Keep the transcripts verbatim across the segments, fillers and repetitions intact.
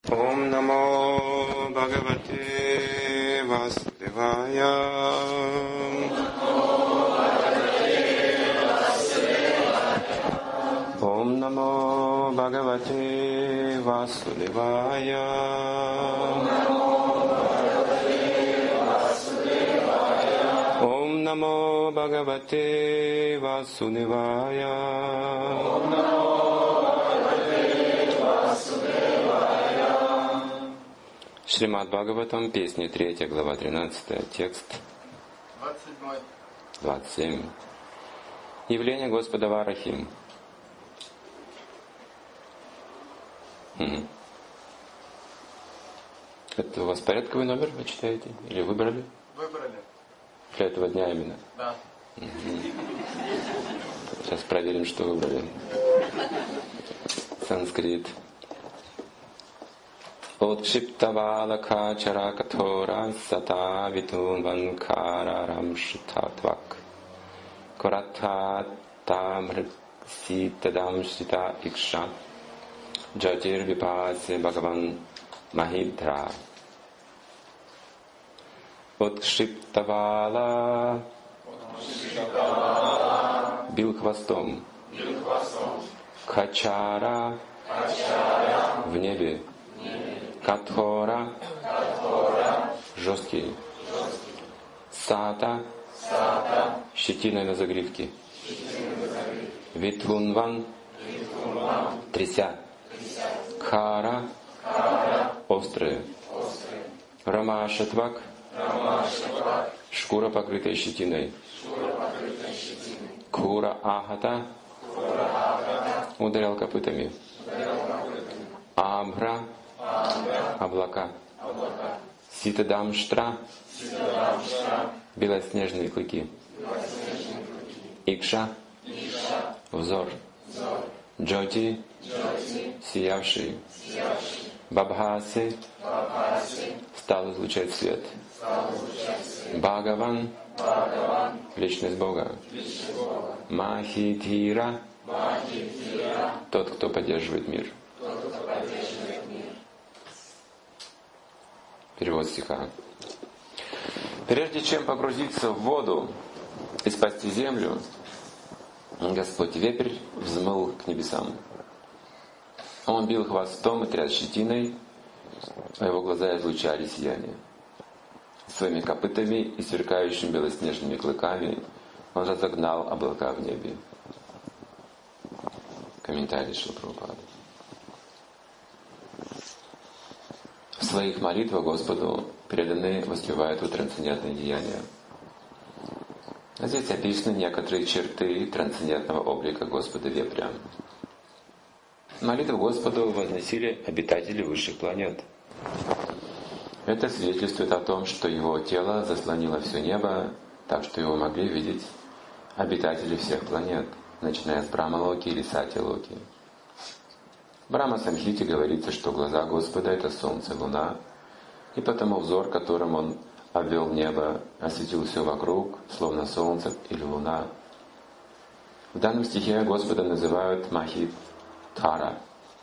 Ом намо Бхагавате Васудевая. Ом намо Бхагавате Васудевая. Ом намо Бхагавате Васудевая. Шримад Бхагаватам, песни третья, глава тринадцатая, текст двадцать семь. Явление Господа Варахи. Угу. Это у вас порядковый номер вы читаете? Или выбрали? Выбрали. Для этого дня именно? Да. Угу. Сейчас проверим, что выбрали. Санскрит. Отшиптавалака чаракатора сата витун ванкарарам шитатвак коратха тамрситадам шита икша джатир випасе бхагаван махидра. Отшиптавала бил хвостом, качара в небе, Катхора, жесткий, сата, щетиной на загривке, витвунван, тряся, кхара, острые, рамашатвак, шкура, покрытая щетиной, кура ахата, ударял копытами, абра, облака, ситадамштра, белоснежные клыки, икша, взор, джоти, сиявший, бабхаси, стал излучать свет, бхагаван, личность Бога, махитира, тот, кто поддерживает мир. Перевод стиха. Прежде чем погрузиться в воду и спасти землю, Господь вепрь взмыл к небесам. Он бил хвостом и тряс щетиной, а его глаза излучали сияние. Своими копытами и сверкающими белоснежными клыками он разогнал облака в небе. Комментарий Шрила Прабхупады. В своих молитвах Господу преданные воспевают его трансцендентные деяния. А здесь описаны некоторые черты трансцендентного облика Господа Вепря. Молитву Господу возносили обитатели высших планет. Это свидетельствует о том, что его тело заслонило все небо, так что его могли видеть обитатели всех планет, начиная с Брахма-локи или Сатья-локи. В Брахма-самхите говорится, что глаза Господа — это солнце, луна, и потому взор, которым он обвел небо, осветил все вокруг, словно солнце или луна. В данном стихе Господа называют Махитхара,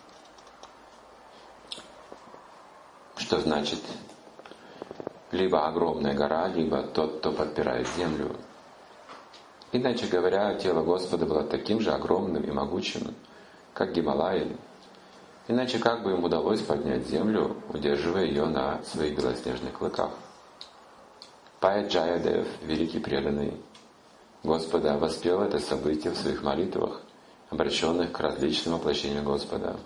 что значит либо огромная гора, либо тот, кто подпирает землю. Иначе говоря, тело Господа было таким же огромным и могучим, как Гималаи. Иначе как бы им удалось поднять землю, удерживая ее на своих белоснежных клыках? Пая Джаядев, великий преданный Господа, воспел это событие в своих молитвах, обращенных к различным воплощениям Господа.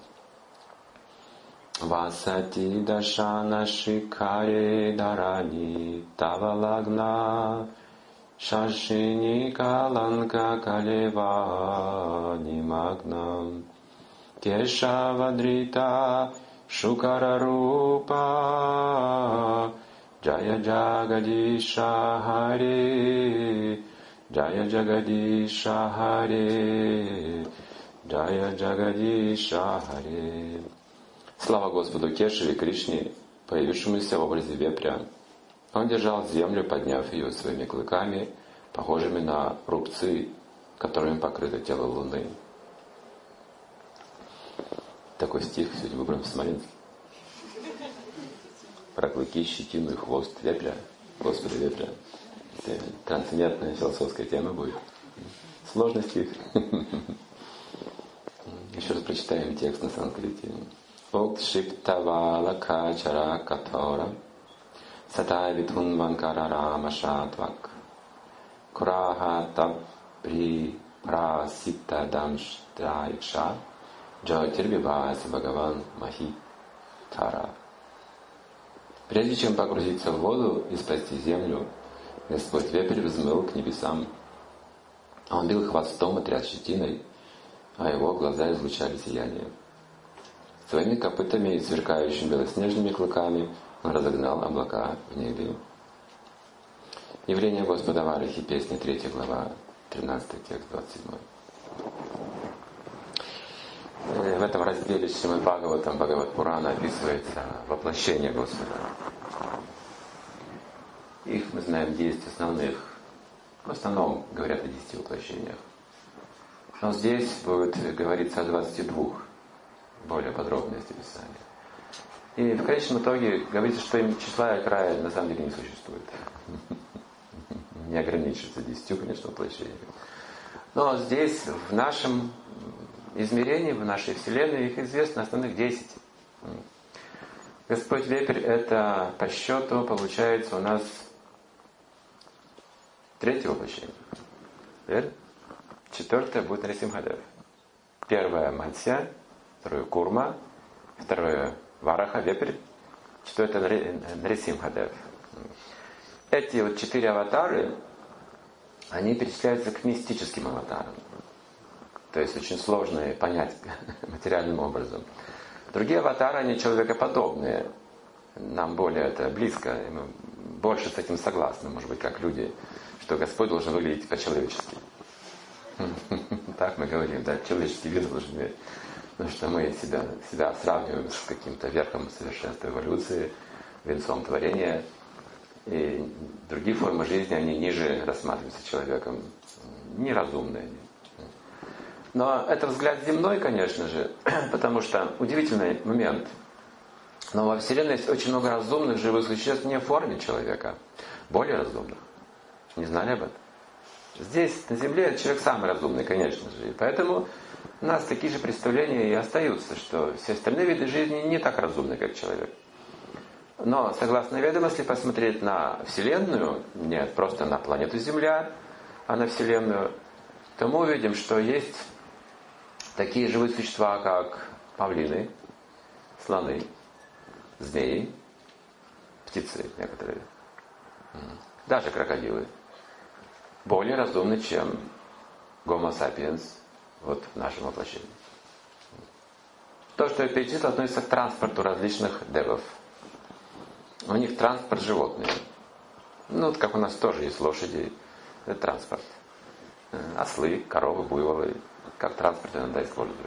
Васати дашана шикаре дарани тавалагна шашини каланка калева нимагнам Кешавадрита Шукарарупа Джая Джагадиша Харе Джая Джагадиша Харе Джая Джагадиша Харе. Слава Господу Кешаве Кришне, появившемуся в образе вепря. Он держал землю, подняв ее своими клыками, похожими на рубцы, которыми покрыто тело Луны. Такой стих сегодня выбран в Смоленске. про клыки, щетину и хвост вепря, Господа вепря. Это трансцендентная философская тема будет. Сложный стих. Еще раз прочитаем текст на санскрите. Окшиптавала качара катора сатай витхун ванкара рама шатвак кураха табри прасита дамштрайкша джотирбиваси бхагаван махитара. Прежде чем погрузиться в воду и спасти землю, Господь вепрь взмыл к небесам. Он бил хвостом и тряс щетиной, а его глаза излучали сияние. Своими копытами и сверкающими белоснежными клыками он разогнал облака в небе. Явление Господа Варахи, песня третья глава, тринадцатый текст, двадцать седьмой. В этом разделе Шримад Бхагаватам, Бхагават Пурана описывается воплощение Господа. Их мы знаем десять основных. В основном говорят о десяти воплощениях. Но здесь будет говориться о двадцати двух. Более подробное описание. И в конечном итоге говорится, что им числа и края на самом деле не существует. Не ограничивается десятью, конечно, воплощениями. Но здесь, в нашем измерении, в нашей Вселенной, их известно основных десять. Господь вепрь — это по счету получается у нас третье воплощение. Верно? Четвертое будет Нарисимхадев. Первое — Матсья, второе — Курма, второе — Вараха, вепрь, четвертое — Нарисимхадев. Эти вот четыре аватары, они перечисляются к мистическим аватарам. То есть очень сложно понять материальным образом. Другие аватары, они человекоподобные. Нам более это близко, и мы больше с этим согласны, может быть, как люди, что Господь должен выглядеть по-человечески. Так мы говорим, да, человеческий вид должен иметь. Потому что мы себя, себя сравниваем с каким-то верхом совершенства эволюции, венцом творения. И другие формы жизни, они ниже рассматриваются человеком, неразумные. Но это взгляд земной, конечно же, потому что удивительный момент. Но во Вселенной есть очень много разумных живых существ не в форме человека, более разумных. Не знали об этом? Здесь, на Земле, человек самый разумный, конечно же. И поэтому у нас такие же представления и остаются, что все остальные виды жизни не так разумны, как человек. Но, согласно ведам, если посмотреть на Вселенную, нет, просто на планету Земля, а на Вселенную, то мы увидим, что есть такие живые существа, как павлины, слоны, змеи, птицы некоторые, даже крокодилы. Более разумны, чем Homo sapiens вот в нашем воплощении. То, что я перечислил, относится к транспорту различных девов. У них транспорт животный. Ну, вот как у нас тоже есть лошади, это транспорт. Ослы, коровы, буйволы, как транспорт иногда используют.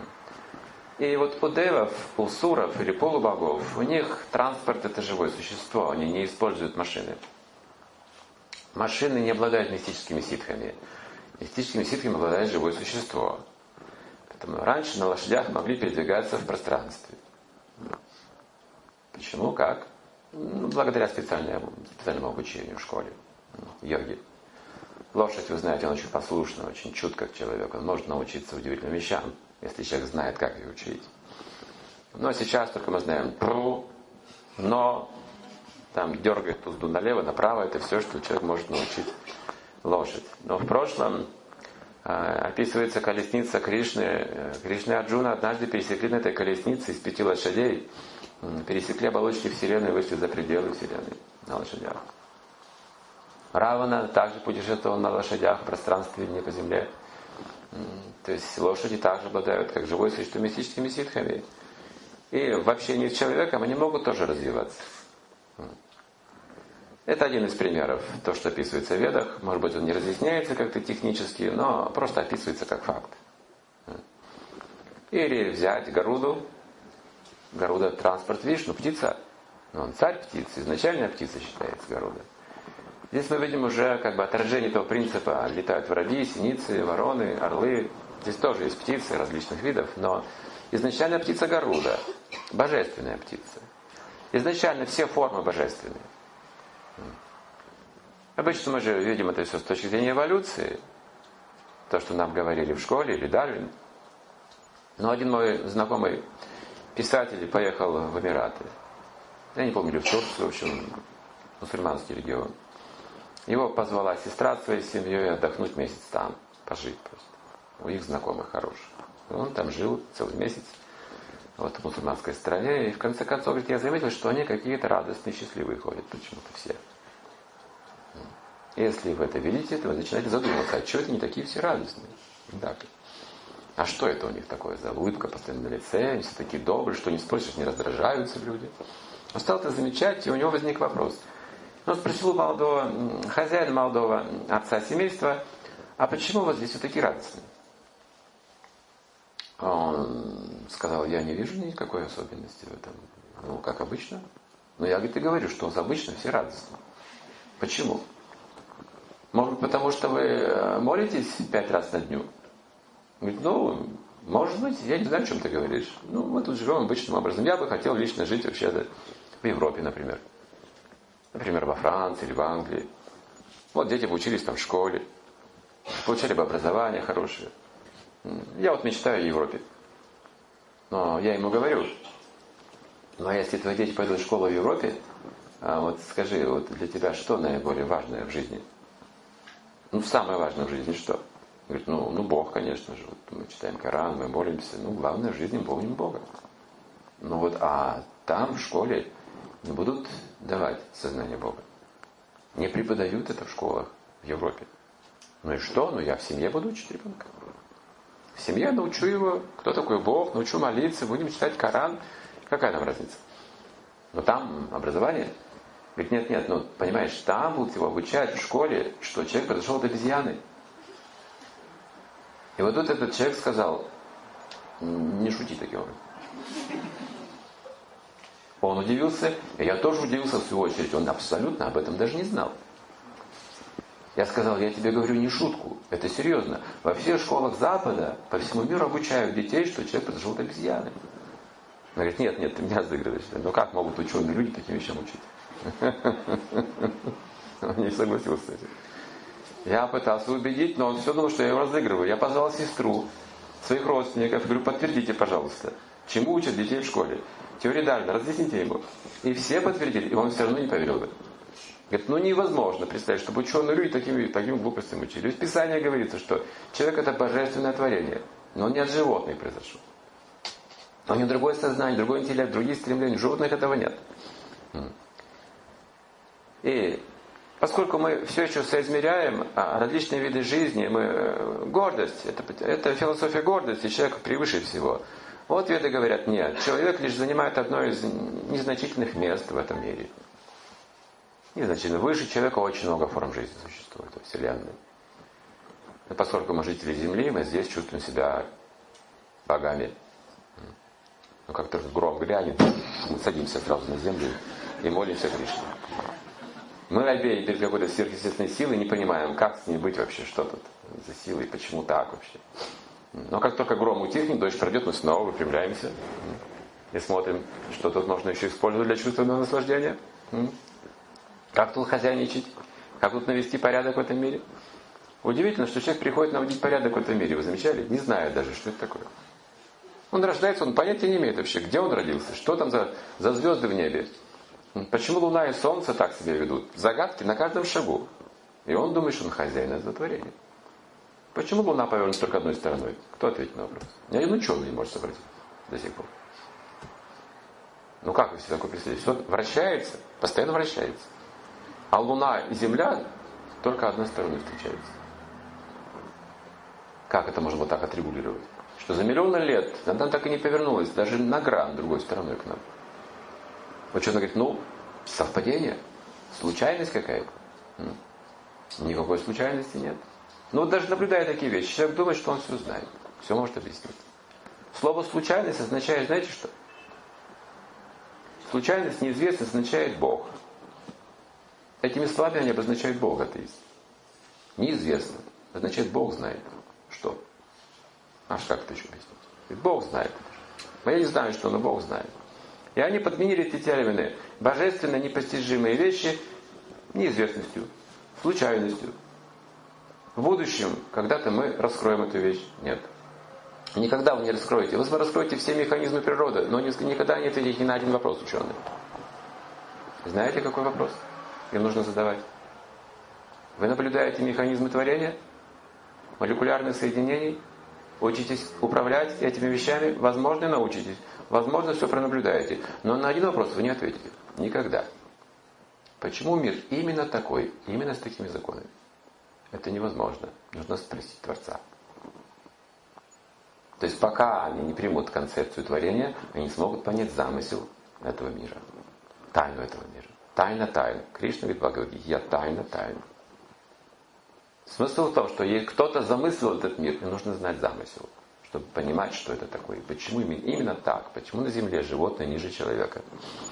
И вот у девов, у суров или полубогов, у них транспорт — это живое существо, они не используют машины. Машины не обладают мистическими ситхами. Мистическими ситхами обладает живое существо. Поэтому раньше на лошадях могли передвигаться в пространстве. Почему? Как? Ну, благодаря специальному, специальному обучению в школе, йоги. Лошадь, вы знаете, он очень послушный, очень чутко к человеку. Он может научиться удивительным вещам, если человек знает, как ее учить. Но сейчас только мы знаем «пру», «но», там дергает узду налево, направо, это все, что человек может научить лошадь. Но в прошлом э, описывается колесница Кришны. Кришна и Арджуна однажды пересекли на этой колеснице из пяти лошадей, пересекли оболочки Вселенной и вышли за пределы Вселенной на лошадях. Равана также путешествовал на лошадях в пространстве, не по земле. То есть лошади также обладают, как живое существо, мистическими ситхами. И в общении с человеком они могут тоже развиваться. Это один из примеров, то, что описывается в Ведах. Может быть, он не разъясняется как-то технически, но просто описывается как факт. Или взять Гаруду. Гаруда — транспорт Вишну, птица. Но он царь птиц, изначальная птица считается Гаруда. Здесь мы видим уже как бы отражение этого принципа. Летают воробьи, синицы, вороны, орлы. Здесь тоже есть птицы различных видов, но изначально птица Гаруда, божественная птица. Изначально все формы божественные. Обычно мы же видим это все с точки зрения эволюции, то, что нам говорили в школе, или Дарвин. Но один мой знакомый писатель поехал в Эмираты. Я не помню, или в Турцию, в общем, мусульманский регион. Его позвала сестра своей семьей отдохнуть месяц там, пожить просто. У их знакомых хороших. И он там жил целый месяц, вот в мусульманской стране. И в конце концов, говорит, я заметил, что они какие-то радостные, счастливые ходят почему-то все. Если вы это видите, то вы начинаете задумываться, а что это не такие все радостные? Так. А что это у них такое за улыбка постоянно на лице, они все такие добрые, что не спросишь, не раздражаются люди. Он стал это замечать, и у него возник вопрос. Он спросил у молодого хозяина, молодого отца семейства, а почему у вас здесь все такие радостные? Он сказал, я не вижу никакой особенности в этом. Ну, как обычно. Но я, говорит, и говорю, что обычно все радостны. Почему? Может быть, потому что вы молитесь пять раз на дню? Говорит, ну, может быть, я не знаю, о чем ты говоришь. Ну, мы тут живем обычным образом. Я бы хотел лично жить вообще в Европе, например. Например, во Франции или в Англии. Вот дети бы учились там в школе, получали бы образование хорошее. Я вот мечтаю о Европе. Но я ему говорю, ну а если твои дети пойдут в школу в Европе, вот скажи, вот для тебя что наиболее важное в жизни? Ну, самое важное в жизни что? Говорит, ну, ну Бог, конечно же. Вот мы читаем Коран, мы молимся. Ну, главное в жизни помним Бога. Ну вот, а там в школе не будут давать сознание Бога. Не преподают это в школах в Европе. Ну и что? Ну я в семье буду учить ребенка. В семье научу его, кто такой Бог, научу молиться, будем читать Коран. Какая нам разница? Но там образование. Говорит, нет, нет, ну понимаешь, там будут его обучать в школе, что человек произошел от обезьяны. И вот тут этот человек сказал, не шути таким образом. Он удивился, и я тоже удивился в свою очередь. Он абсолютно об этом даже не знал. Я сказал, я тебе говорю не шутку, это серьезно. Во всех школах Запада по всему миру обучают детей, что человек произошел от обезьяны. Он говорит, нет, нет, ты меня разыгрываешь. Ну как могут ученые люди таким вещам учить? Он не согласился с этим. Я пытался убедить, но он все думал, что я его разыгрываю. Я позвал сестру, своих родственников, говорю, подтвердите, пожалуйста, чему учат детей в школе. Теория Дарвина, разъясните ему. И все подтвердили, и он все равно не поверил в это. Говорит, ну невозможно представить, чтобы ученые люди такими, такими глупостями учили. В Писании говорится, что человек это божественное творение, но он не от животных произошел. У него другое сознание, другой интеллект, другие стремления. У животных этого нет. И поскольку мы все еще соизмеряем различные виды жизни, мы гордость, это, это философия гордости, человек превыше всего. Вот веды говорят, нет, человек лишь занимает одно из незначительных мест в этом мире. Незначительно. Выше человека очень много форм жизни существует во Вселенной. И поскольку мы жители Земли, мы здесь чувствуем себя богами. Но как только гром грянет, мы садимся сразу на землю и молимся Кришне. Мы обеим перед какой-то сверхъестественной силой не понимаем, как с ней быть вообще, что тут за сила и почему так вообще. Но как только гром утихнет, дождь пройдет, мы снова выпрямляемся и смотрим, что тут можно еще использовать для чувственного наслаждения. Как тут хозяйничать? Как тут навести порядок в этом мире? Удивительно, что человек приходит наводить порядок в этом мире. Вы замечали? Не знает даже, что это такое. Он рождается, он понятия не имеет вообще, где он родился, что там за, за звезды в небе. Почему Луна и Солнце так себя ведут? Загадки на каждом шагу. И он думает, что он хозяин этого творения. Почему Луна повернута только одной стороной? Кто ответит на вопрос? Ни один ученый не может сообразить до сих пор. Ну как вы себе такое представляете? Все вращается, постоянно вращается. А Луна и Земля только одной стороной встречаются. Как это можно вот так отрегулировать? Что за миллионы лет она так и не повернулась, даже на гран другой стороной к нам. Ученый говорит, ну, совпадение, случайность какая-то. Никакой случайности нет. Ну вот даже наблюдая такие вещи, человек думает, что он все знает, все может объяснить. Слово случайность означает, знаете что? Случайность, неизвестность означает Бог. Этими словами они обозначают Бога, атеист. Неизвестно означает Бог знает. Что? Аж как это еще объяснить? Бог знает. Но я не знаю, что, но Бог знает. И они подменили эти термины божественно непостижимые вещи неизвестностью, случайностью. В будущем когда-то мы раскроем эту вещь? Нет. Никогда вы не раскроете. Вы раскроете все механизмы природы, но никогда не ответите ни на один вопрос ученый. Знаете, какой вопрос им нужно задавать? Вы наблюдаете механизмы творения, молекулярных соединений, учитесь управлять этими вещами, возможно, научитесь, возможно, все пронаблюдаете. Но на один вопрос вы не ответите. Никогда. Почему мир именно такой, именно с такими законами? Это невозможно. Нужно спросить Творца. То есть пока они не примут концепцию творения, они не смогут понять замысел этого мира. Тайну этого мира. Тайна тайна. Кришна говорит, Бхагавад-гите, я тайна тайна. Смысл в том, что если кто-то замыслил этот мир, и нужно знать замысел, чтобы понимать, что это такое. Почему именно так? Почему на Земле животное ниже человека?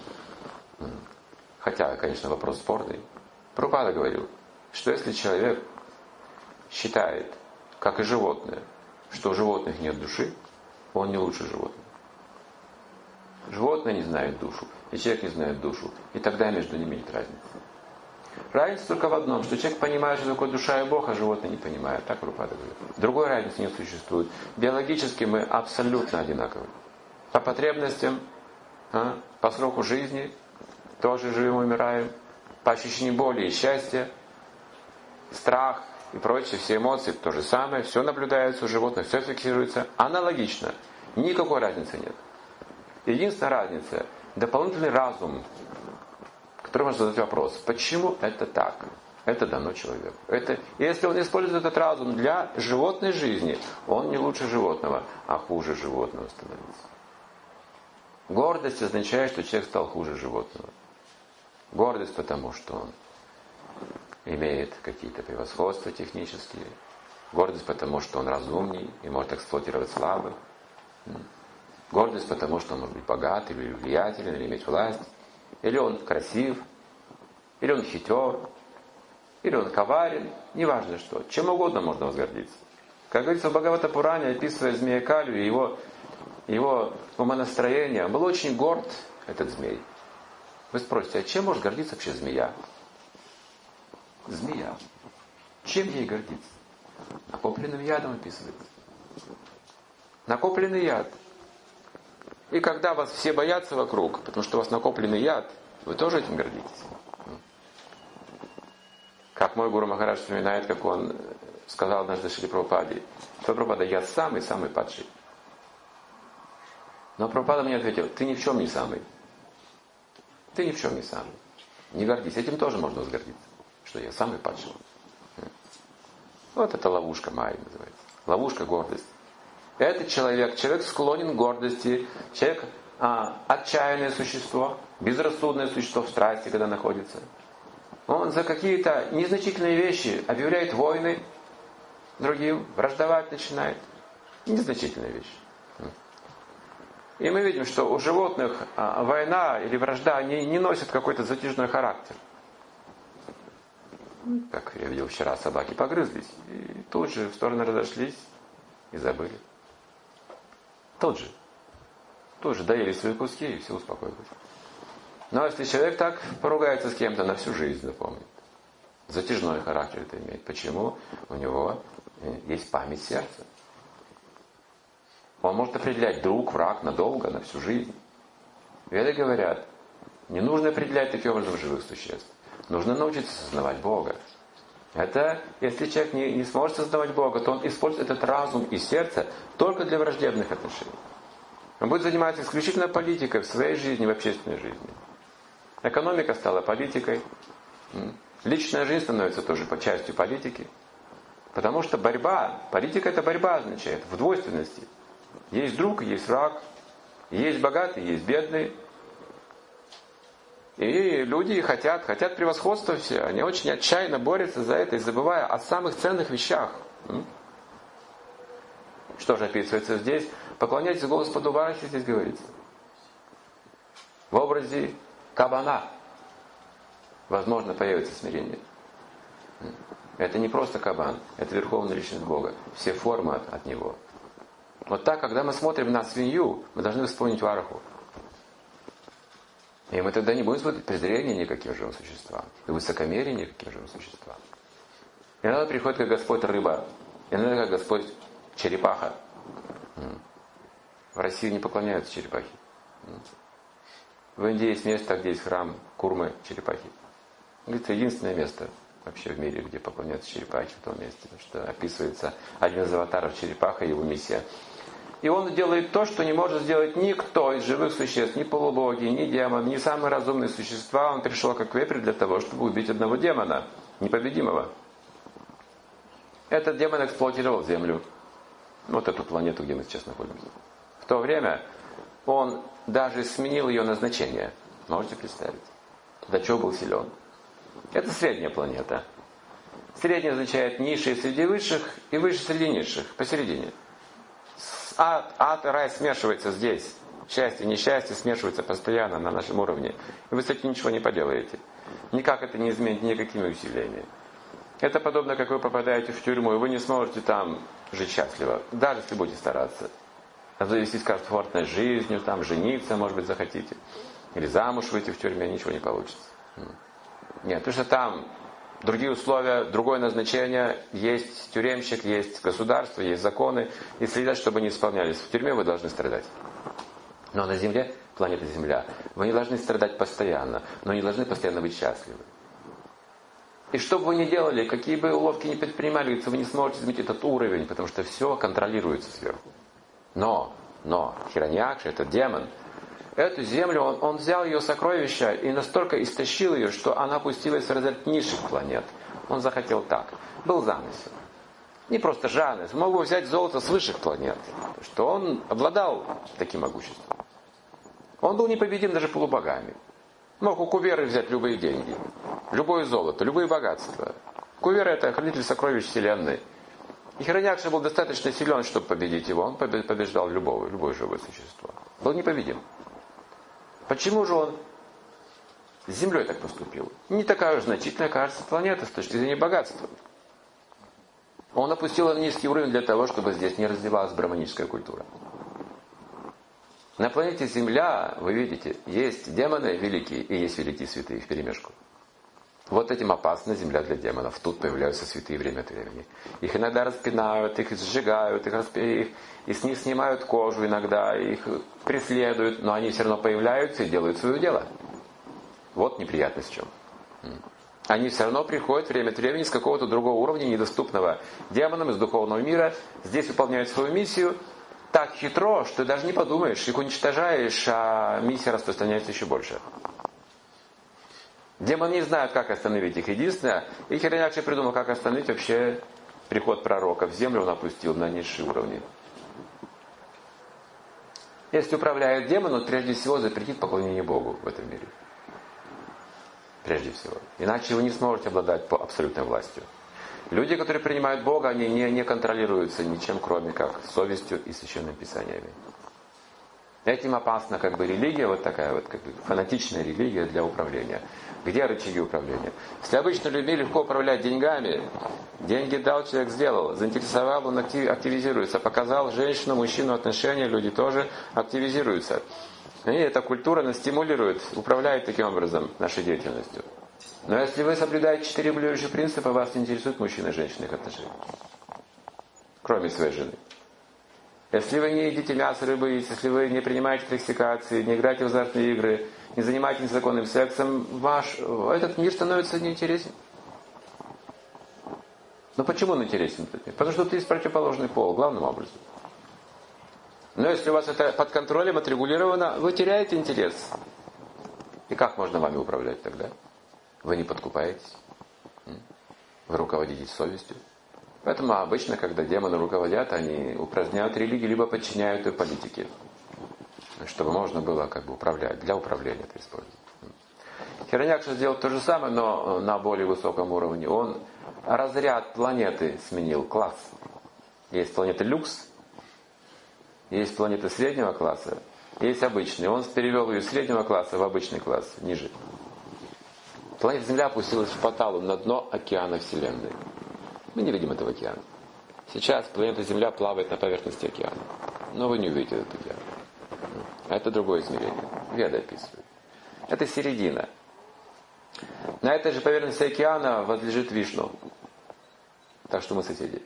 Хотя, конечно, вопрос спорный. Прабхупада говорил, что если человек считает, как и животное, что у животных нет души, он не лучше животного. Животное не знает душу, и человек не знает душу, и тогда между ними нет разницы. Разница только в одном, что человек понимает, что такое душа и Бог, а животное не понимает. Так Прабхупада говорит. Другой разницы не существует. Биологически мы абсолютно одинаковы. По потребностям, а, по сроку жизни тоже живем и умираем. По ощущению боли и счастья, страх и прочие, все эмоции то же самое. Все наблюдается у животных, все фиксируется. Аналогично. Никакой разницы нет. Единственная разница – дополнительный разум, который может задать вопрос, почему это так? Это дано человеку. Это, если он использует этот разум для животной жизни, он не лучше животного, а хуже животного становится. Гордость означает, что человек стал хуже животного. Гордость потому, что он имеет какие-то превосходства технические. Гордость потому, что он разумней и может эксплуатировать слабых. Гордость потому, что он может быть богат или влиятелен, или иметь власть. Или он красив, или он хитер, или он коварен, неважно что. Чем угодно можно возгордиться. Как говорится в Бхагавата-пуране, описывая змея Калью и его, его умонастроение, он был очень горд, этот змей. Вы спросите, а чем может гордиться вообще змея? Змея. Чем ей гордиться? Накопленным ядом описывается. Накопленный яд. И когда вас все боятся вокруг, потому что у вас накопленный яд, вы тоже этим гордитесь. Как мой гуру Махарадж вспоминает, как он сказал однажды Шри Прабхупаде, что Прабхупада, я самый-самый падший. Но Прабхупада мне ответил, ты ни в чем не самый. Ты ни в чем не самый. Не гордись. Этим тоже можно возгордиться, что я самый падший. Вот это ловушка Майи называется. Ловушка гордости. Этот человек, человек склонен к гордости, человек а, отчаянное существо, безрассудное существо в страсти, когда находится. Он за какие-то незначительные вещи объявляет войны другим, враждовать начинает. Незначительные вещи. И мы видим, что у животных а, война или вражда не, не носит какой-то затяжной характер. Как я видел вчера, собаки погрызлись, и тут же в стороны разошлись и забыли. Тут же. Тут же доели свои куски и все успокоилось. Но если человек так поругается с кем-то, на всю жизнь запомнит. Затяжной характер это имеет. Почему? У него есть память сердца. Он может определять друг, враг надолго, на всю жизнь. Веды говорят, не нужно определять таким образом живых существ. Нужно научиться сознавать Бога. Это, если человек не, не сможет сознавать Бога, то он использует этот разум и сердце только для враждебных отношений. Он будет заниматься исключительно политикой в своей жизни, в общественной жизни. Экономика стала политикой. Личная жизнь становится тоже по частью политики. Потому что борьба, политика это борьба означает, в двойственности. Есть друг, есть враг, есть богатый, есть бедный. И люди хотят, хотят превосходства все. Они очень отчаянно борются за это, и забывая о самых ценных вещах. Что же описывается здесь? Поклоняйтесь Господу Варахи, здесь говорится. В образе кабана возможно появится смирение. Это не просто кабан, это верховная личность Бога. Все формы от, от него. Вот так, когда мы смотрим на свинью, мы должны вспомнить Вараху. И мы тогда не будем смотреть презрение никаким живым существам, и высокомерие никаким живым существам. Иногда приходит как Господь рыба, иногда как Господь черепаха. В России не поклоняются черепахе. В Индии есть место, где есть храм Курмы черепахи. Это единственное место вообще в мире, где поклоняются черепахе, в том месте, что описывается один из аватаров черепаха, его миссия. И он делает то, что не может сделать никто из живых существ, ни полубоги, ни демон, ни самые разумные существа. Он пришел как вепрь для того, чтобы убить одного демона, непобедимого. Этот демон эксплуатировал Землю, вот эту планету, где мы сейчас находимся. В то время он даже сменил ее назначение. Можете представить? До чего был силен? Это средняя планета. Средняя означает низшие среди высших и выше среди низших, посередине. Ад, ад и рай смешивается здесь. Счастье и несчастье смешиваются постоянно на нашем уровне. И вы с этим ничего не поделаете. Никак это не изменить никакими усилиями. Это подобно, как вы попадаете в тюрьму, и вы не сможете там жить счастливо, даже если будете стараться. Завестись комфортной жизнью, там жениться, может быть, захотите. Или замуж выйти в тюрьме, ничего не получится. Нет, потому что там другие условия, другое назначение, есть тюремщик, есть государство, есть законы, и следят, чтобы не исполнялись. В тюрьме вы должны страдать. Но на Земле, планета Земля, вы не должны страдать постоянно, но не должны постоянно быть счастливы. И что бы вы ни делали, какие бы уловки ни предпринимали, вы не сможете изменить этот уровень, потому что все контролируется сверху. Но, но, Хираньякша, этот демон, эту землю, он, он взял ее сокровища и настолько истощил ее, что она опустилась в разряд низших планет. Он захотел так. Был замысел. Не просто жадность. Мог бы взять золото с высших планет. Что он обладал таким могуществом. Он был непобедим даже полубогами. Мог у Куверы взять любые деньги. Любое золото, любые богатства. Кувера — это хранитель сокровищ Вселенной. И Хираньякша был достаточно силен, чтобы победить его. Он побеждал любого, любое живое существо. Был непобедим. Почему же он с Землей так поступил? Не такая уж значительная, кажется, планета с точки зрения богатства. Он опустил на низкий уровень для того, чтобы здесь не развивалась браманическая культура. На планете Земля, вы видите, есть демоны великие и есть великие святые вперемешку. Вот этим опасна земля для демонов. Тут появляются святые время от времени. Их иногда распинают, их сжигают, их, расп... их... и с них снимают кожу иногда, их преследуют, но они все равно появляются и делают свое дело. Вот неприятность в чем. Они все равно приходят время от времени с какого-то другого уровня, недоступного демонам из духовного мира, здесь выполняют свою миссию так хитро, что даже не подумаешь, их уничтожаешь, а миссия распространяется еще больше. Демоны не знают, как остановить их. Единственное, и Хираньякша придумал, как остановить вообще приход пророка. В землю он опустил на низшие уровни. Если управляет демон, он прежде всего запретит поклонение Богу в этом мире. Прежде всего. Иначе вы не сможете обладать абсолютной властью. Люди, которые принимают Бога, они не, не контролируются ничем, кроме как совестью и священными писаниями. Этим опасна как бы религия, вот такая вот как бы фанатичная религия для управления. Где рычаги управления? Если обычно людьми легко управлять деньгами, деньги дал, человек сделал, заинтересовал, он активизируется, показал женщину, мужчину отношения, люди тоже активизируются. И эта культура нас стимулирует, управляет таким образом нашей деятельностью. Но если вы соблюдаете четыре блюющих принципа, вас не интересуют мужчины и женщины их отношения. Кроме своей жены. Если вы не едите мясо, рыбы, если вы не принимаете токсикации, не играете в азартные игры, не занимаетесь незаконным сексом, ваш, этот мир становится неинтересен. Но почему он интересен? Потому что тут есть противоположный пол, главным образом. Но если у вас это под контролем, отрегулировано, вы теряете интерес. И как можно вами управлять тогда? Вы не подкупаетесь. Вы руководите совестью. Поэтому обычно, когда демоны руководят, они упраздняют религию, либо подчиняют ее политике. Чтобы можно было как бы управлять, для управления это использовать. Хираньякша сделал то же самое, но на более высоком уровне. Он разряд планеты сменил, класс. Есть планета люкс, есть планета среднего класса, есть обычный. Он перевел ее из среднего класса в обычный класс, ниже. Планета Земля опустилась в поталу на дно океана Вселенной. Мы не видим этого океана. Сейчас планета Земля плавает на поверхности океана. Но вы не увидите этот океан. Это другое измерение. Веды описывают. Это середина. На этой же поверхности океана возлежит Вишну. Так что мы соседи.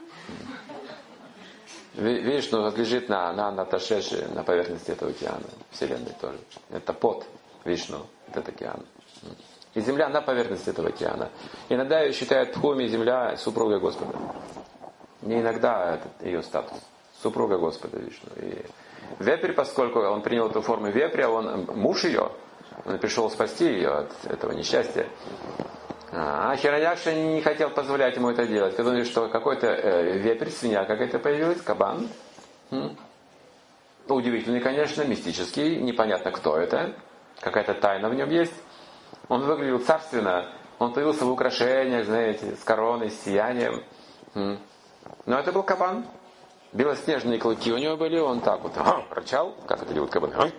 Вишну возлежит на, на Наташеше, на поверхности этого океана, Вселенной тоже. Это под Вишну, этот океан. И Земля на поверхности этого океана. Иногда ее считают Бхуми, Земля, супругой Господа. Не иногда это ее статус. Супруга Господа Вишну. И Вепрь, поскольку он принял эту форму вепря, он муж ее, он пришел спасти ее от этого несчастья. А Хираньякша не хотел позволять ему это делать. Когда он говорит, что какой-то э, вепрь, свинья какая-то появилась, кабан. М? Удивительный, конечно, мистический, непонятно кто это. Какая-то тайна в нем есть. Он выглядел царственно, он появился в украшениях, знаете, с короной, с сиянием. М? Но это был кабан. Белоснежные клыки у него были, он так вот ага, рычал, как это делают кабаны. Ага.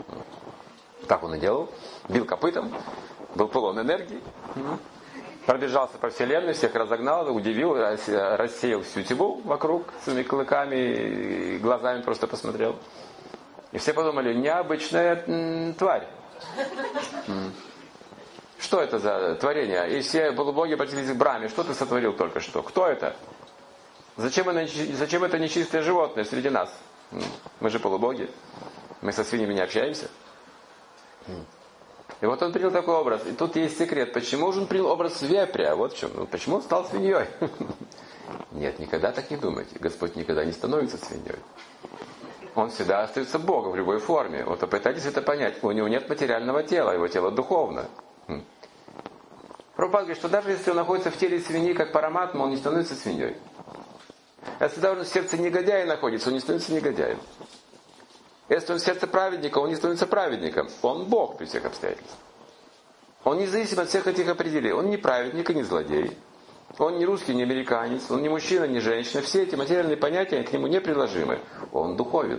Так он и делал. Бил копытом, был полон энергии. М? Пробежался по вселенной, всех разогнал, удивил, рассеял всю тьму вокруг своими клыками, глазами просто посмотрел. И все подумали, необычная м, тварь. М. Что это за творение? И все полубоги обратились к Брахме. Что ты сотворил только что? Кто это? Зачем это, зачем это нечистое животное среди нас? М. Мы же полубоги. Мы со свиньями не общаемся. М. И вот он принял такой образ. И тут есть секрет. Почему же он принял образ вепря? Вот в чем. Ну, почему он стал свиньей? Нет, никогда так не думайте. Господь никогда не становится свиньей. Он всегда остается Богом в любой форме. Вот попытайтесь это понять. У него нет материального тела, его тело духовно. Прабхупада говорит, что даже если он находится в теле свиньи, как параматма, он не становится свиньей. Если даже он в сердце негодяя находится, он не становится негодяем. Если он в сердце праведника, он не становится праведником. Он Бог при всех обстоятельствах. Он независим от всех этих определений. Он не праведник и не злодей. Он не русский, не американец. Он не мужчина, не женщина. Все эти материальные понятия к нему неприложимы. Он духовен.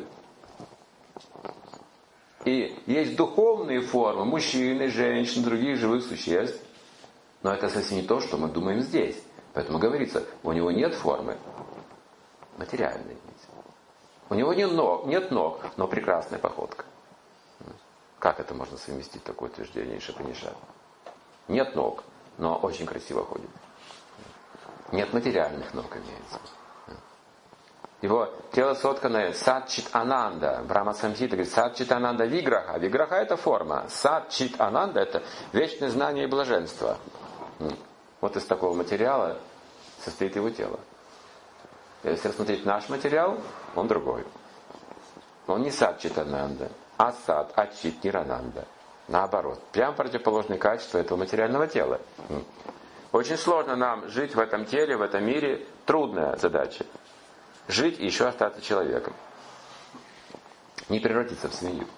И есть духовные формы мужчины, женщин, других живых существ. Но это совсем не то, что мы думаем здесь. Поэтому говорится, у него нет формы материальной. У него нет ног, нет ног, но прекрасная походка. Как это можно совместить, такое утверждение Ишапанишад? Нет ног, но очень красиво ходит. Нет материальных ног, имеется. Его тело сотканное сад-чит ананда. Брахма Самхита говорит, сад-чит ананда виграха. Виграха это форма. Сад-чит ананда это вечное знание и блаженство. Вот из такого материала состоит его тело. Если рассмотреть наш материал, он другой. Он не сад-чит ананда, а сад, а чит нирананда. Наоборот. Прям противоположные качества этого материального тела. Очень сложно нам жить в этом теле, в этом мире. Трудная задача. Жить и еще остаться человеком. Не превратиться в свинью.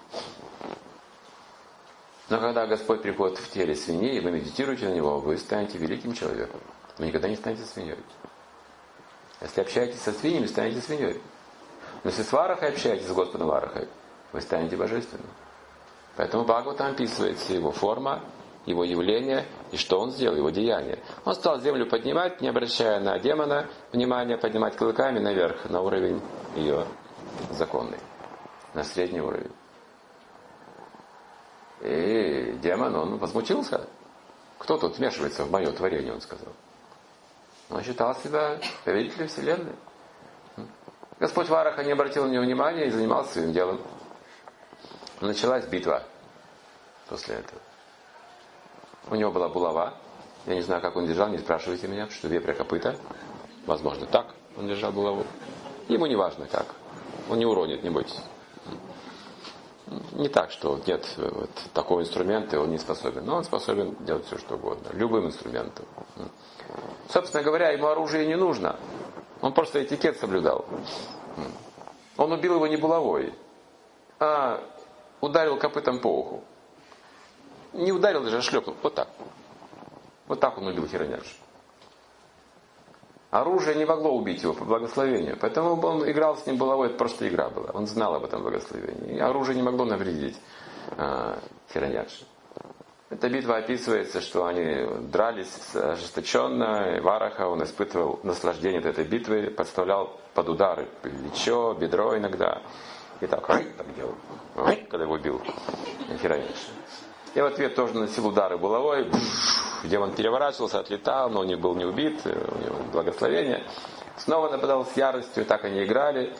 Но когда Господь приходит в теле свиньи, и вы медитируете на Него, вы станете великим человеком. Вы никогда не станете свиньей. Если общаетесь со свиньями, станете свиньей. Но если с Варахой общаетесь, с Господом Варахой, вы станете божественным. Поэтому Бхагаватам описывается его форма, его явление и что он сделал, его деяние. Он стал землю поднимать, не обращая на демона внимания, поднимать клыками наверх, на уровень ее законный, на средний уровень. И демон, он возмутился. Кто тут вмешивается в мое творение, он сказал. Он считал себя повелителем Вселенной. Господь Вараха не обратил на него внимания и занимался своим делом. Началась битва после этого. У него была булава. Я не знаю, как он держал, не спрашивайте меня, потому что вепря копыта. Возможно, так он держал булаву. Ему не важно как. Он не уронит, не бойтесь. Не так, что нет вот такого инструмента, и он не способен. Но он способен делать все, что угодно. Любым инструментом. Собственно говоря, ему оружие не нужно. Он просто этикет соблюдал. Он убил его не булавой, а ударил копытом по уху. Не ударил даже, а шлепнул. Вот так. Вот так он убил Хираньякшу. Оружие не могло убить его по благословению. Поэтому он играл с ним булавой, это просто игра была. Он знал об этом благословении. И оружие не могло навредить э, Хираньякше. Эта битва описывается, что они дрались ожесточенно. И Вараха, он испытывал наслаждение от этой битвы, подставлял под удары плечо, бедро иногда. И так, так делал, когда его бил Хираньякша. И в ответ тоже наносил удары булавой. Демон переворачивался, отлетал, но он не был не убит, у него благословение. Снова нападал с яростью, так они играли.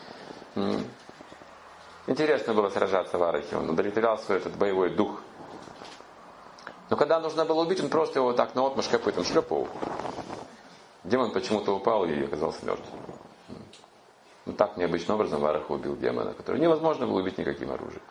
Интересно было сражаться в Варахе, он удовлетворял свой этот боевой дух. Но когда нужно было убить, он просто его так наотмашь копытом шлепал. Демон почему-то упал и оказался мертвым. Ну, так необычным образом Вараха убил демона, который невозможно было убить никаким оружием.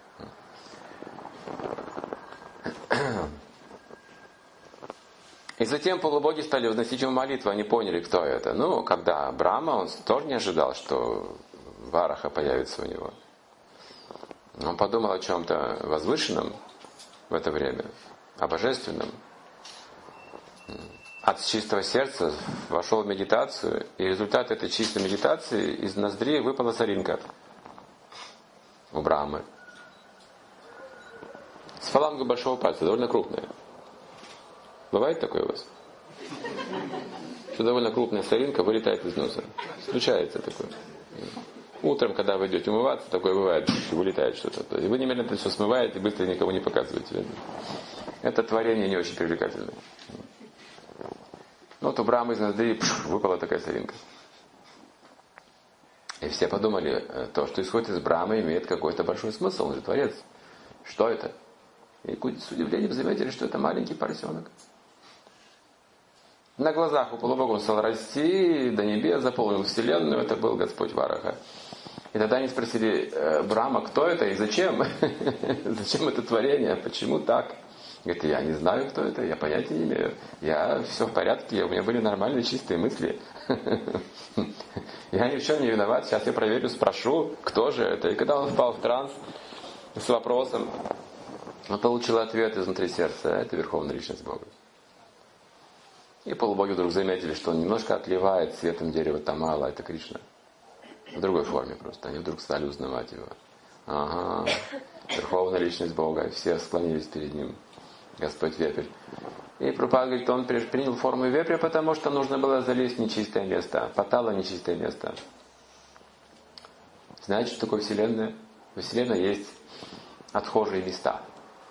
И затем полубоги стали возносить ему молитву, они поняли, кто это. Ну, когда Брахма, он тоже не ожидал, что Вараха появится у него. Он подумал о чем-то возвышенном в это время, о божественном. От чистого сердца вошел в медитацию, и результат этой чистой медитации из ноздри выпала соринка у Брахмы. С фалангой большого пальца, довольно крупная. Бывает такое у вас? Что довольно крупная соринка вылетает из носа. Случается такое. Утром, когда вы идете умываться, такое бывает, вылетает что-то. То есть вы немедленно это все смываете, быстро никому не показываете. Это творение не очень привлекательное. Ну, вот у Брахмы из ноздри пш, выпала такая соринка. И все подумали, то, что исходит из Брахмы, имеет какой-то большой смысл, он же творец. Что это? И с удивлением заметили, что это маленький поросенок. На глазах у полубога он стал расти, до небес заполнил вселенную, это был Господь Вараха. И тогда они спросили Брахма, кто это и зачем? Зачем это творение? Почему так? Говорит, я не знаю, кто это, я понятия не имею. Я все в порядке, у меня были нормальные чистые мысли. Я ни в чем не виноват, сейчас я проверю, спрошу, кто же это. И когда он впал в транс с вопросом, он получил ответ изнутри сердца, это Верховная Личность Бога. И полубоги вдруг заметили, что он немножко отливает цветом дерева Тамала, это Кришна. В другой форме просто. Они вдруг стали узнавать его. Ага, Верховная Личность Бога. Все склонились перед ним. Господь Вепрь. И Прабхупада говорит, он принял форму вепря, потому что нужно было залезть в нечистое место. Патала — нечистое место. Знаете, что такое Вселенная? В Вселенной есть отхожие места.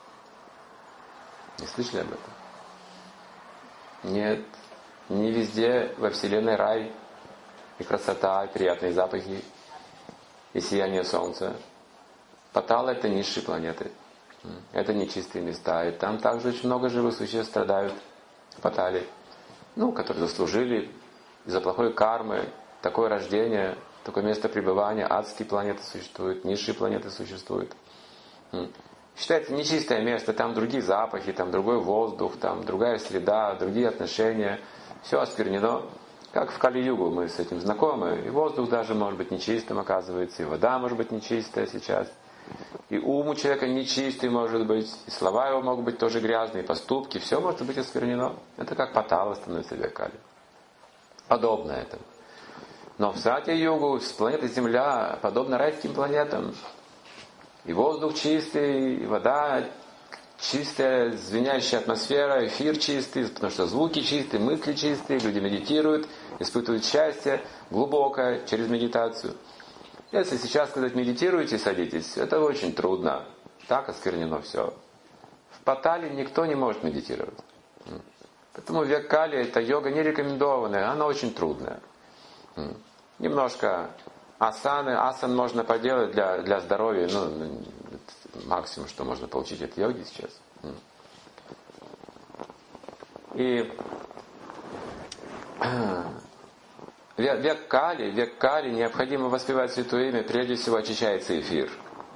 Не слышали об этом? Нет. Не везде во Вселенной рай и красота, и приятные запахи, и сияние солнца. Патала — это низшие планеты. Это нечистые места. И там также очень много живых существ страдают в Патале. Ну, которые заслужили из-за плохой кармы такое рождение, такое место пребывания. Адские планеты существуют, низшие планеты существуют. Считается нечистое место, там другие запахи, там другой воздух, там другая среда, другие отношения. Все осквернено. Как в Кали-югу мы с этим знакомы. И воздух даже может быть нечистым, оказывается, и вода может быть нечистая сейчас. И ум у человека нечистый может быть, и слова его могут быть тоже грязные, и поступки, все может быть осквернено. Это как Патала становится в Кали. Подобно этому. Но в Сатья-югу, с планеты Земля, подобно райским планетам. И воздух чистый, и вода чистая, звенящая атмосфера, эфир чистый, потому что звуки чистые, мысли чистые, люди медитируют, испытывают счастье глубокое через медитацию. Если сейчас сказать медитируйте, садитесь, это очень трудно. Так осквернено все. В Патале никто не может медитировать. Поэтому в Кали эта йога не рекомендованная, она очень трудная. Немножко асаны, асан можно поделать для, для здоровья, ну, максимум, что можно получить от йоги сейчас. И век Кали, век Кали необходимо воспевать Святое Имя, прежде всего очищается эфир.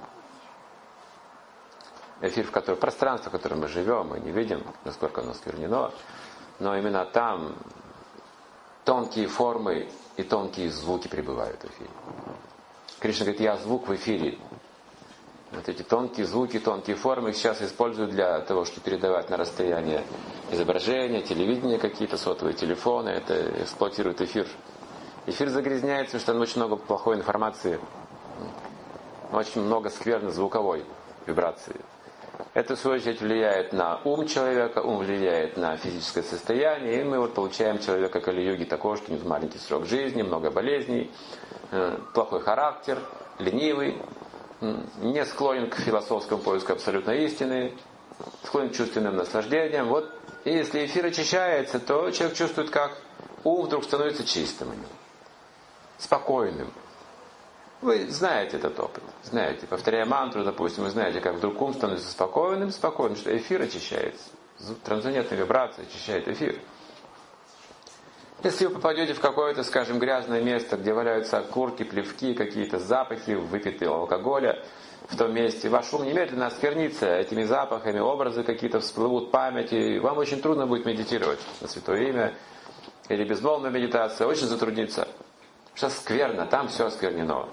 Эфир, в котором, пространство, в котором мы живем, мы не видим, насколько оно осквернено, но именно там тонкие формы и тонкие звуки пребывают в эфире. Кришна говорит, я звук в эфире. Вот эти тонкие звуки, тонкие формы сейчас используют для того, чтобы передавать на расстояние изображения, телевидения какие-то, сотовые телефоны. Это эксплуатирует эфир. Эфир загрязняется, потому что там очень много плохой информации, очень много скверной звуковой вибрации. Это, в свою очередь, влияет на ум человека, ум влияет на физическое состояние, и мы вот получаем человека Кали-юги такого, что у него маленький срок жизни, много болезней, плохой характер, ленивый, не склонен к философскому поиску абсолютной истины, склонен к чувственным наслаждениям. Вот, и если эфир очищается, то человек чувствует, как ум вдруг становится чистым у него, спокойным. Вы знаете этот опыт, знаете, повторяя мантру, допустим, вы знаете, как вдруг ум становится спокойным, спокойным, что эфир очищается. Трансцендентная вибрация очищает эфир. Если вы попадете в какое-то, скажем, грязное место, где валяются окурки, плевки, какие-то запахи выпитого алкоголя, в том месте, ваш ум немедленно осквернится этими запахами, образы какие-то всплывут в памяти, вам очень трудно будет медитировать на Святое Имя, или безмолвная медитация, очень затруднится. Потому что скверно, там все осквернено.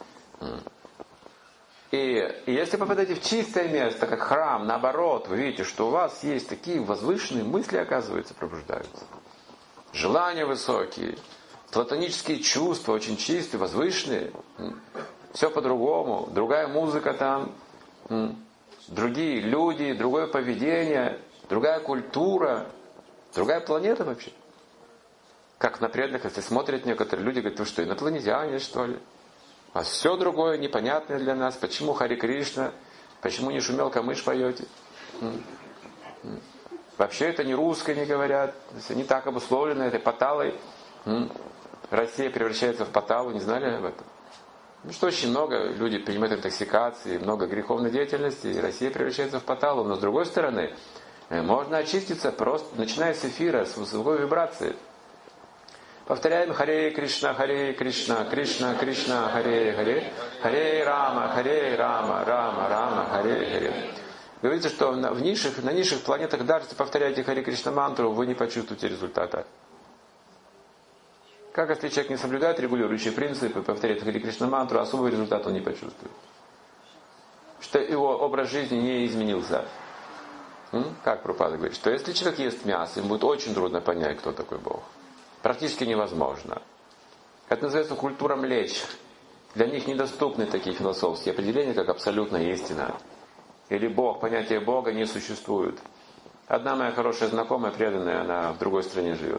И, и если попадаете в чистое место, как храм, наоборот, вы видите, что у вас есть такие возвышенные мысли, оказывается, пробуждаются. Желания высокие, платонические чувства, очень чистые, возвышенные. Все по-другому, другая музыка там, другие люди, другое поведение, другая культура, другая планета вообще. Как на преданных, если смотрят некоторые люди, говорят, вы что, инопланетяне, что ли? А все другое, непонятное для нас. Почему Хари Кришна? Почему не шумел камыш поете? Вообще это не русское, не говорят. Не так обусловлено этой паталой. Россия превращается в паталу, не знали об этом? Ну что, очень много людей принимают интоксикации, много греховной деятельности, и Россия превращается в паталу. Но с другой стороны, можно очиститься просто, начиная с эфира, с высокой вибрации. Повторяем Харе Кришна, Харе Кришна, Кришна, Кришна, Харе Харе, Харе Рама, Харе Рама, Рама, Рама, Харе Харе. Говорится, что на, в низших, на низших планетах, даже если повторяете Харе Кришна мантру, вы не почувствуете результата. Как если человек не соблюдает регулирующие принципы, повторяет Харе Кришна мантру, особый результат он не почувствует. Что его образ жизни не изменился. М? Как Прабхупада говорит, что если человек ест мясо, ему будет очень трудно понять, кто такой Бог. Практически невозможно. Это называется культура млеч. Для них недоступны такие философские определения, как абсолютная истина. Или Бог, понятие Бога не существует. Одна моя хорошая знакомая, преданная, она в другой стране живет.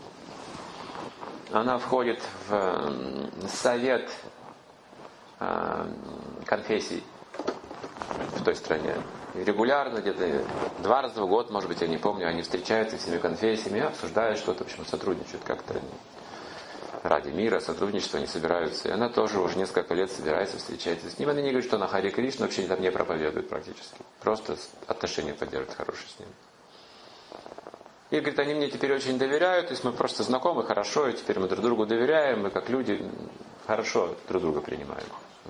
Она входит в совет конфессий в той стране. И регулярно, где-то два раза в год, может быть, я не помню, они встречаются всеми конфессиями, обсуждают что-то, в общем, сотрудничают как-то. Ради мира, сотрудничества они собираются. И она тоже уже несколько лет собирается, встречается с ним. Она не говорит, что она Харе Кришна, вообще там не проповедует практически. Просто отношения поддерживает хорошие с ним. И говорит, они мне теперь очень доверяют, то есть мы просто знакомы хорошо, и теперь мы друг другу доверяем, мы как люди хорошо друг друга принимаем.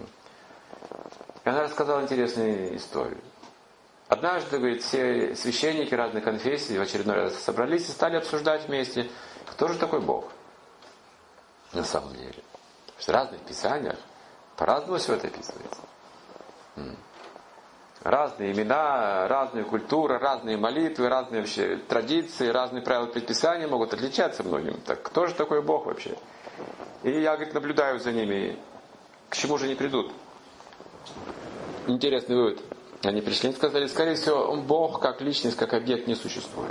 И она рассказала интересную историю. Однажды, говорит, все священники разных конфессий в очередной раз собрались и стали обсуждать вместе, кто же такой Бог на самом деле. В разных писаниях по-разному все это описывается. Разные имена, разные культуры, разные молитвы, разные вообще традиции, разные правила предписания могут отличаться многим. Так кто же такой Бог вообще? И я, говорит, наблюдаю за ними, к чему же они придут. Интересный вывод. Они пришли и сказали, скорее всего, Бог как личность, как объект не существует.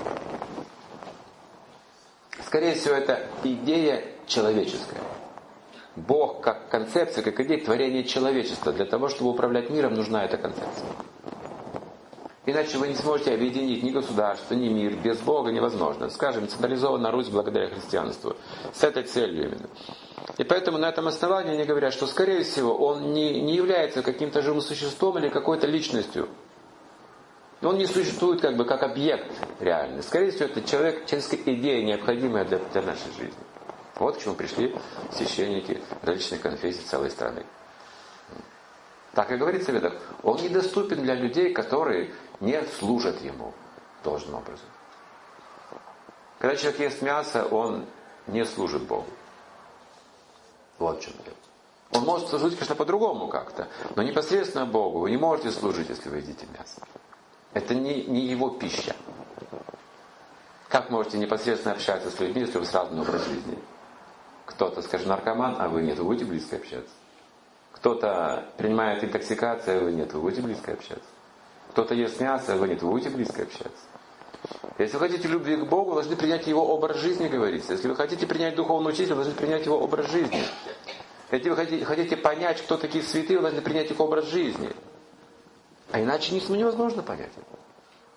Скорее всего, это идея человеческая. Бог как концепция, как идея творения человечества. Для того, чтобы управлять миром, нужна эта концепция. Иначе вы не сможете объединить ни государство, ни мир. Без Бога невозможно. Скажем, централизована Русь благодаря христианству. С этой целью именно. И поэтому на этом основании они говорят, что, скорее всего, он не, не является каким-то живым существом или какой-то личностью. Он не существует как бы как объект реальный. Скорее всего, это человек, человеческая идея, необходимая для, для нашей жизни. Вот к чему пришли священники различных конфессий целой страны. Так и говорится в Ведах. Он недоступен для людей, которые не служат ему должным образом. Когда человек ест мясо, он не служит Богу. Вот в чем дело. Он может служить, конечно, по-другому как-то, но непосредственно Богу вы не можете служить, если вы едите мясо. Это не, не его пища. Как можете непосредственно общаться с людьми, если вы с разным образом жизни? Кто-то, скажем, наркоман, а вы нет, вы будете близко общаться. Кто-то принимает интоксикацию, а вы нет, вы будете близко общаться. Кто-то ест мясо, а вы нет, вы будете близко общаться. Если вы хотите любви к Богу, вы должны принять Его образ жизни, говорится. Если вы хотите принять духовного учителя, вы должны принять Его образ жизни. Если вы хотите, хотите понять, кто такие святые, вы должны принять их образ жизни. А иначе невозможно понять это.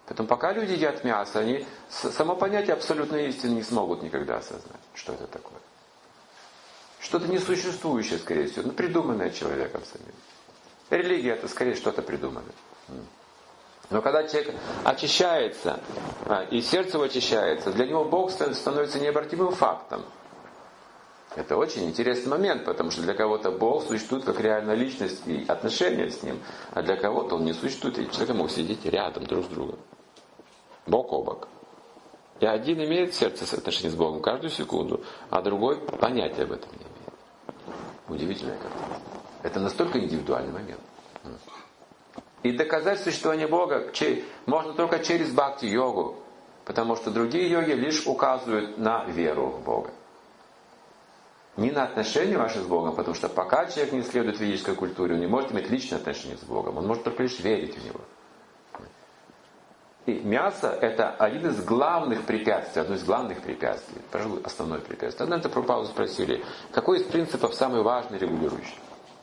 Поэтому пока люди едят мясо, они само понятие абсолютной истины не смогут никогда осознать, что это такое. Что-то несуществующее, скорее всего, ну, придуманное человеком самим. Религия это скорее что-то придуманное. Но когда человек очищается, и сердце его очищается, для него Бог становится необратимым фактом. Это очень интересный момент, потому что для кого-то Бог существует как реальная личность и отношения с Ним, а для кого-то Он не существует, и человек мог сидеть рядом друг с другом. Бок о бок. И один имеет в сердце отношения с Богом каждую секунду, а другой понятия об этом не имеет. Удивительная картина. Это настолько индивидуальный момент. И доказать существование Бога можно только через бхакти-йогу, потому что другие йоги лишь указывают на веру в Бога. Не на отношения ваши с Богом, потому что пока человек не следует ведической культуре, он не может иметь личные отношения с Богом, он может только лишь верить в Него. И мясо – это один из главных препятствий, одно из главных препятствий, пожалуй, основное препятствие. Однажды Прабхупаду спросили, какой из принципов самый важный, регулирующий?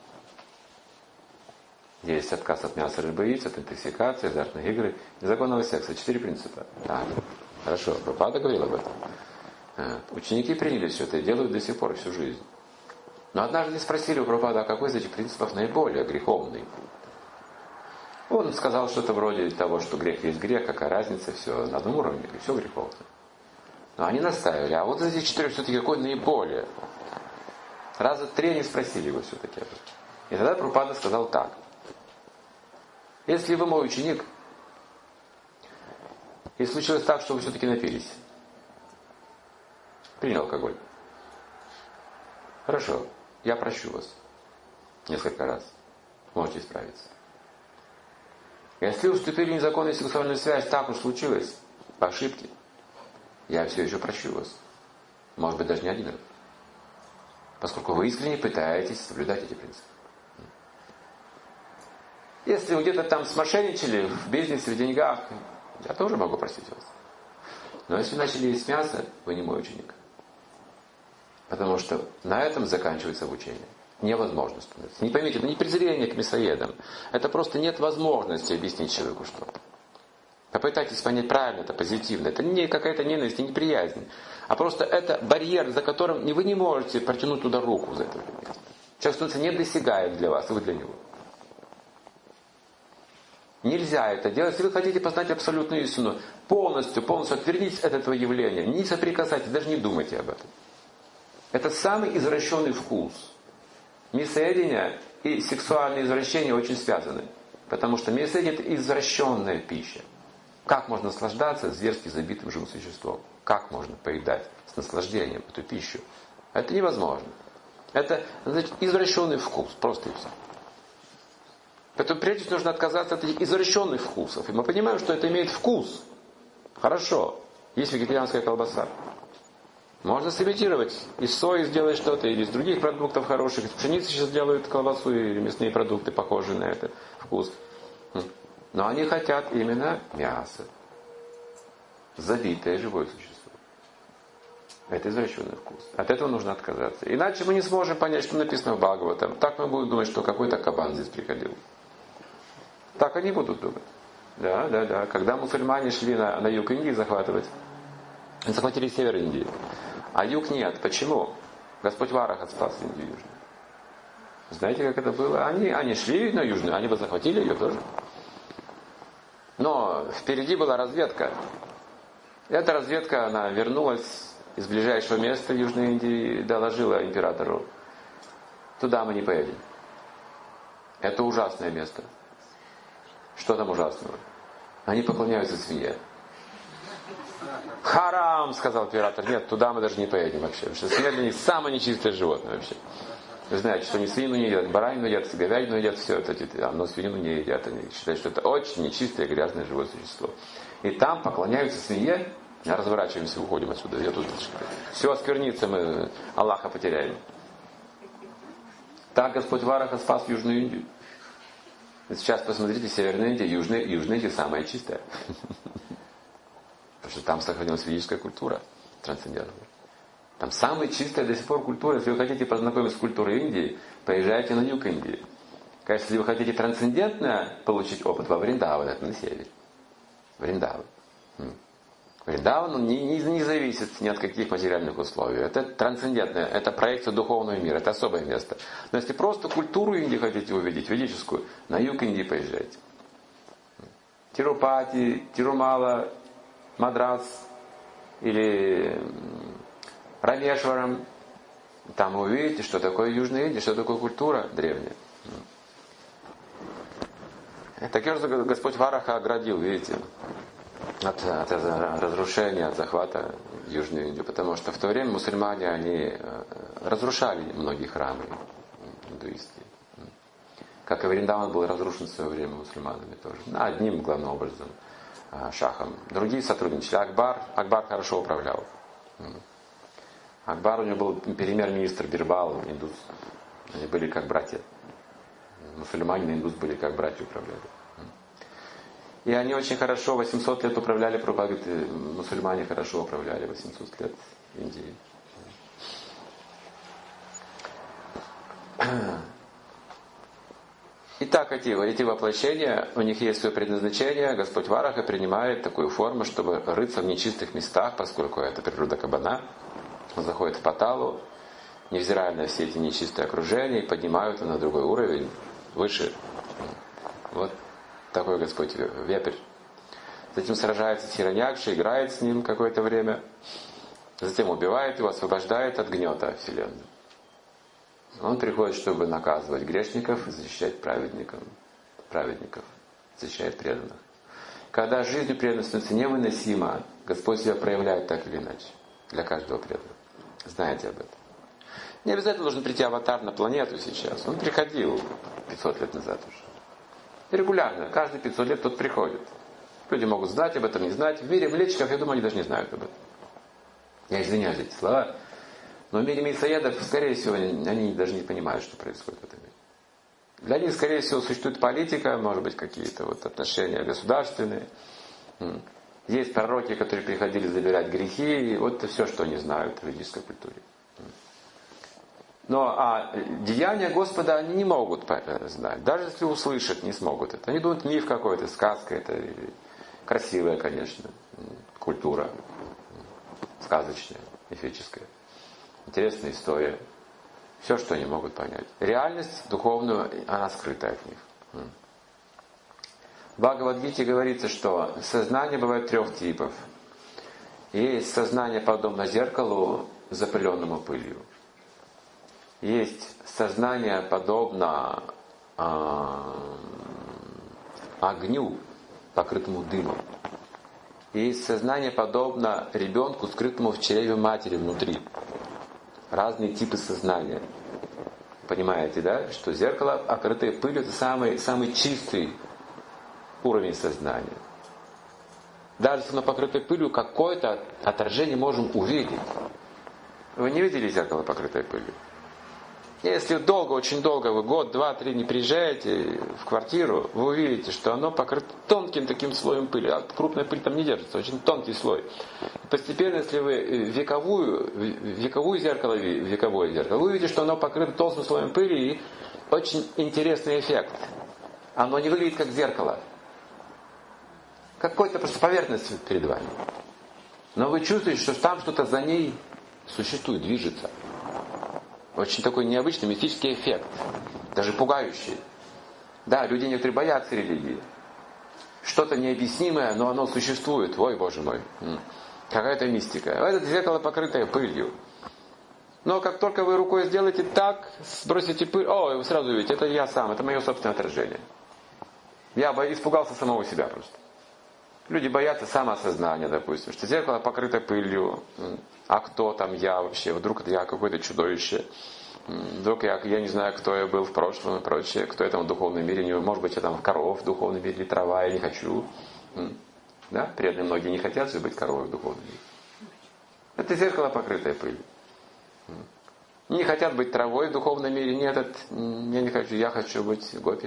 Есть отказ от мяса, рыбы, яиц, от интоксикации, азартных игр, незаконного секса. Четыре принципа. А, хорошо, Прабхупада говорил об этом. Ученики приняли все это и делают до сих пор всю жизнь. Но однажды спросили у Прабхупады, а какой из этих принципов наиболее греховный? Он сказал что-то вроде того, что грех есть грех, какая разница, все на одном уровне, все греховно. Но они настаивали, а вот из этих четырех все-таки какой наиболее? Раза три они спросили его все-таки об этом. И тогда Прабхупада сказал так. Если вы мой ученик, и случилось так, что вы все-таки напились, принял алкоголь. Хорошо, я прощу вас несколько раз. Можете исправиться. Если вы вступили в незаконную сексуальную связь, так уж случилось, по ошибке, я все еще прощу вас. Может быть, даже не один раз. Поскольку вы искренне пытаетесь соблюдать эти принципы. Если вы где-то там смошенничали в бизнесе, в деньгах, я тоже могу простить вас. Но если начали есть мясо, вы не мой ученик. Потому что на этом заканчивается обучение. Невозможно становится. Не поймите, это не презрение к мясоедам. Это просто нет возможности объяснить человеку что-то. Попытайтесь понять правильно, это позитивно. Это не какая-то ненависть, не неприязнь. А просто это барьер, за которым вы не можете протянуть туда руку. За это. Человек становится недосягаем для вас, и вы для него. Нельзя это делать. Если вы хотите познать абсолютную истину, полностью, полностью отвернитесь от этого явления. Не соприкасайтесь, даже не думайте об этом. Это самый извращенный вкус. Мясоедение и сексуальные извращения очень связаны. Потому что мясоедение – это извращенная пища. Как можно наслаждаться зверски забитым живым существом? Как можно поедать с наслаждением эту пищу? Это невозможно. Это, значит, извращенный вкус. Просто и все. Поэтому прежде всего нужно отказаться от этих извращенных вкусов. И мы понимаем, что это имеет вкус. Хорошо. Есть вегетарианская колбаса. Можно сымитировать. Из сои сделать что-то, или из других продуктов хороших. Из пшеницы сейчас делают колбасу или мясные продукты, похожие на этот вкус. Но они хотят именно мясо. Забитое живое существо. Это извращенный вкус. От этого нужно отказаться. Иначе мы не сможем понять, что написано в Бхагаватам. Так мы будем думать, что какой-то кабан здесь приходил. Так они будут думать. Да, да, да. Когда мусульмане шли на, на юг Индии захватывать, захватили север Индии. А юг нет. Почему? Господь Вараха спас Индию южную. Знаете, как это было? Они, они шли на южную, они бы захватили ее тоже. Но впереди была разведка. Эта разведка, она вернулась из ближайшего места Южной Индии и доложила императору. Туда мы не поедем. Это ужасное место. Что там ужасного? Они поклоняются свинье. Харам, сказал император. Нет, туда мы даже не поедем вообще. Потому что свинья для них самое нечистое животное вообще. Вы знаете, что они свинину не едят, баранину едят, говядину едят, все это, но свинину не едят. Они считают, что это очень нечистое, грязное живое существо. И там поклоняются свинье. Разворачиваемся, уходим отсюда. Я тут все осквернится, мы Аллаха потеряем. Так Господь Вараха спас Южную Индию. Сейчас посмотрите, Северная Индия, Южная, Южная Индия самая чистая. Потому что там сохранилась ведическая культура трансцендентная. Там самая чистая до сих пор культура. Если вы хотите познакомиться с культурой Индии, поезжайте на юг Индии. Конечно, если вы хотите трансцендентно получить опыт во Вриндаване, это на севере. Вриндаван. Вриндаван он не, не, не зависит ни от каких материальных условий. Это трансцендентное, это проекция духовного мира, это особое место. Но если просто культуру Индии хотите увидеть, ведическую, на юг Индии поезжайте. Тирупати, Тирумала, Мадрас или Рамешварам. Там вы увидите, что такое Южная Индия, что такое культура древняя. Таким же Господь Вараха оградил, видите, от, от разрушения, от захвата Южную Индию. Потому что в то время мусульмане, они разрушали многие храмы индуистские. Как и Вриндаван был разрушен в свое время мусульманами тоже. Одним главным образом, шахом. Другие сотрудничали. Акбар, Акбар хорошо управлял. Акбар, у него был премьер-министр Бирбал, индус. Они были как братья. Мусульмане и индус были как братья, управляли. И они очень хорошо, восемьсот лет управляли, Прабхупада, мусульмане хорошо управляли восемьсот лет Индией. Итак, эти, эти воплощения, у них есть свое предназначение. Господь Вараха принимает такую форму, чтобы рыться в нечистых местах, поскольку это природа кабана. Он заходит в паталу, невзирая на все эти нечистые окружения, и поднимают его на другой уровень, выше. Вот такой Господь Вепрь. Затем сражается с Хираньякшей, играет с ним какое-то время. Затем убивает его, освобождает от гнета Вселенной. Он приходит, чтобы наказывать грешников и защищать праведников, праведников, защищает преданных. Когда жизнь преданных становится невыносима, Господь себя проявляет так или иначе. Для каждого преданного. Знаете об этом. Не обязательно должен прийти аватар на планету сейчас. Он приходил пятьсот лет назад уже. И регулярно, каждые пятьсот лет тот приходит. Люди могут знать об этом, не знать. В мире млечиков, я думаю, они даже не знают об этом. Я извиняюсь за эти слова. Но в мире мясоедов, скорее всего, они даже не понимают, что происходит в этом мире. Для них, скорее всего, существует политика, может быть, какие-то вот отношения государственные. Есть пророки, которые приходили забирать грехи, и вот это все, что они знают в ведической культуре. Но а деяния Господа они не могут знать. Даже если услышат, не смогут это. Они думают, миф какой-то, сказка это. Красивая, конечно, культура. Сказочная, мифическая. Интересная история. Все, что они могут понять. Реальность духовную, она скрыта от них. В Бхагавад-гите говорится, что сознание бывает трех типов. Есть сознание подобно зеркалу, запыленному пылью. Есть сознание подобно э, огню, покрытому дымом. Есть сознание подобно ребенку, скрытому в чреве матери внутри. Разные типы сознания. Понимаете, да? Что зеркало, покрытое пылью, это самый, самый чистый уровень сознания. Даже если оно покрыто пылью, какое-то отражение можем увидеть. Вы не видели зеркало, покрытое пылью? Если долго, очень долго, вы год, два, три не приезжаете в квартиру, вы увидите, что оно покрыто тонким таким слоем пыли. А крупная пыль там не держится, очень тонкий слой. Постепенно, если вы вековую, вековую зеркало, вековое зеркало, вы увидите, что оно покрыто толстым слоем пыли, и очень интересный эффект. Оно не выглядит как зеркало. Какой-то просто поверхность перед вами. Но вы чувствуете, что там что-то за ней существует, движется. Очень такой необычный мистический эффект. Даже пугающий. Да, люди некоторые боятся религии. Что-то необъяснимое, но оно существует. Ой, Боже мой. Какая-то мистика. Это зеркало, покрытое пылью. Но как только вы рукой сделаете так, сбросите пыль, о, вы сразу видите, это я сам, это мое собственное отражение. Я испугался самого себя просто. Люди боятся самоосознания, допустим, что зеркало покрыто пылью. А кто там я вообще? Вдруг я какое-то чудовище. Вдруг я, я не знаю, кто я был в прошлом и прочее. Кто я там в духовном мире. Не, может быть, я там коров в духовном мире или трава. Я не хочу. Да? Преданные многие не хотят же быть коровой в духовном мире. Это зеркало, покрытое пылью. Не хотят быть травой в духовном мире. Нет, это, я не хочу. Я хочу быть гопи.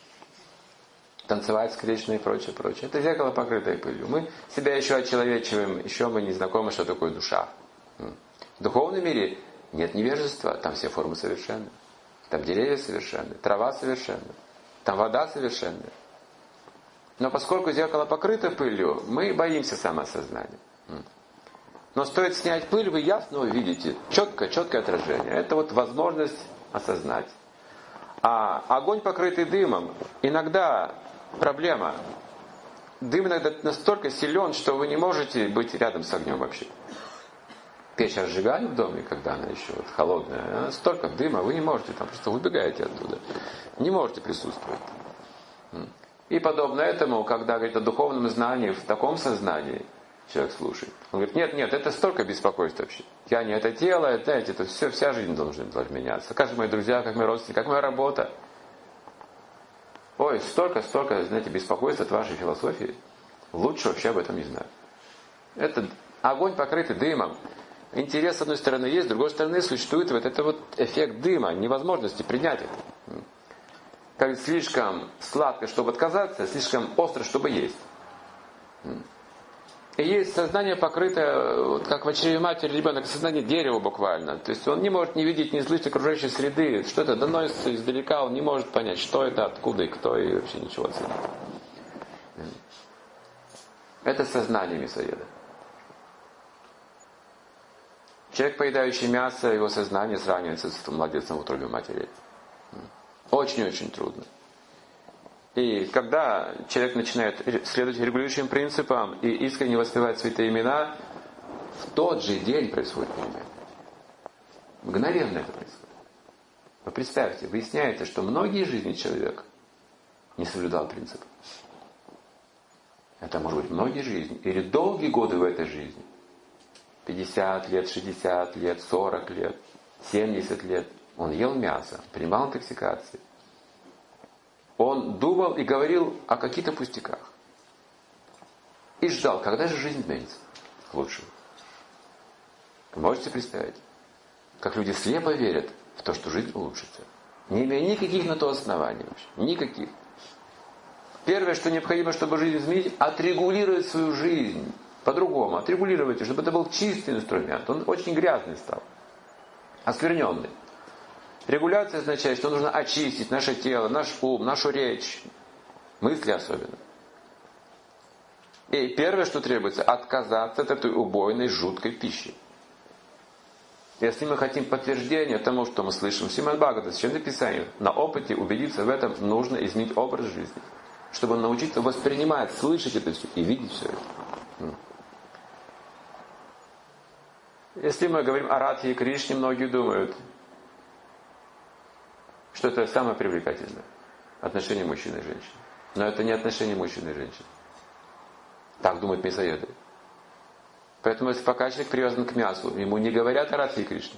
Танцевать скрещенно и прочее, прочее. Это зеркало, покрытое пылью. Мы себя еще очеловечиваем, еще мы не знакомы, что такое душа. В духовном мире нет невежества, там все формы совершенны. Там деревья совершенны, трава совершенна, там вода совершенная. Но поскольку зеркало покрыто пылью, мы боимся самоосознания. Но стоит снять пыль, вы ясно увидите четкое, четкое отражение. Это вот возможность осознать. А огонь, покрытый дымом, иногда проблема. Дым иногда настолько силен, что вы не можете быть рядом с огнем вообще. Печь разжигали в доме, когда она еще вот холодная. Столько дыма, вы не можете, там просто выбегаете оттуда. Не можете присутствовать. И подобно этому, когда говорит о духовном знании, в таком сознании человек слушает. Он говорит, нет, нет, это столько беспокойств вообще. Я не это тело, это, это все, вся жизнь должна, должна меняться. Как же мои друзья, как мои родственники, как моя работа. Ой, столько, столько, знаете, беспокойств от вашей философии. Лучше вообще об этом не знать. Это огонь, покрытый дымом. Интерес, с одной стороны, есть, с другой стороны, существует вот это вот эффект дыма, невозможности принять это. Как слишком сладко, чтобы отказаться, слишком остро, чтобы есть. И есть сознание, покрытое, вот как в очреве матери ребенок, сознание дерева буквально. То есть он не может не видеть, не слышать окружающей среды. Что это доносится издалека, он не может понять, что это, откуда и кто, и вообще ничего оценить. Это сознание мясоеда. Человек, поедающий мясо, его сознание сравнивается с младенцем в утробе матери. Очень-очень трудно. И когда человек начинает следовать регулирующим принципам и искренне воспевать святые имена, в тот же день происходит перемена. Мгновенно это происходит. Вы представьте, выясняется, что многие жизни человек не соблюдал принцип. Это может быть многие жизни. Или долгие годы в этой жизни. пятьдесят лет, шестьдесят лет, сорок лет, семьдесят лет. Он ел мясо, принимал интоксикации. Он думал и говорил о каких-то пустяках. И ждал, когда же жизнь изменится к лучшему. Вы можете представить, как люди слепо верят в то, что жизнь улучшится. Не имея никаких на то оснований вообще. Никаких. Первое, что необходимо, чтобы жизнь изменить, отрегулировать свою жизнь. По-другому. Отрегулировать, чтобы это был чистый инструмент. Он очень грязный стал. Оскверненный. Регуляция означает, что нужно очистить наше тело, наш ум, нашу речь, мысли особенно. И первое, что требуется, отказаться от этой убойной, жуткой пищи. Если мы хотим подтверждения тому, что мы слышим в Шримад Бхагаватам, в Священном Писании, на опыте убедиться в этом, нужно изменить образ жизни, чтобы научиться воспринимать, слышать это все и видеть все это. Если мы говорим о Радхе и Кришне, многие думают, что это самое привлекательное отношение мужчины и женщины. Но это не отношение мужчины и женщины. Так думают мясоеды. Поэтому если пока человек привязан к мясу, ему не говорят о Радхе и Кришне.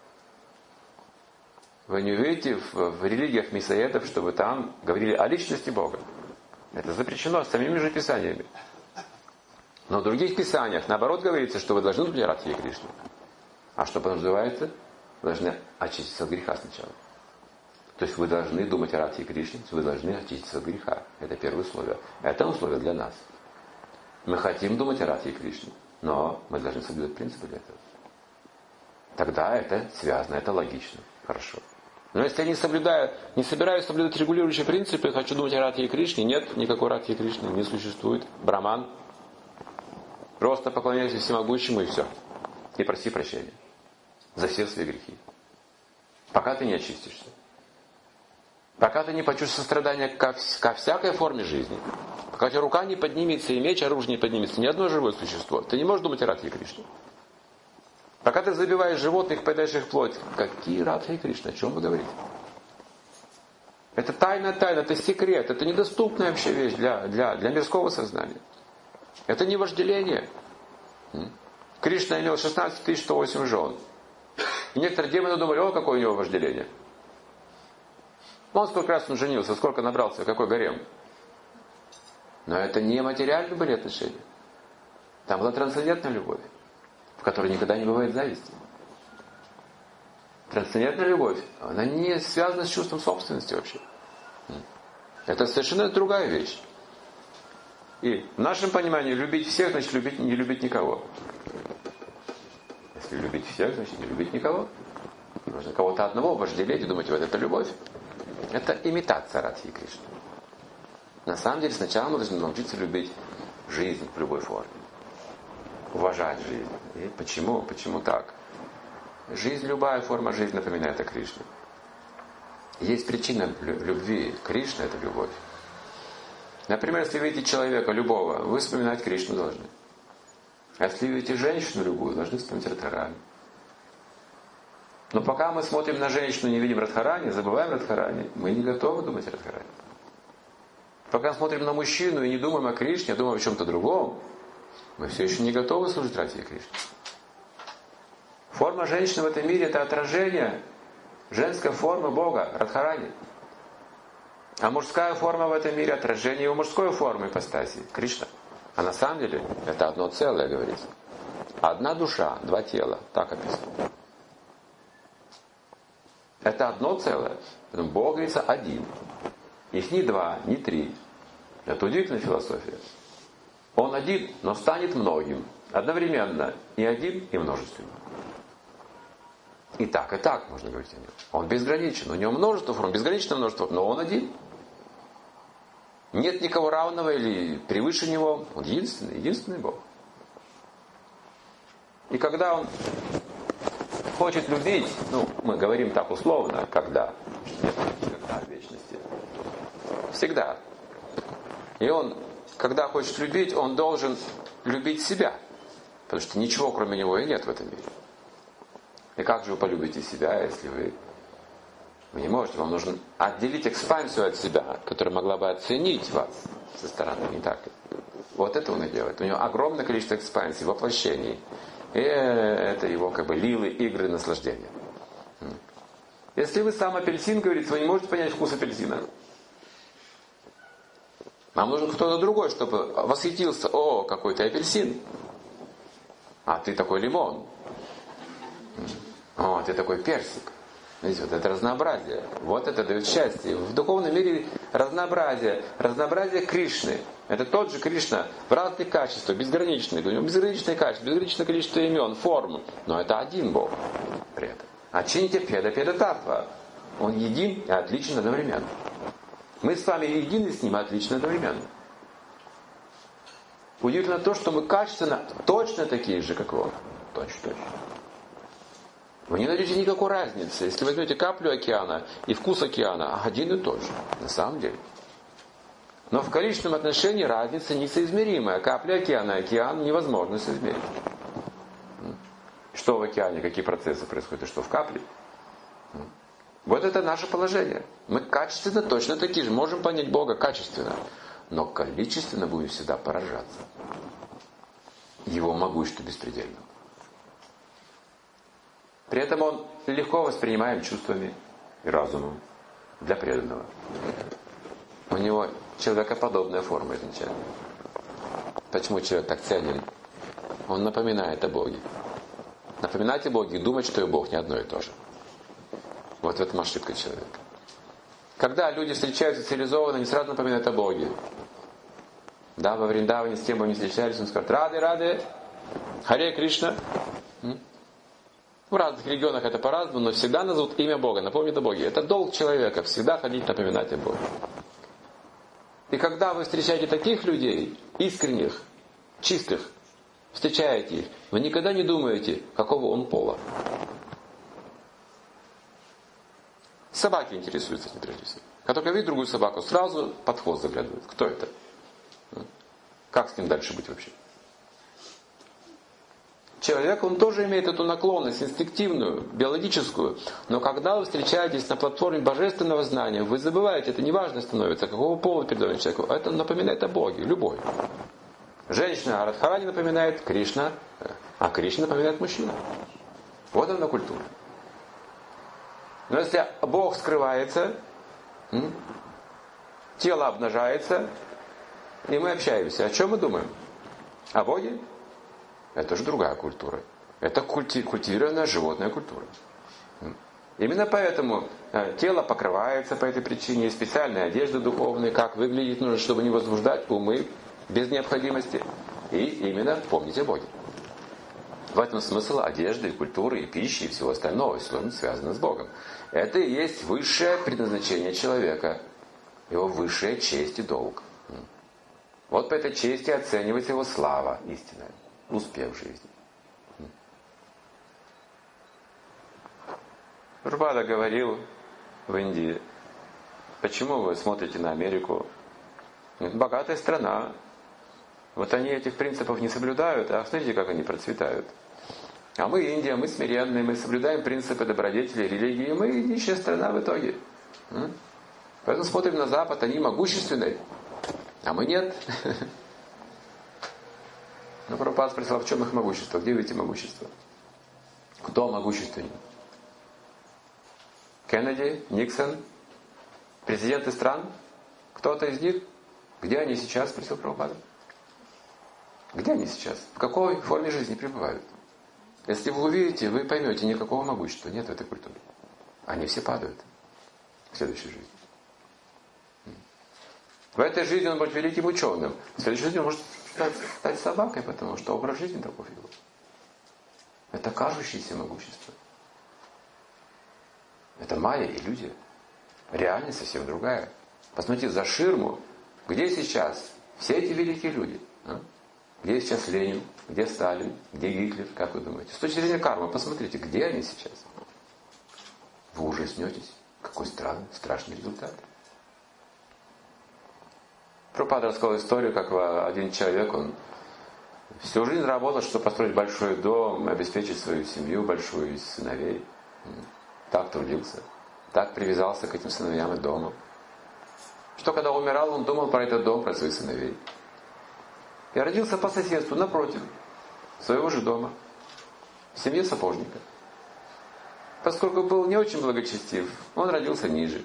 Вы не увидите в, в религиях мясоедов, чтобы там говорили о личности Бога. Это запрещено самими же писаниями. Но в других писаниях, наоборот, говорится, что вы должны думать о Радхе и Кришне. А что подразумевается? Вы должны очиститься от греха сначала. То есть вы должны думать о Радхе и Кришне, вы должны очиститься от греха. Это первое условие. Это условие для нас. Мы хотим думать о Радхе и Кришне, но мы должны соблюдать принципы для этого. Тогда это связано, это логично. Хорошо. Но если я не соблюдаю, не собираюсь соблюдать регулирующие принципы, хочу думать о Радхе и Кришне, нет, никакой Радхи и Кришны не существует. Браман. Просто поклоняйся всемогущему и все. И проси прощения за все свои грехи. Пока ты не очистишься. Пока ты не почувствуешь сострадания ко, ко всякой форме жизни. Пока у тебя рука не поднимется и меч, оружие не поднимется, ни одно живое существо. Ты не можешь думать о Радхе и Кришне. Пока ты забиваешь животных, поедаешь их плоть. Какие Радха и Кришна? О чем вы говорите? Это тайна тайна, это секрет. Это недоступная вообще вещь для, для, для мирского сознания. Это не вожделение. Кришна имел шестнадцать тысяч сто восемь жен. И некоторые демоны думали, о, какое у него вожделение. Он сколько раз он женился, сколько набрался, какой гарем. Но это не материальные были отношения. Там была трансцендентная любовь, в которой никогда не бывает зависти. Трансцендентная любовь, она не связана с чувством собственности вообще. Это совершенно другая вещь. И в нашем понимании любить всех, значит любить, не любить никого. Если любить всех, значит не любить никого. Нужно кого-то одного вожделеть и думать, вот это любовь. Это имитация Радхи и Кришны. На самом деле сначала мы должны научиться любить жизнь в любой форме. Уважать жизнь. И почему? Почему так? Жизнь, любая форма жизни напоминает о Кришне. Есть причина любви. Кришна – это любовь. Например, если вы видите человека любого, вы вспоминать Кришну должны. А если вы видите женщину любую, должны вспомнить Радхарани. Но пока мы смотрим на женщину и не видим Радхарани, забываем Радхарани, мы не готовы думать о Радхарани. Пока смотрим на мужчину и не думаем о Кришне, а думаем о чем-то другом, мы все еще не готовы служить Радхе Кришне. Форма женщины в этом мире – это отражение женской формы Бога, Радхарани. А мужская форма в этом мире – отражение его мужской формы ипостаси, Кришна. А на самом деле это одно целое, говорится. Одна душа, два тела, так описано. Это одно целое. Поэтому Бог, говорится, один. Их не два, не три. Это удивительная философия. Он один, но станет многим. Одновременно и один, и множественным. И так, и так можно говорить о нем. Он безграничен. У него множество форм, безграничное множество, но он один. Нет никого равного или превыше него. Он единственный, единственный Бог. И когда он хочет любить, ну, мы говорим так условно, когда, нет никогда в вечности. Всегда. И он, когда хочет любить, он должен любить себя. Потому что ничего кроме него и нет в этом мире. И как же вы полюбите себя, если вы, вы не можете? Вам нужно отделить экспансию от себя, которая могла бы оценить вас со стороны, не так ли? Вот это он и делает. У него огромное количество экспансий, воплощений. И это его как бы лилы, игры, наслаждения. Если вы сам апельсин, говорите, вы не можете понять вкус апельсина. Вам нужен кто-то другой, чтобы восхитился: о, какой ты апельсин. А ты такой лимон. О, ты такой персик. Видите, вот это разнообразие. Вот это дает счастье. В духовном мире разнообразие. Разнообразие Кришны. Это тот же Кришна в разных качествах, безграничный. У него безграничное качество, безграничное количество имен, форм. Но это один Бог при этом. Ачиньте педа педа татва. Он един и отличен одновременно. Мы с вами едины с ним, а отличны одновременно. Удивительно то, что мы качественно точно такие же, как он. Точно, точно. Вы не найдете никакой разницы. Если возьмете каплю океана и вкус океана, один и тот же. На самом деле. Но в количественном отношении разница несоизмеримая. Капля океана и океан невозможно соизмерить. Что в океане, какие процессы происходят, и что в капле. Вот это наше положение. Мы качественно точно такие же. Можем понять Бога качественно. Но количественно будем всегда поражаться Его могуществу беспредельному. При этом он легко воспринимаем чувствами и разумом для преданного. У него человекоподобная форма изначально. Почему человек так ценен? Он напоминает о Боге. Напоминать о Боге и думать, что и Бог не одно и то же. Вот в этом ошибка человека. Когда люди встречаются цивилизованно, они сразу напоминают о Боге. Да, во Вриндаване с кем бы они встречались, он скажет: Рады, Рады, Харе Кришна. В разных регионах это по-разному, но всегда назовут имя Бога, напомнят о Боге. Это долг человека, всегда ходить напоминать о Боге. И когда вы встречаете таких людей, искренних, чистых, встречаете их, вы никогда не думаете, какого он пола. Собаки интересуются этим прежде всего. Как только видят другую собаку, сразу под хвост заглядывают. Кто это? Как с ним дальше быть вообще? Человек, он тоже имеет эту наклонность инстинктивную, биологическую. Но когда вы встречаетесь на платформе божественного знания, вы забываете, это неважно становится, какого пола передает человеку. Это напоминает о Боге, любой. Женщина Радхарани напоминает Кришна, а Кришна напоминает мужчину. Вот она культура. Но если Бог скрывается, тело обнажается, и мы общаемся, о чем мы думаем? О Боге? Это же другая культура. Это культи- культивированная животная культура. Именно поэтому тело покрывается по этой причине, есть специальные одежды духовные, как выглядеть нужно, чтобы не возбуждать умы без необходимости. И именно помните о Боге. В этом смысл одежды, культуры, и пищи, и всего остального, все связано с Богом. Это и есть высшее предназначение человека, его высшая честь и долг. Вот по этой чести оценивается его слава истинная, успех в жизни. Прабхупада говорил в Индии: почему вы смотрите на Америку? Это богатая страна. Вот они этих принципов не соблюдают, а смотрите, как они процветают. А мы Индия, мы смиренные, мы соблюдаем принципы добродетели, религии, мы нищая страна в итоге. Поэтому смотрим на Запад, они могущественные, а мы нет. Но Прабхупада спросил: в чем их могущество? Где вы видите могущество? Кто могущественнее? Кеннеди, Никсон, президенты стран? Кто-то из них? Где они сейчас? Спросил Прабхупада. Где они сейчас? В какой форме жизни пребывают? Если вы увидите, вы поймете, никакого могущества нет в этой культуре. Они все падают в следующей жизни. В этой жизни он будет великим ученым. В следующей жизни он может стать, стать собакой, потому что образ жизни таков его. Это кажущееся могущество. Это майя, иллюзия. Реальность совсем другая. Посмотрите за ширму. Где сейчас все эти великие люди? А? Где сейчас Ленин? Где Сталин? Где Гитлер? Как вы думаете? С точки зрения кармы, посмотрите, где они сейчас? Вы ужаснетесь. Какой странный, страшный результат. Прабхупада рассказал историю, как один человек, он всю жизнь работал, чтобы построить большой дом, обеспечить свою семью большую из сыновей. Так трудился, так привязался к этим сыновьям и дому, что когда умирал, он думал про этот дом, про своих сыновей. И родился по соседству, напротив своего же дома, в семье сапожника. Поскольку был не очень благочестив, он родился ниже.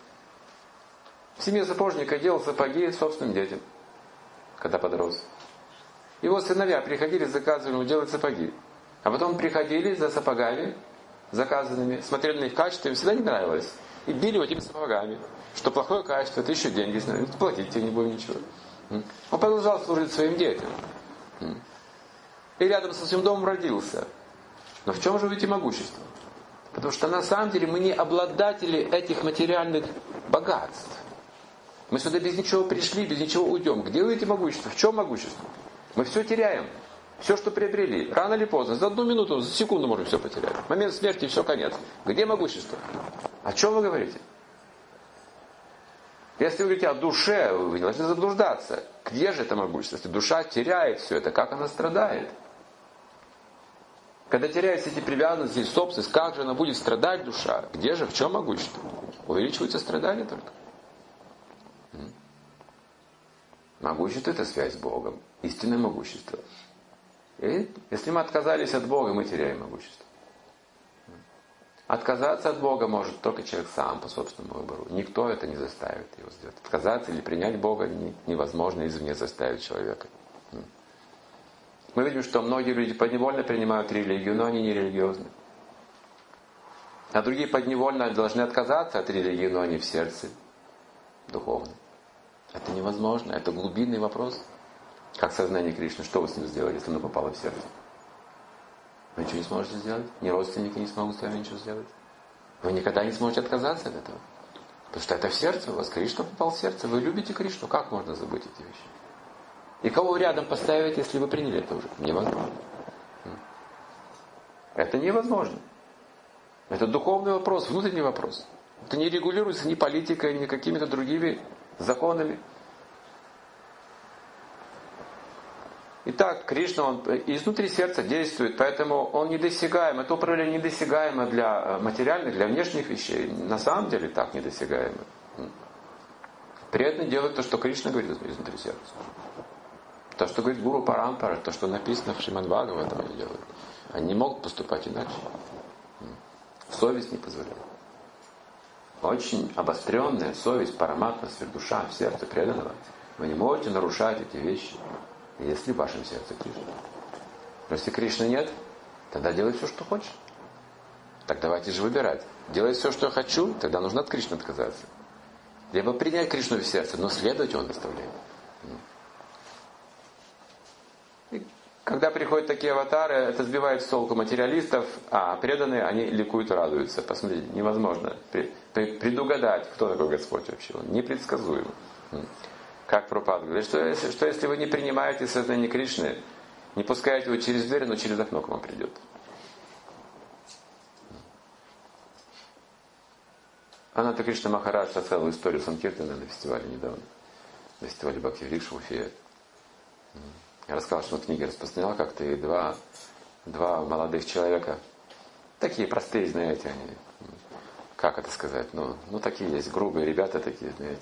В семье сапожника делал сапоги собственным детям, когда подрос. Его сыновья приходили, заказывали ему делать сапоги. А потом приходили за сапогами заказанными, смотрели на их качество, им всегда не нравилось. И били его этими сапогами. Что плохое качество, ты еще деньги знаешь, платить тебе не будем ничего. Он продолжал служить своим детям. И рядом со своим домом родился. Но в чем же видите могущество? Потому что на самом деле мы не обладатели этих материальных богатств. Мы сюда без ничего пришли, без ничего уйдем. Где вы видите могущество? В чем могущество? Мы все теряем. Все, что приобрели. Рано или поздно. За одну минуту, за секунду можем все потерять. В момент смерти все, конец. Где могущество? О чем вы говорите? Если вы говорите о душе, вы не должны заблуждаться. Где же это могущество? Если душа теряет все это, как она страдает? Когда теряются эти привязанности и собственность, как же она будет страдать, душа? Где же, в чем могущество? Увеличивается страдание только. Могущество – это связь с Богом. Истинное могущество. И если мы отказались от Бога, мы теряем могущество. Отказаться от Бога может только человек сам по собственному выбору. Никто это не заставит его сделать. Отказаться или принять Бога невозможно извне заставить человека. Мы видим, что многие люди подневольно принимают религию, но они не религиозны. А другие подневольно должны отказаться от религии, но они в сердце духовны. Это невозможно, это глубинный вопрос. Как сознание Кришны, что вы с ним сделали, если оно попало в сердце? Вы ничего не сможете сделать, ни родственники не смогут с вами ничего сделать. Вы никогда не сможете отказаться от этого. Потому что это в сердце у вас, Кришна попал в сердце, вы любите Кришну, как можно забыть эти вещи? И кого вы рядом поставить, если вы приняли это уже? Невозможно. Это невозможно. Это духовный вопрос, внутренний вопрос. Это не регулируется ни политикой, ни какими-то другими законами. Итак, Кришна, он изнутри сердца действует, поэтому он недосягаем. Это управление недосягаемо для материальных, для внешних вещей. На самом деле так недосягаемо. Преданные делают то, что Кришна говорит изнутри сердца. То, что говорит Гуру Парампара, то, что написано в Шримад Бхагаватам, они делают. Они не могут поступать иначе. Совесть не позволяет. Очень обостренная совесть, параматма, сверхдуша в сердце преданного. Вы не можете нарушать эти вещи, если в вашем сердце Кришна. Но если Кришны нет, тогда делай все, что хочешь. Так давайте же выбирать. Делать все, что я хочу, тогда нужно от Кришны отказаться. Либо принять Кришну в сердце, но следовать его наставлению. И когда приходят такие аватары, это сбивает с толку материалистов, а преданные, они ликуют и радуются. Посмотрите, невозможно предугадать, кто такой Господь вообще. Он непредсказуем. Как Прабхупада говорит, что если, что если вы не принимаете сознание Кришны, не пускаете его через дверь, но через окно к вам придет. Ананта Кришна Махарадж рассказывал историю Санкиртана на фестивале недавно. На фестивале Бхакти Врикша в Уфе. Я рассказал, что он книги распространял как-то, и два, два молодых человека, такие простые, знаете, они, как это сказать, ну, ну такие есть, грубые ребята такие, знаете.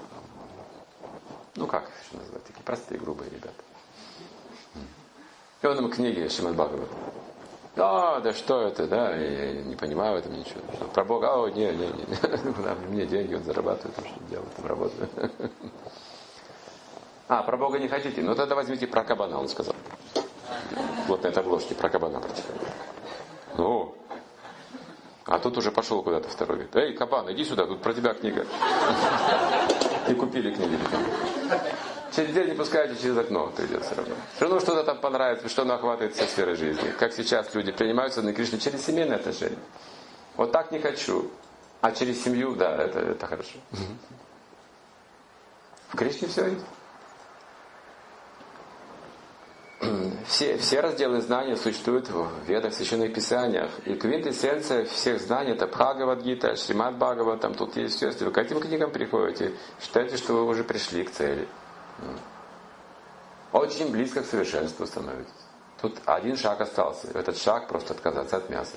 Ну как их еще назвать, такие простые, грубые ребята. И он им книги Шримад Бхагават. Да, да что это, да, я, я не понимаю в этом ничего. Что, про Бога, о, не, не, не, мне деньги, он зарабатывает, он что делает, там работает. А, про Бога не хотите? Ну тогда возьмите про кабана, он сказал. Вот на этой обложке про кабана прочитали. Ну, а тут уже пошел куда-то второй. Говорит, эй, кабан, иди сюда, тут про тебя книга. И купили книги. Через дверь не пускаете, через окно придет все равно. Все равно что-то там понравится, что оно охватывает все сферы жизни. Как сейчас люди принимают сознание Кришны через семейные отношения. Вот так не хочу. А через семью, да, это, это хорошо. В Кришне все есть. Все, все разделы знаний существуют в Ведах, в Священных Писаниях. И квинтэссенция всех знаний — это Бхагавад-гита, Шримад Бхагават, там тут есть все. Если вы к этим книгам приходите, считайте, что вы уже пришли к цели. Очень близко к совершенству становитесь. Тут один шаг остался. Этот шаг — просто отказаться от мяса.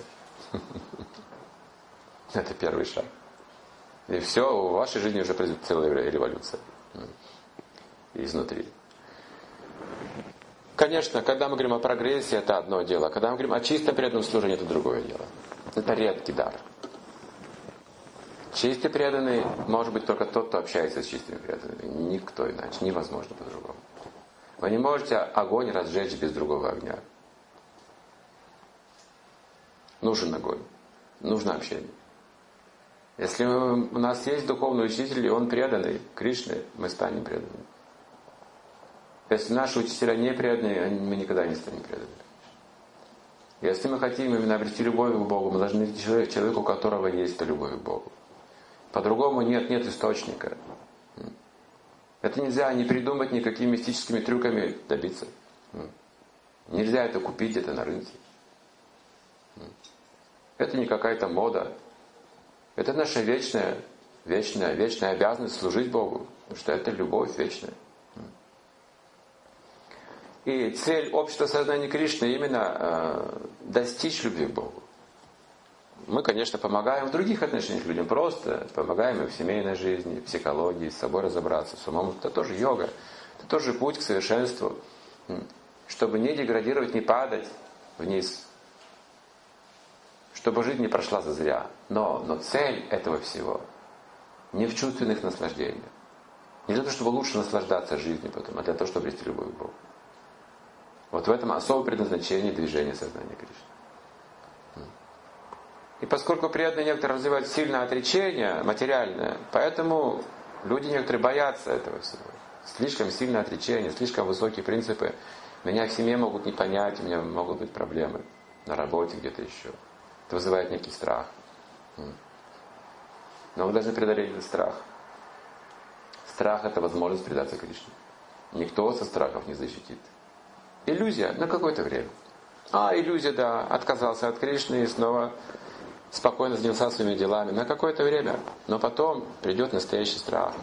Это первый шаг. И все, в вашей жизни уже произойдет целая революция. Изнутри. Конечно, когда мы говорим о прогрессе, это одно дело. Когда мы говорим о чистом преданном служении, это другое дело. Это редкий дар. Чистый преданный может быть только тот, кто общается с чистыми преданными. Никто иначе. Невозможно по-другому. Вы не можете огонь разжечь без другого огня. Нужен огонь. Нужно общение. Если у нас есть духовный учитель, и он преданный Кришне, мы станем преданными. Если наши учителя не преданные, мы никогда не станем преданными. Если мы хотим именно обрести любовь к Богу, мы должны найти человека, у которого есть эта любовь к Богу. По-другому нет, нет источника. Это нельзя не придумать, никакими мистическими трюками добиться. Нельзя это купить где-то на рынке. Это не какая-то мода. Это наша вечная, вечная, вечная обязанность служить Богу. Потому что это любовь вечная. И цель общества сознания Кришны именно э, достичь любви к Богу. Мы, конечно, помогаем в других отношениях людям, просто помогаем им в семейной жизни, в психологии, с собой разобраться, с умом. Это тоже йога, это тоже путь к совершенству, чтобы не деградировать, не падать вниз, чтобы жизнь не прошла зазря. Но, но цель этого всего не в чувственных наслаждениях. Не для того, чтобы лучше наслаждаться жизнью потом, а для того, чтобы обрести любовь к Богу. Вот в этом особое предназначение движения сознания Кришны. И поскольку преданные некоторые развивают сильное отречение материальное, поэтому люди некоторые боятся этого всего. Слишком сильное отречение, слишком высокие принципы. Меня в семье могут не понять, у меня могут быть проблемы на работе, где-то еще. Это вызывает некий страх. Но мы должны преодолеть этот страх. Страх — это возможность предаться Кришне. Никто со страхов не защитит. Иллюзия на какое-то время. А, иллюзия, да, отказался от Кришны и снова спокойно занялся своими делами на какое-то время. Но потом придет настоящий страх.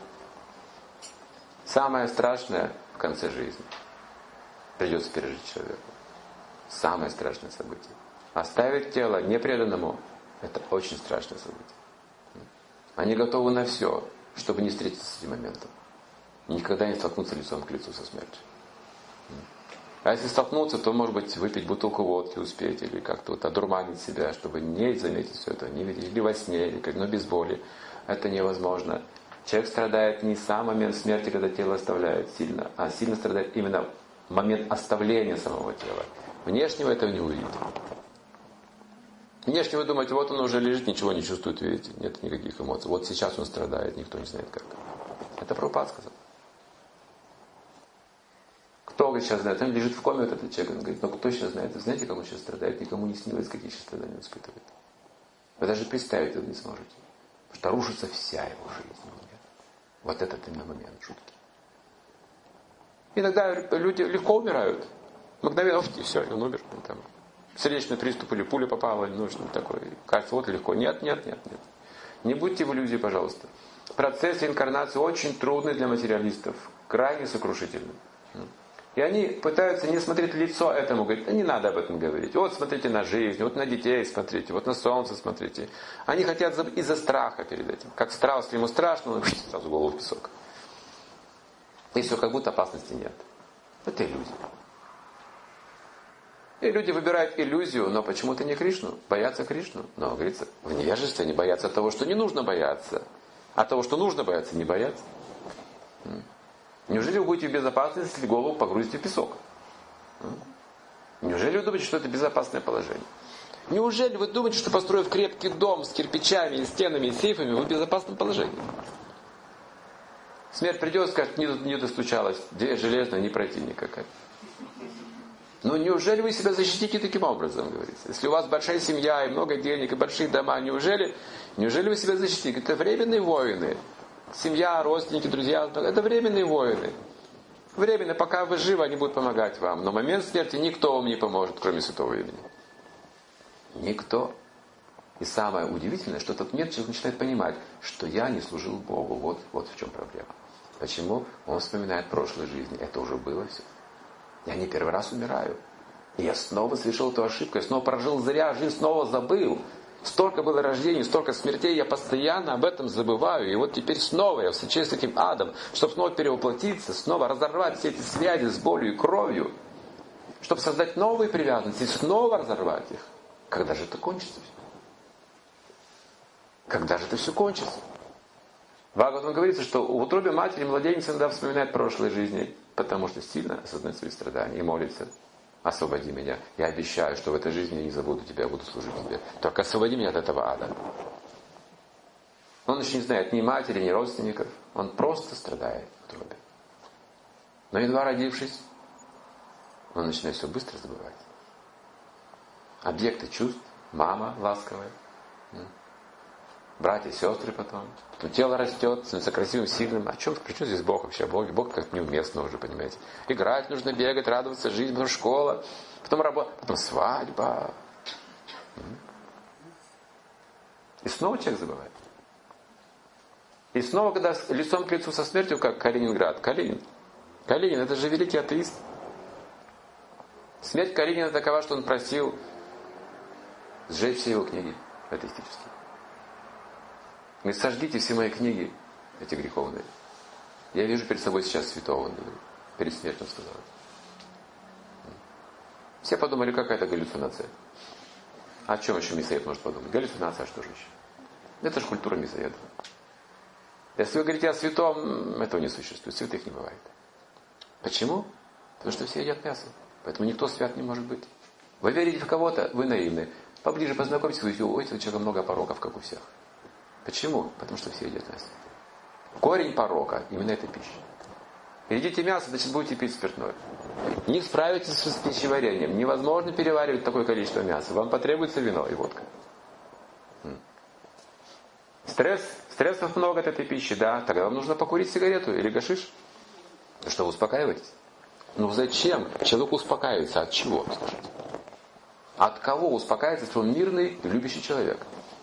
Самое страшное в конце жизни придется пережить человеку. Самое страшное событие. Оставить тело непреданному — это очень страшное событие. Они готовы на все, чтобы не встретиться с этим моментом. Никогда не столкнуться лицом к лицу со смертью. А если столкнуться, то, может быть, выпить бутылку водки успеть, или как-то вот одурманить себя, чтобы не заметить все это, не видеть, или во сне, или как, но без боли. Это невозможно. Человек страдает не сам момент смерти, когда тело оставляет сильно, а сильно страдает именно момент оставления самого тела. Внешне вы этого не увидите. Внешне вы думаете, вот он уже лежит, ничего не чувствует, видите, нет никаких эмоций. Вот сейчас он страдает, никто не знает как. Это Прабхупада сказал. Кто, говорит, сейчас знает? Он лежит в коме, вот этот человек, он говорит, но кто сейчас знает? Вы знаете, как он сейчас страдает? Никому не снилось, какие сейчас страдания он испытывает. Вы даже представить этого не сможете. Потому что рушится вся его жизнь. Вот этот именно момент шутки. Иногда люди легко умирают. Мгновенно, и все, он умер. Там, сердечный приступ или пуля попала, или ну, что-то такое. Кажется, вот легко. Нет, нет, нет, нет. Не будьте в иллюзии, пожалуйста. Процесс реинкарнации очень трудный для материалистов. Крайне сокрушительный. И они пытаются не смотреть в лицо этому, говорят, да не надо об этом говорить. Вот смотрите на жизнь, вот на детей смотрите, вот на солнце смотрите. Они хотят из-за страха перед этим. Как страус, если ему страшно, он сразу голову в песок. И все, как будто опасности нет. Это иллюзия. И люди выбирают иллюзию, но почему-то не Кришну. Боятся Кришну. Но, говорится, в невежестве они боятся того, что не нужно бояться. А того, что нужно бояться, не боятся. Неужели вы будете в безопасности, если голову погрузите в песок? Неужели вы думаете, что это безопасное положение? Неужели вы думаете, что построив крепкий дом с кирпичами, и стенами, и сейфами, вы в безопасном положении? Смерть придет и скажет, не, не достучалась, дверь железная, не пройти никакая. Но неужели вы себя защитите таким образом, говорится? Если у вас большая семья, и много денег, и большие дома, неужели, неужели вы себя защитите? Это временные войны. Семья, родственники, друзья, это временные войны. Временно, пока вы живы, они будут помогать вам. Но в момент смерти никто вам не поможет, кроме святого имени. Никто. И самое удивительное, что в этот момент человек начинает понимать, что я не служил Богу. Вот, вот в чем проблема. Почему? Он вспоминает прошлой жизни. Это уже было все. Я не первый раз умираю. И я снова совершил эту ошибку. Я снова прожил зря, жизнь снова забыл. Столько было рождений, столько смертей, я постоянно об этом забываю. И вот теперь снова я встречаюсь с этим адом, чтобы снова перевоплотиться, снова разорвать все эти связи с болью и кровью, чтобы создать новые привязанности, снова разорвать их. Когда же это кончится? Когда же это все кончится? В Бхагаватам говорится, что в утробе матери младенец иногда вспоминает прошлые жизни, потому что сильно осознает свои страдания и молится. Освободи меня. Я обещаю, что в этой жизни я не забуду тебя, я буду служить тебе. Только освободи меня от этого ада. Он еще не знает ни матери, ни родственников. Он просто страдает в утробе. Но едва родившись, он начинает все быстро забывать. Объекты чувств, мама ласковая, братья, сестры потом. Потом тело растет, становится красивым, сильным. А чем, при чем здесь Бог вообще? Бог, Бог как-то неуместно уже, понимаете. Играть нужно, бегать, радоваться, жизнь, потом школа, потом работа, потом свадьба. И снова человек забывает. И снова, когда лицом к лицу со смертью, как Калининград. Калинин. Калинин, это же великий атеист. Смерть Калинина такова, что он просил сжечь все его книги атеистические. Вы сожгите все мои книги, эти греховные. Я вижу перед собой сейчас святого, он перед смертью сказал. Все подумали, какая-то галлюцинация. О чем еще мясоед может подумать? Галлюцинация, а что же еще? Это же культура мясоеда. Если вы говорите о святом, этого не существует. Святых не бывает. Почему? Потому что все едят мясо. Поэтому никто свят не может быть. Вы верите в кого-то, вы наивны. Поближе познакомьтесь, вы увидите, у этого человека много пороков, как у всех. Почему? Потому что все едят мясо. Корень порока именно эта пища. Едите мясо, значит будете пить спиртное. Не справитесь с пищеварением. Невозможно переваривать такое количество мяса. Вам потребуется вино и водка. Стресс. Стрессов много от этой пищи, да. Тогда вам нужно покурить сигарету или гашиш. Что вы успокаиваетесь? Ну зачем человек успокаивается? От чего, скажите? От кого успокаивается, если он мирный, любящий человек?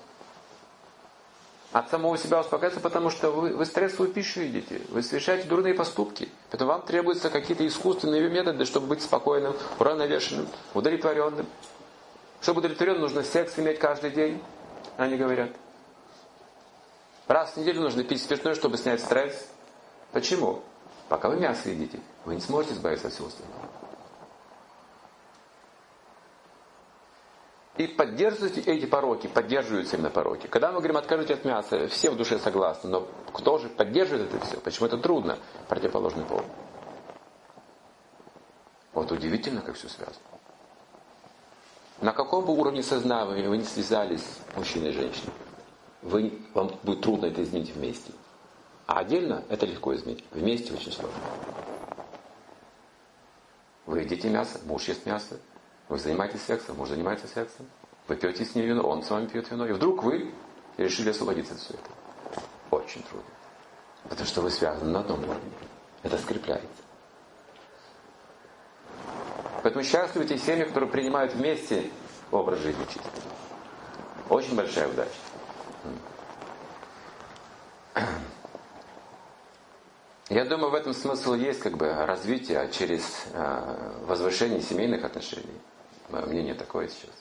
От самого себя успокаивается, потому что вы, вы стрессовую пищу едите, вы совершаете дурные поступки. Поэтому вам требуются какие-то искусственные методы, чтобы быть спокойным, уравновешенным, удовлетворенным. Чтобы удовлетворенным, нужно секс иметь каждый день, они говорят. Раз в неделю нужно пить спиртное, чтобы снять стресс. Почему? Пока вы мясо едите, вы не сможете избавиться от всего остального. И поддерживаете эти пороки, поддерживаются именно пороки. Когда мы говорим откажите от мяса, все в душе согласны, но кто же поддерживает это все? Почему это трудно? Противоположный пол. Вот удивительно, как все связано. На каком бы уровне сознания вы не связались, мужчина и женщина, вы, вам будет трудно это изменить вместе. А отдельно это легко изменить. Вместе очень сложно. Вы едите мясо, муж ест мясо. Вы занимаетесь сексом, муж занимается сексом. Вы пьете с ним вино, он с вами пьет вино. И вдруг вы решили освободиться от всего этого. Очень трудно. Потому что вы связаны на одном уровне. Это скрепляется. Поэтому счастливы те семьи, которые принимают вместе образ жизни чистый. Очень большая удача. Я думаю, в этом смысл есть как бы развитие через э, возвышение семейных отношений. Мое мнение такое сейчас.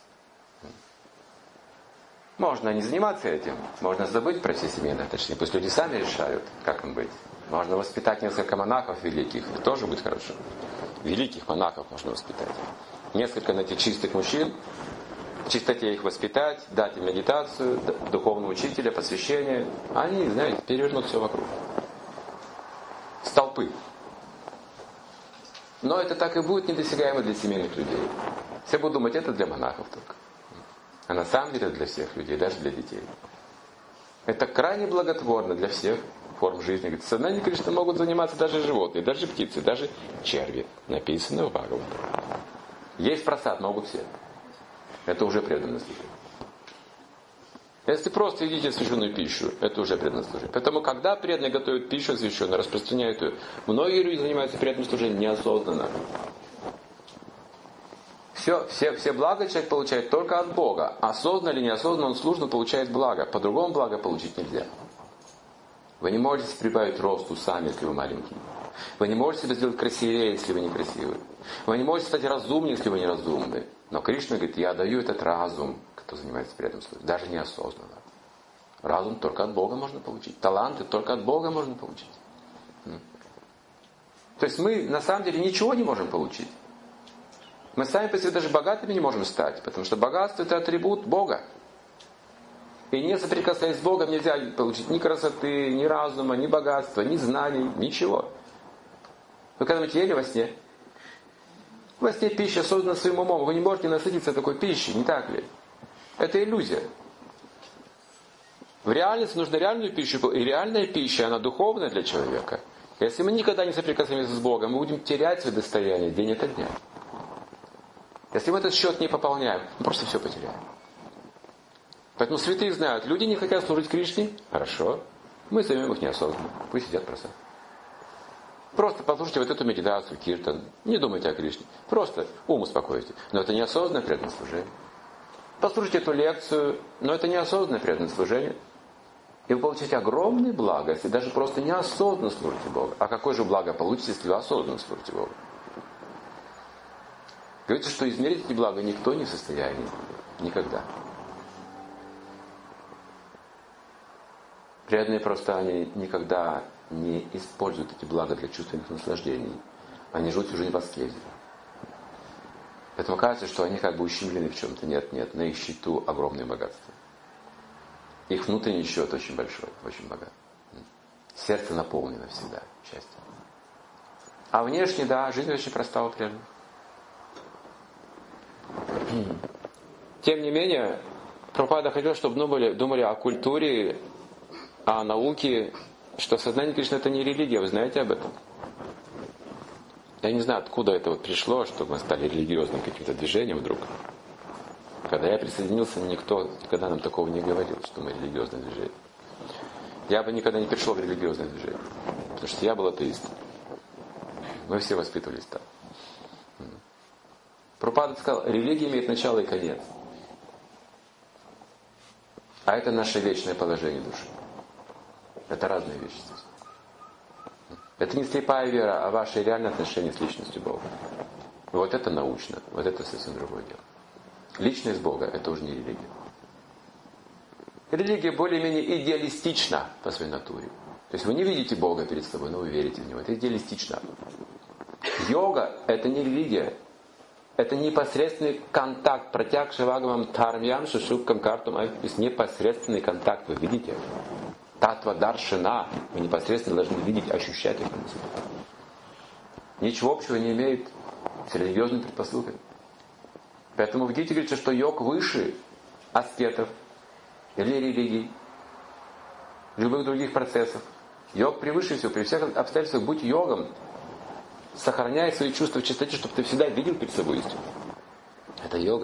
Можно не заниматься этим, можно забыть про все семейные отношения. Пусть люди сами решают, как им быть. Можно воспитать несколько монахов великих, и тоже будет хорошо. Великих монахов можно воспитать. Несколько найти чистых мужчин, в чистоте их воспитать, дать им медитацию, духовного учителя, посвящение. Они, знаете, перевернут все вокруг. Столпы. Но это так и будет недосягаемо для семейных людей. Все будут думать, это для монахов только. А на самом деле для всех людей, даже для детей. Это крайне благотворно для всех форм жизни. Сознанием Кришны могут заниматься даже животные, даже птицы, даже черви. Написано в Бхагаватам. Есть просад, могут все. Это уже преданное служение. Если просто едите освященную пищу, это уже преданное служение. Поэтому, когда преданные готовят пищу освященную, распространяют ее, многие люди занимаются преданным служением неосознанно. Все, все, все блага человек получает только от Бога. Осознанно или неосознанно он служит, он получает благо. По-другому благо получить нельзя. Вы не можете прибавить росту сами, если вы маленький. Вы не можете себя сделать красивее, если вы некрасивы. Вы не можете стать разумнее, если вы неразумны. Но Кришна говорит, я даю этот разум, кто занимается преданным служением, даже неосознанно. Разум только от Бога можно получить. Таланты только от Бога можно получить. То есть мы на самом деле ничего не можем получить. Мы сами по себе даже богатыми не можем стать, потому что богатство – это атрибут Бога. И не соприкасаясь с Богом нельзя получить ни красоты, ни разума, ни богатства, ни знаний, ничего. Вы когда-нибудь ели во сне? Во сне пища создана своим умом. Вы не можете насытиться такой пищей, не так ли? Это иллюзия. В реальности нужно реальную пищу, и реальная пища, она духовная для человека. Если мы никогда не соприкасаемся с Богом, мы будем терять свое достояние день ото дня. Если мы этот счет не пополняем, мы просто все потеряем. Поэтому святые знают, люди не хотят служить Кришне, хорошо, мы займем их неосознанно, пусть сидят просто. Просто послушайте вот эту медитацию, киртан, не думайте о Кришне, просто ум успокойте. Но это неосознанное преданное служение. Послушайте эту лекцию, но это неосознанное преданное служение. И вы получите огромное благо, если даже просто неосознанно служите Богу. А какое же благо получите, если вы осознанно служите Богу? Говорится, что измерить эти блага никто не в состоянии. Никогда. Преданные просто они никогда не используют эти блага для чувственных наслаждений. Они живут уже не в аскезе. Поэтому кажется, что они как бы ущемлены в чем-то. Нет, нет, на их счету огромное богатство. Их внутренний счет очень большой, очень богат. Сердце наполнено всегда счастьем. А внешне, да, жизнь очень проста у преданных. Тем не менее, Прабхупада хотел, чтобы думали, думали о культуре, о науке, что сознание Кришны это не религия, вы знаете об этом? Я не знаю, откуда это вот пришло, что мы стали религиозным каким-то движением вдруг. Когда я присоединился, никто никогда нам такого не говорил, что мы религиозное движение. Я бы никогда не пришел в религиозное движение, потому что я был атеистом. Мы все воспитывались так. Прабхупада сказал, религия имеет начало и конец. А это наше вечное положение души. Это разные вещи здесь. Это не слепая вера, а ваши реальные отношения с личностью Бога. Вот это научно, вот это совсем другое дело. Личность Бога – это уже не религия. Религия более-менее идеалистична по своей натуре. То есть вы не видите Бога перед собой, но вы верите в Него. Это идеалистично. Йога – это не религия. Это непосредственный контакт. Пратяг шивагамам тармьям шушуккам картум. То есть непосредственный контакт. Вы видите? Татва даршина. Вы непосредственно должны видеть, ощущать это. Ничего общего не имеет с религиозными предпосылками. Поэтому в Гите говорится, что йог выше аскетов или религий, любых других процессов. Йог превыше всего. При всех обстоятельствах будь йогом. Сохраняй свои чувства в чистоте, чтобы ты всегда видел перед собой истину. Это йога.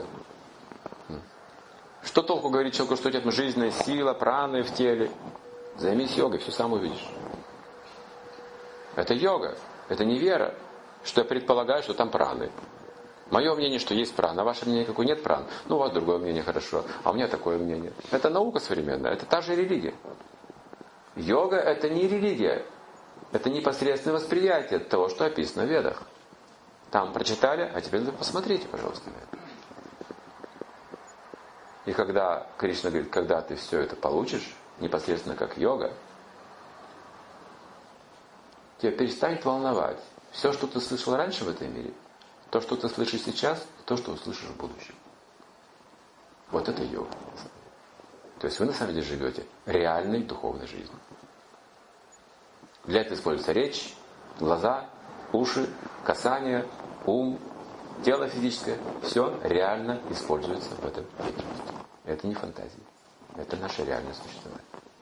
Что толку говорить человеку, что у тебя жизненная сила, праны в теле? Займись йогой, все сам увидишь. Это йога. Это не вера, что я предполагаю, что там праны. Мое мнение, что есть прана, а ваше мнение какое? Нет пран. Ну, у вас другое мнение, хорошо. А у меня такое мнение. Это наука современная, это та же религия. Йога это не религия. Это непосредственное восприятие того, что описано в Ведах. Там прочитали, а теперь посмотрите, пожалуйста, на это. И когда Кришна говорит, когда ты все это получишь, непосредственно как йога, тебя перестанет волновать все, что ты слышал раньше в этом мире, то, что ты слышишь сейчас, и то, что услышишь в будущем. Вот это йога. То есть вы на самом деле живете реальной духовной жизнью. Для этого используется речь, глаза, уши, касание, ум, тело физическое. Все реально используется в этом мире. Это не фантазия. Это наше реальное существование.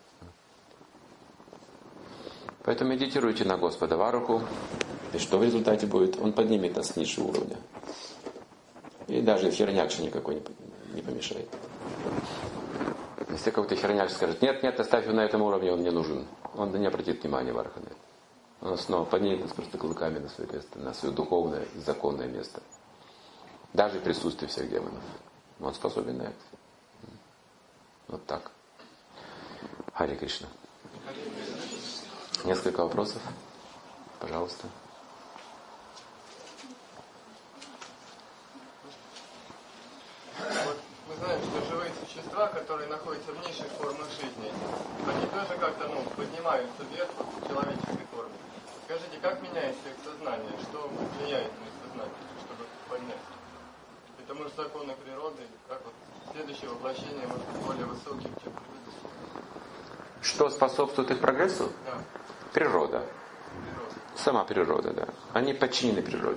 Поэтому медитируйте на Господа Варуху. И что в результате будет? Он поднимет нас с низшего уровня. И даже хернякши никакой не помешает. Если какой-то хернякш скажет, нет, нет, оставь его на этом уровне, он не нужен. Он не обратит внимания Варуха на это. Он снова поднимет нас просто клыками на свое место, на свое духовное и законное место. Даже в присутствии всех демонов. Он способен на это. Вот так. Харе Кришна. Несколько вопросов. Пожалуйста. Вот мы знаем, что живые существа, которые находятся в низших формах жизни, они тоже как-то ну, поднимаются вверх в человеческой форме. Скажите, как меняется их сознание? Что влияет на их сознание, чтобы поднять? Это может законы природы, как вот следующее воплощение может быть более высоким, чем предыдущее. Что способствует их прогрессу? Да. Природа. Природа. Сама природа, да. Они подчинены природе.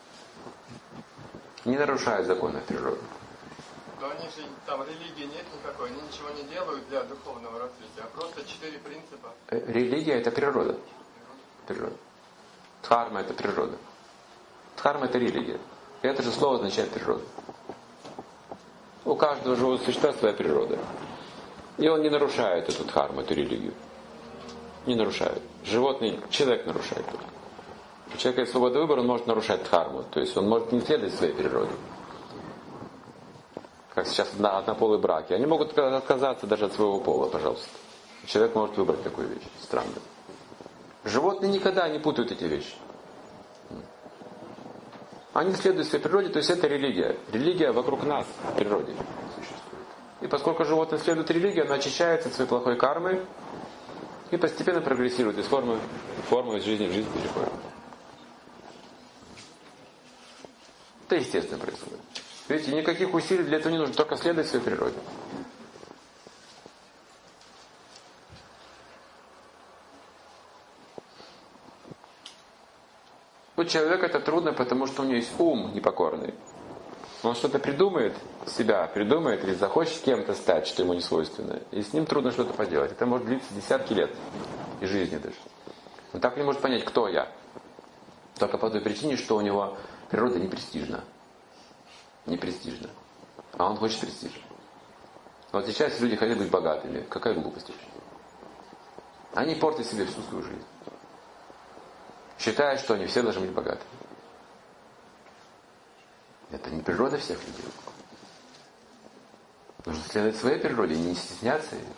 Не нарушают законы природы. Но они же, там религии нет никакой, они ничего не делают для духовного развития, а просто четыре принципа. Религия это природа. Природа. Дхарма это природа. Дхарма это религия. И это же слово означает природа. У каждого живого существа своя природа. И он не нарушает эту дхарму, эту религию. Не нарушает. Животный, человек нарушает это. У человека есть свобода выбора, он может нарушать дхарму. То есть он может не следовать своей природе. Как сейчас на однополые браки. Они могут отказаться даже от своего пола, пожалуйста. Человек может выбрать такую вещь. Странно. Животные никогда не путают эти вещи. Они следуют своей природе, то есть это религия. Религия вокруг нас, в природе существует. И поскольку животное следует религии, оно очищается от своей плохой кармы и постепенно прогрессирует из формы в форму, из жизни в жизнь переходит. Это естественно происходит. Видите, никаких усилий для этого не нужно, только следовать своей природе. У человека это трудно, потому что у него есть ум непокорный. Он что-то придумает себя, придумает или захочет кем-то стать, что ему не свойственно. И с ним трудно что-то поделать. Это может длиться десятки лет. И жизни даже. Он так не может понять, кто я. Только по той причине, что у него природа не престижна. Не престижна. А он хочет престижа. Вот сейчас люди хотят быть богатыми. Какая глупость вообще. Они портят себе всю свою жизнь. Считая, что они все должны быть богаты. Это не природа всех людей. Нужно следовать своей природе, не стесняться ее.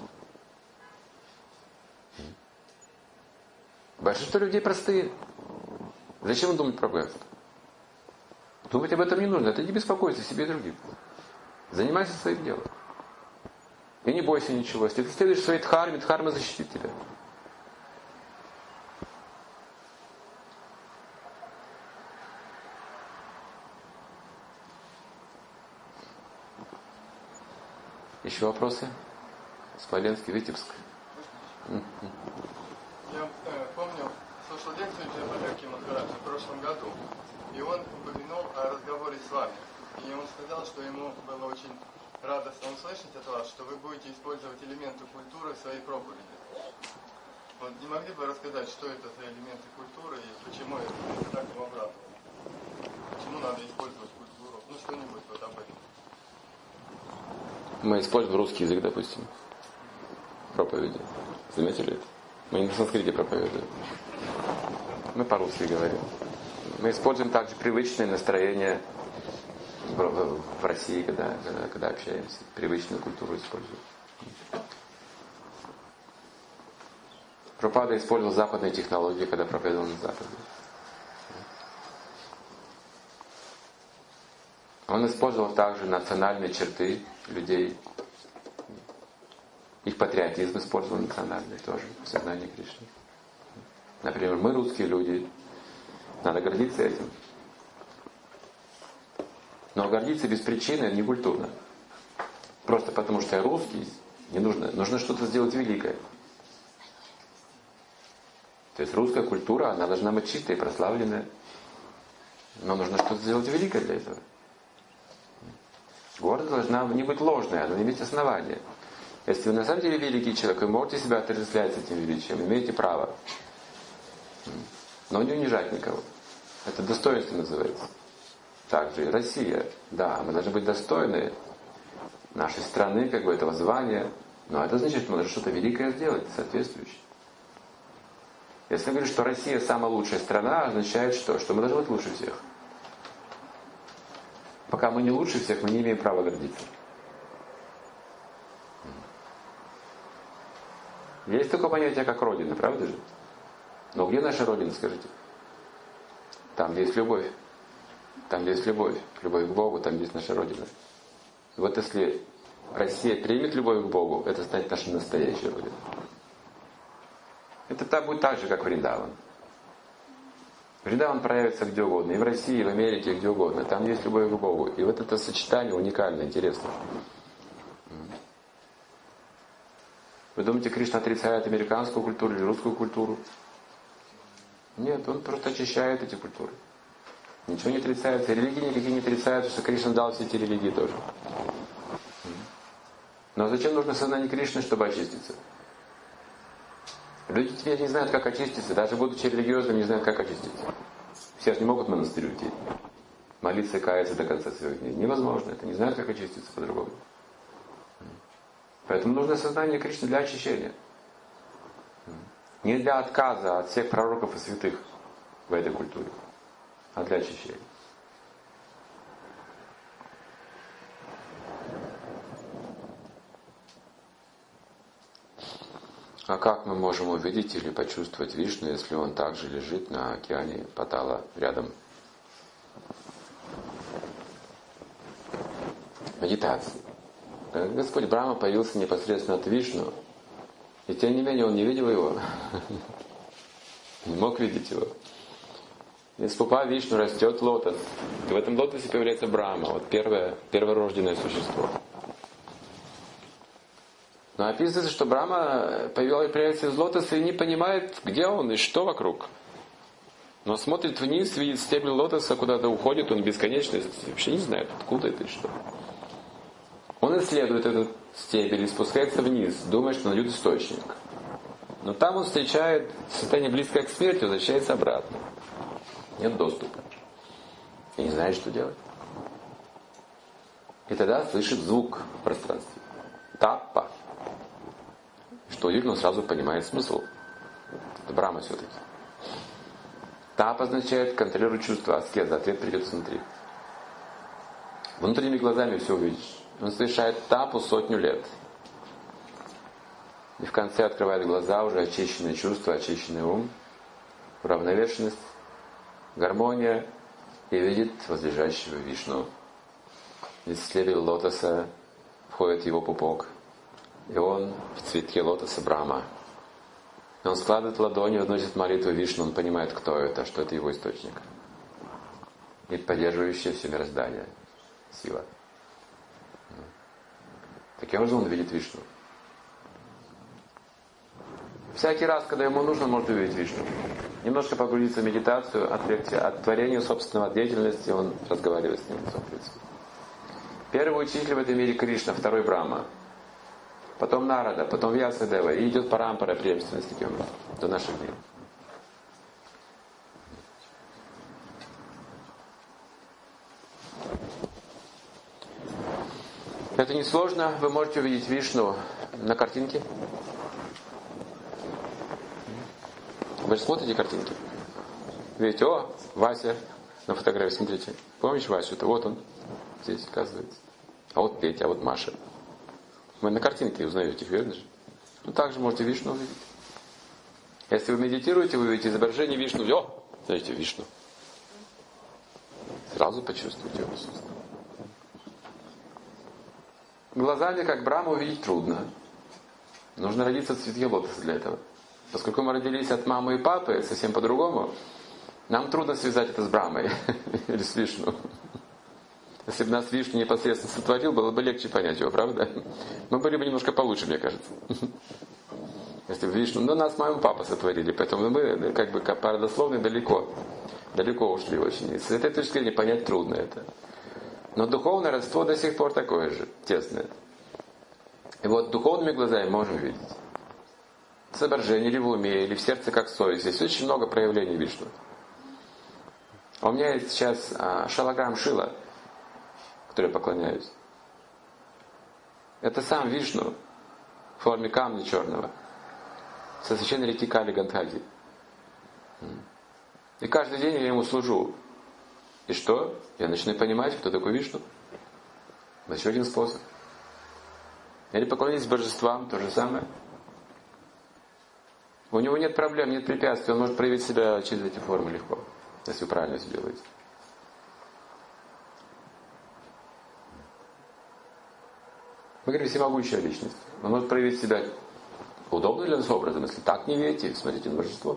Большинство людей простые. Зачем им думать про богатство? Думать об этом не нужно. Это не беспокойся о себе и других. Занимайся своим делом. И не бойся ничего. Если ты следуешь своей дхарме, дхарма защитит тебя. Еще вопросы? Смоленский, Витебск. Я э, помню, слушал лекцию Джайпадаки Махараджа в прошлом году, и он упомянул о разговоре с вами. И он сказал, что ему было очень радостно услышать от вас, что вы будете использовать элементы культуры в своей проповеди. Вот не могли бы рассказать, что это за элементы культуры и почему это так вам обратно? Почему надо использовать культуру? Ну что-нибудь вот об этом. Мы используем русский язык, допустим, в проповеди. Заметили это? Мы не на санскрите проповедуем. Мы по-русски говорим. Мы используем также привычное настроение в, в России, когда, когда, когда общаемся, привычную культуру используем. Прабхупада использовал западные технологии, когда проповедовал на Западе. Он использовал также национальные черты людей. Их патриотизм использовал национальный тоже в сознании Кришны. Например, мы, русские люди, надо гордиться этим. Но гордиться без причины не культурно. Просто потому, что я русский, не нужно. Нужно что-то сделать великое. То есть русская культура, она должна быть чистая и прославленная. Но нужно что-то сделать великое для этого. Гордость должна не быть ложной, она должна иметь основание. Если вы на самом деле великий человек, вы можете себя отождествлять с этим величием, имеете право. Но не унижать никого. Это достоинство называется. Также и Россия. Да, мы должны быть достойны нашей страны, как бы этого звания. Но это значит, что мы должны что-то великое сделать, соответствующее. Если я говорю, что Россия самая лучшая страна, означает что? Что мы должны быть лучше всех. Пока мы не лучше всех, мы не имеем права гордиться. Есть такое понятие, как Родина, правда же? Но где наша Родина, скажите? Там, где есть любовь. Там, где есть любовь. Любовь к Богу, там, где есть наша Родина. И вот если Россия примет любовь к Богу, это станет нашей настоящей Родиной. Это так будет так же, как Вриндаван. Вриндаван проявится где угодно. И в России, и в Америке, и где угодно. Там есть любовь к Богу. И вот это сочетание уникально, интересно. Вы думаете, Кришна отрицает американскую культуру или русскую культуру? Нет, он просто очищает эти культуры. Ничего не отрицается. Религии никакие не отрицаются, что Кришна дал все эти религии тоже. Но зачем нужно сознание Кришны, чтобы очиститься? Люди теперь не знают, как очиститься. Даже будучи религиозными, не знают, как очиститься. Все же не могут в монастырь уйти. Молиться и каяться до конца своих дней. Невозможно. Это не знают, как очиститься по-другому. Поэтому нужно сознание Кришны для очищения. Не для отказа от всех пророков и святых в этой культуре, а для очищения. А как мы можем увидеть или почувствовать Вишну, если он также лежит на океане Патала рядом? Медитация. Господь Брахма появился непосредственно от Вишну, и тем не менее он не видел его. Не мог видеть его. Из пупа Вишну растет лотос. И в этом лотосе появляется Брахма, вот первое, перворожденное существо. Но описывается, что Брахма появляется из лотоса и не понимает, где он и что вокруг. Но смотрит вниз, видит стебель лотоса, куда-то уходит, он бесконечность, вообще не знает, откуда это и что. Он исследует этот стебель и спускается вниз, думая, что найдет источник. Но там он встречает состояние близкое к смерти, возвращается обратно. Нет доступа. И не знает, что делать. И тогда слышит звук в пространстве. Таппа. Что удивительно, он сразу понимает смысл. Это Брахма все-таки. Тап означает контролируй чувства, аскеза. Ответ придет изнутри. Внутренними глазами все увидишь. Он совершает тапу сотню лет. И в конце открывает глаза, уже очищенные чувства, очищенный ум, уравновешенность, гармония, и видит возлежащего Вишну. Из стебель лотоса входит его пупок. И он в цветке лотоса Брахма. И он складывает ладони, возносит молитву Вишну, он понимает, кто это, что это его источник. И поддерживающее все мироздание сила. Таким образом он видит Вишну. Всякий раз, когда ему нужно, он может увидеть Вишну. Немножко погрузиться в медитацию, отвлечься от творения собственного деятельности, он разговаривает с ним лицом к лицу. Первый учитель в этом мире Кришна, второй Брахма. Потом Нарада, потом Вьясадева. И идет парампара преемственности таким образом до наших дней. Это несложно, вы можете увидеть Вишну на картинке. Вы же смотрите картинки. Видите, о, Вася на фотографии, смотрите. Помнишь Васю? Это вот он. здесь, оказывается. А вот Петя, а вот Маша. Вы на картинке узнаете их, верно же? Ну, также можете Вишну увидеть. Если вы медитируете, вы увидите изображение Вишну. О, знаете, Вишну. Сразу почувствуйте его присутствие. Глазами, как Брахму, увидеть трудно. Нужно родиться в цветке лотоса для этого. Поскольку мы родились от мамы и папы, совсем по-другому, нам трудно связать это с Брахмой или с Вишну. Если бы нас Вишну непосредственно сотворил, было бы легче понять его, правда? Мы были бы немножко получше, мне кажется. Если бы Вишну, но нас мама и папа сотворили, поэтому мы как бы парадословно далеко, далеко ушли очень. И с этой точки зрения понять трудно это. Но духовное родство до сих пор такое же, тесное. И вот духовными глазами можем видеть. Соображение или в уме, или в сердце как совесть. Здесь очень много проявлений Вишну. А у меня есть сейчас а, шалаграм Шила, которой я поклоняюсь. Это сам Вишну в форме камня черного со священной реки Кали Гандхади. И каждый день я ему служу. И что? Я начинаю понимать, кто такой Вишну. Это еще один способ. Или поклонитесь божествам, то же самое. У него нет проблем, нет препятствий, он может проявить себя через эти формы легко, если вы правильно все делаете. Мы говорим, всемогущая личность. Он может проявить себя удобно для нас образом. Если так не верите, смотрите на божество.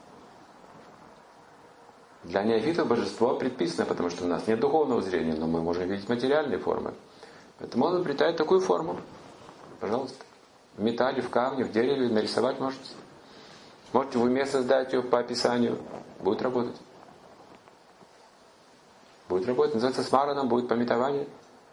Для неофитов божество предписано, потому что у нас нет духовного зрения, но мы можем видеть материальные формы. Поэтому он обретает такую форму. Пожалуйста. В металле, в камне, в дереве нарисовать можете. Можете в уме создать ее по описанию. Будет работать. Будет работать. Называется смараном, будет пометование.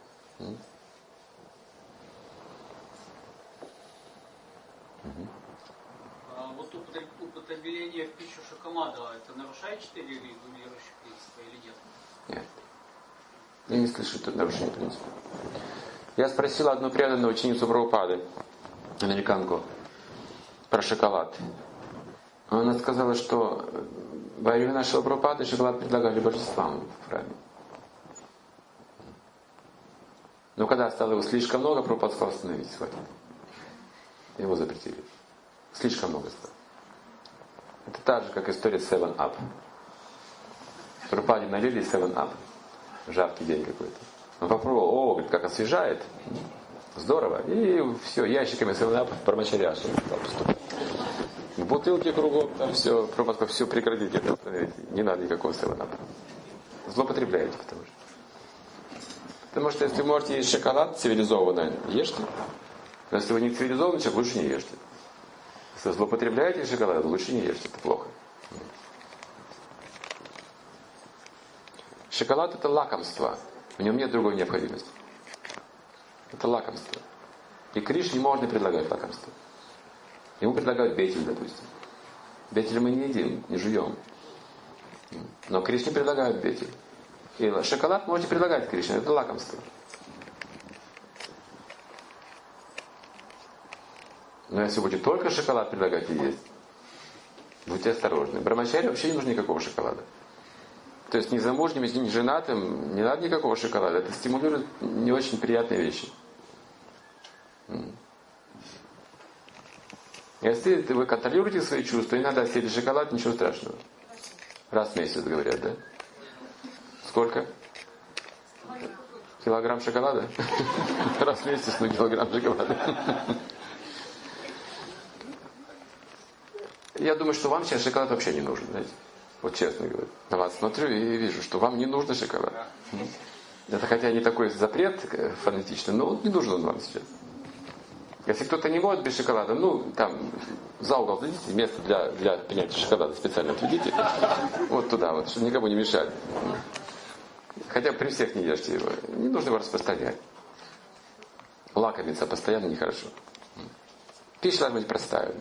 А вот употребление в пищу шоколада, это нарушает четыре регулирующих принципа или нет? Нет. Я не слышу тут нарушение принципа. Я спросил одну преданную ученицу Прабхупады, американку, про шоколад. Она сказала, что во время нашего Прабхупады шоколад предлагали божествам в храме. Но когда стало его слишком много, Прабхупада сказал, остановитесь, хватит. Его запретили. Слишком много стало. Это так же, как история с севен ап. Прабхупаде налили севен ап. Жаркий день какой-то. Он попробовал, о, говорит, как освежает. Здорово. И все, ящиками севен ап в Брамачарьяшу стал поступать. В бутылке кругом, там все, Прабхупада, все прекратите это, не надо никакого севен апа. Злоупотребляете, потому что. Потому что если вы можете есть шоколад цивилизованно, ешьте. Но если вы не цивилизованный человек, лучше не ешьте. Если вы злоупотребляете шоколад, лучше не ешьте, это плохо. Шоколад это лакомство. В нем нет другой необходимости. Это лакомство. И Кришне можно предлагать лакомство. Ему предлагают бетель, допустим. Бетель мы не едим, не жуем. Но Кришне предлагают бетель. И шоколад можете предлагать Кришне, это лакомство. Но если будете только шоколад предлагать и есть, будьте осторожны. Брамачаре вообще не нужно никакого шоколада. То есть ни замужним, ни женатым не надо никакого шоколада. Это стимулирует не очень приятные вещи. Если вы контролируете свои чувства, иногда съесть шоколад, ничего страшного. Раз в месяц, говорят, да? Сколько? Килограмм шоколада? Раз в месяц, ну килограмм шоколада. Я думаю, что вам сейчас шоколад вообще не нужен, знаете. Вот честно говорю. На вас смотрю и вижу, что вам не нужен шоколад. Это хотя не такой запрет фанатичный, но не нужен он вам сейчас. Если кто-то не может без шоколада, ну, там, за угол зайдите, место для, для принятия шоколада специально отведите. Вот туда вот, чтобы никому не мешать. Хотя при всех не ешьте его. Не нужно его распространять. Лакомиться постоянно нехорошо. Пища должна быть простая.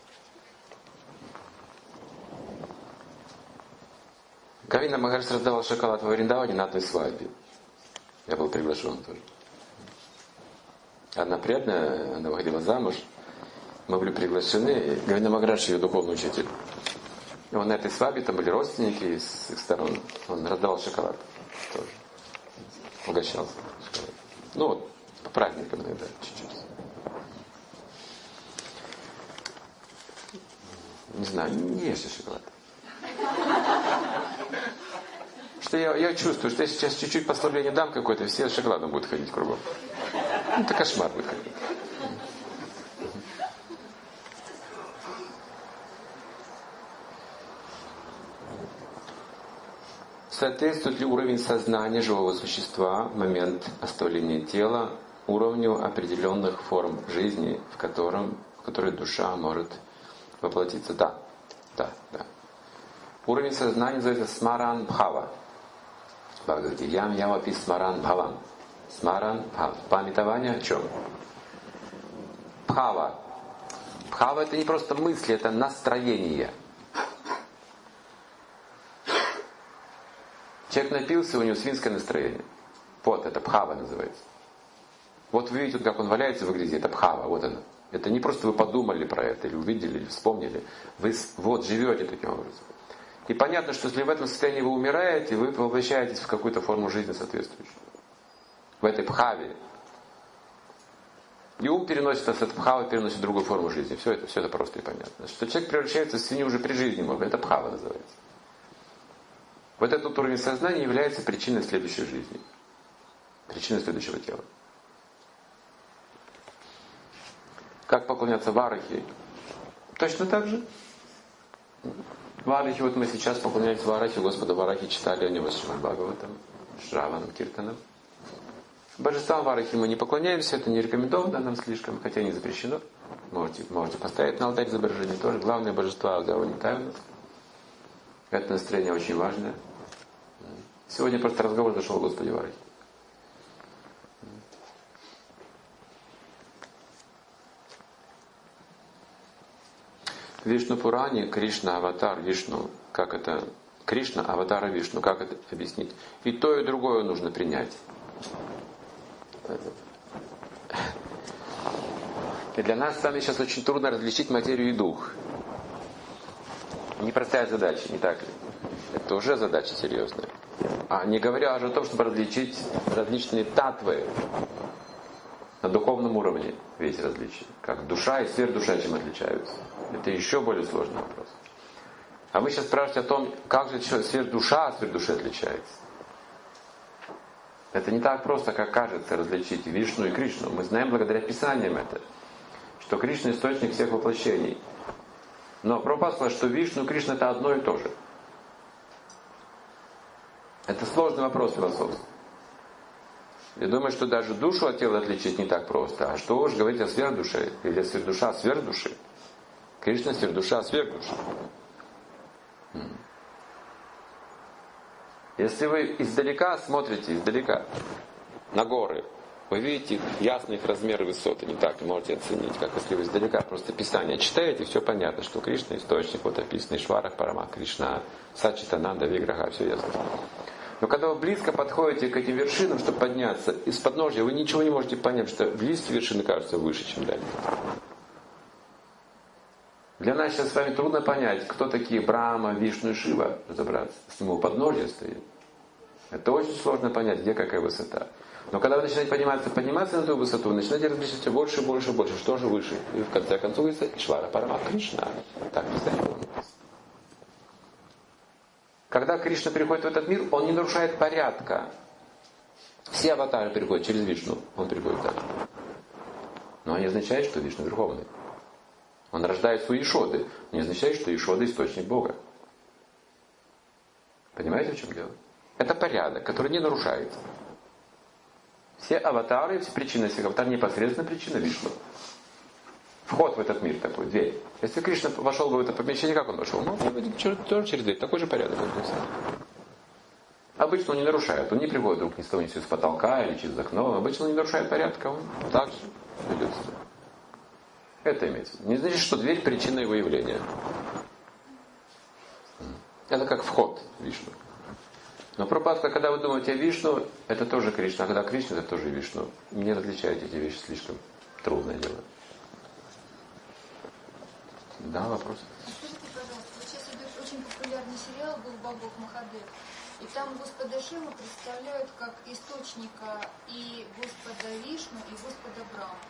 Говинда Махарадж раздавал шоколад во Вриндаване на одной свадьбе. Я был приглашен тоже. Одна преданная, она выходила замуж. Мы были приглашены. И Говинда Махарадж, ее духовный учитель. И он на этой свадьбе, там были родственники с их сторон. Он раздавал шоколад тоже. угощался шоколадом. Ну вот, по праздникам иногда чуть-чуть. Не знаю, не ешьте шоколад. Что я, я чувствую, что я сейчас чуть-чуть послабление дам какое-то, все с шоколадом будут ходить кругом. Ну, это кошмар будет какой-то. Соответствует ли уровень сознания живого существа в момент оставления тела уровню определенных форм жизни, в, котором, в которой душа может воплотиться? Да, да, да. Уровень сознания называется смаран бхава. Бхагавати. Ям ямапи смаран бхавам. Смаран бхава. Памятование о чем? Бхава. Бхава это не просто мысли, это настроение. Человек напился, у него свинское настроение. Вот это бхава называется. Вот вы видите, как он валяется в грязи, это бхава, вот оно. Это не просто вы подумали про это, или увидели, или вспомнили. Вы вот живете таким образом. И понятно, что если в этом состоянии вы умираете, вы воплощаетесь в какую-то форму жизни соответствующую. В этой бхаве. И ум переносит, от этой бхавы переносит другую форму жизни. Все это, все это просто и понятно. Что человек превращается в свинью уже при жизни, может, это бхава называется. Вот этот уровень сознания является причиной следующей жизни. Причиной следующего тела. Как поклоняться Варахе? Точно так же. Варахи, вот мы сейчас поклоняемся Варахе, Господа Варахи, читали о нем с Шримад Бхагаватам, Шраваном, Киртаном. Божествам Варахи мы не поклоняемся, это не рекомендовано нам слишком, хотя не запрещено. Можете, можете поставить на алтарь изображение тоже. Главное божество Агаванитайна. Это настроение очень важное. Сегодня просто разговор зашел о Господе Варахе. В Вишну Пуране Кришна аватар Вишну, как это? Кришна аватара Вишну, как это объяснить? И то, и другое нужно принять. И для нас с вами сейчас очень трудно различить материю и дух. Непростая задача, не так ли? Это уже задача серьезная. А не говоря уже о том, чтобы различить различные татвы на духовном уровне, весь различия. Как душа и сверхдуша чем отличаются. Это еще более сложный вопрос. А вы сейчас спрашиваете о том, как же сверхдуша от сверхдуши отличается. Это не так просто, как кажется, различить Вишну и Кришну. Мы знаем благодаря Писаниям это, что Кришна источник всех воплощений. Но Прабхупада сказал, что Вишну и Кришна это одно и то же. Это сложный вопрос философский. Я думаю, что даже душу от тела отличить не так просто. А что уж говорить о сверхдуше? Или сверхдуша сверхдуши? Кришна сверхдуша сверхдуши. Если вы издалека смотрите, издалека, на горы, вы видите ясно их размеры и высоты, не так, можете оценить, как если вы издалека просто Писание читаете, все понятно, что Кришна источник, вот описанный Шварах Парама, Кришна, Сачитананда, Виграха, все ясно. Но когда вы близко подходите к этим вершинам, чтобы подняться, из подножья вы ничего не можете понять, что близкие вершины кажутся выше, чем дальние. Для нас сейчас с вами трудно понять, кто такие Брахма, Вишну и Шива, разобраться. С ним у подножья стоит. Это очень сложно понять, где какая высота. Но когда вы начинаете подниматься, подниматься на эту высоту, вы начинаете различать все больше и больше и больше, что же выше. И в конце концов говорится Ишвара Парама Кришна. Так написано. Когда Кришна приходит в этот мир, он не нарушает порядка. Все аватары приходят через Вишну, он приходит так. Но не означает, что Вишну верховный. Он рождает свои Ишоды, но не означает, что Ишода источник Бога. Понимаете, в чем дело? Это порядок, который не нарушается. Все аватары, все причины всех аватаров, непосредственно причина Вишну. Вход в этот мир такой, дверь. Если Кришна вошел бы в это помещение, как он вошел? Ну, тоже через дверь, такой же порядок. Обычно он не нарушает, он не приходит вдруг ни с того ни с потолка или через окно, обычно он не нарушает порядка, он так же ведет себя. Это имеется в виду. Не значит, что дверь причина его явления. Это как вход в Вишну. Но Прабхупада, когда вы думаете о Вишну, это тоже Кришна, а когда Кришна, это тоже Вишну. Не различаете эти вещи, слишком трудное дело. Да, вопрос? Скажите, пожалуйста, вот сейчас идет очень популярный сериал «Был Бабок Махадев». И там Господа Шиву представляют как источника и Господа Вишну, и Господа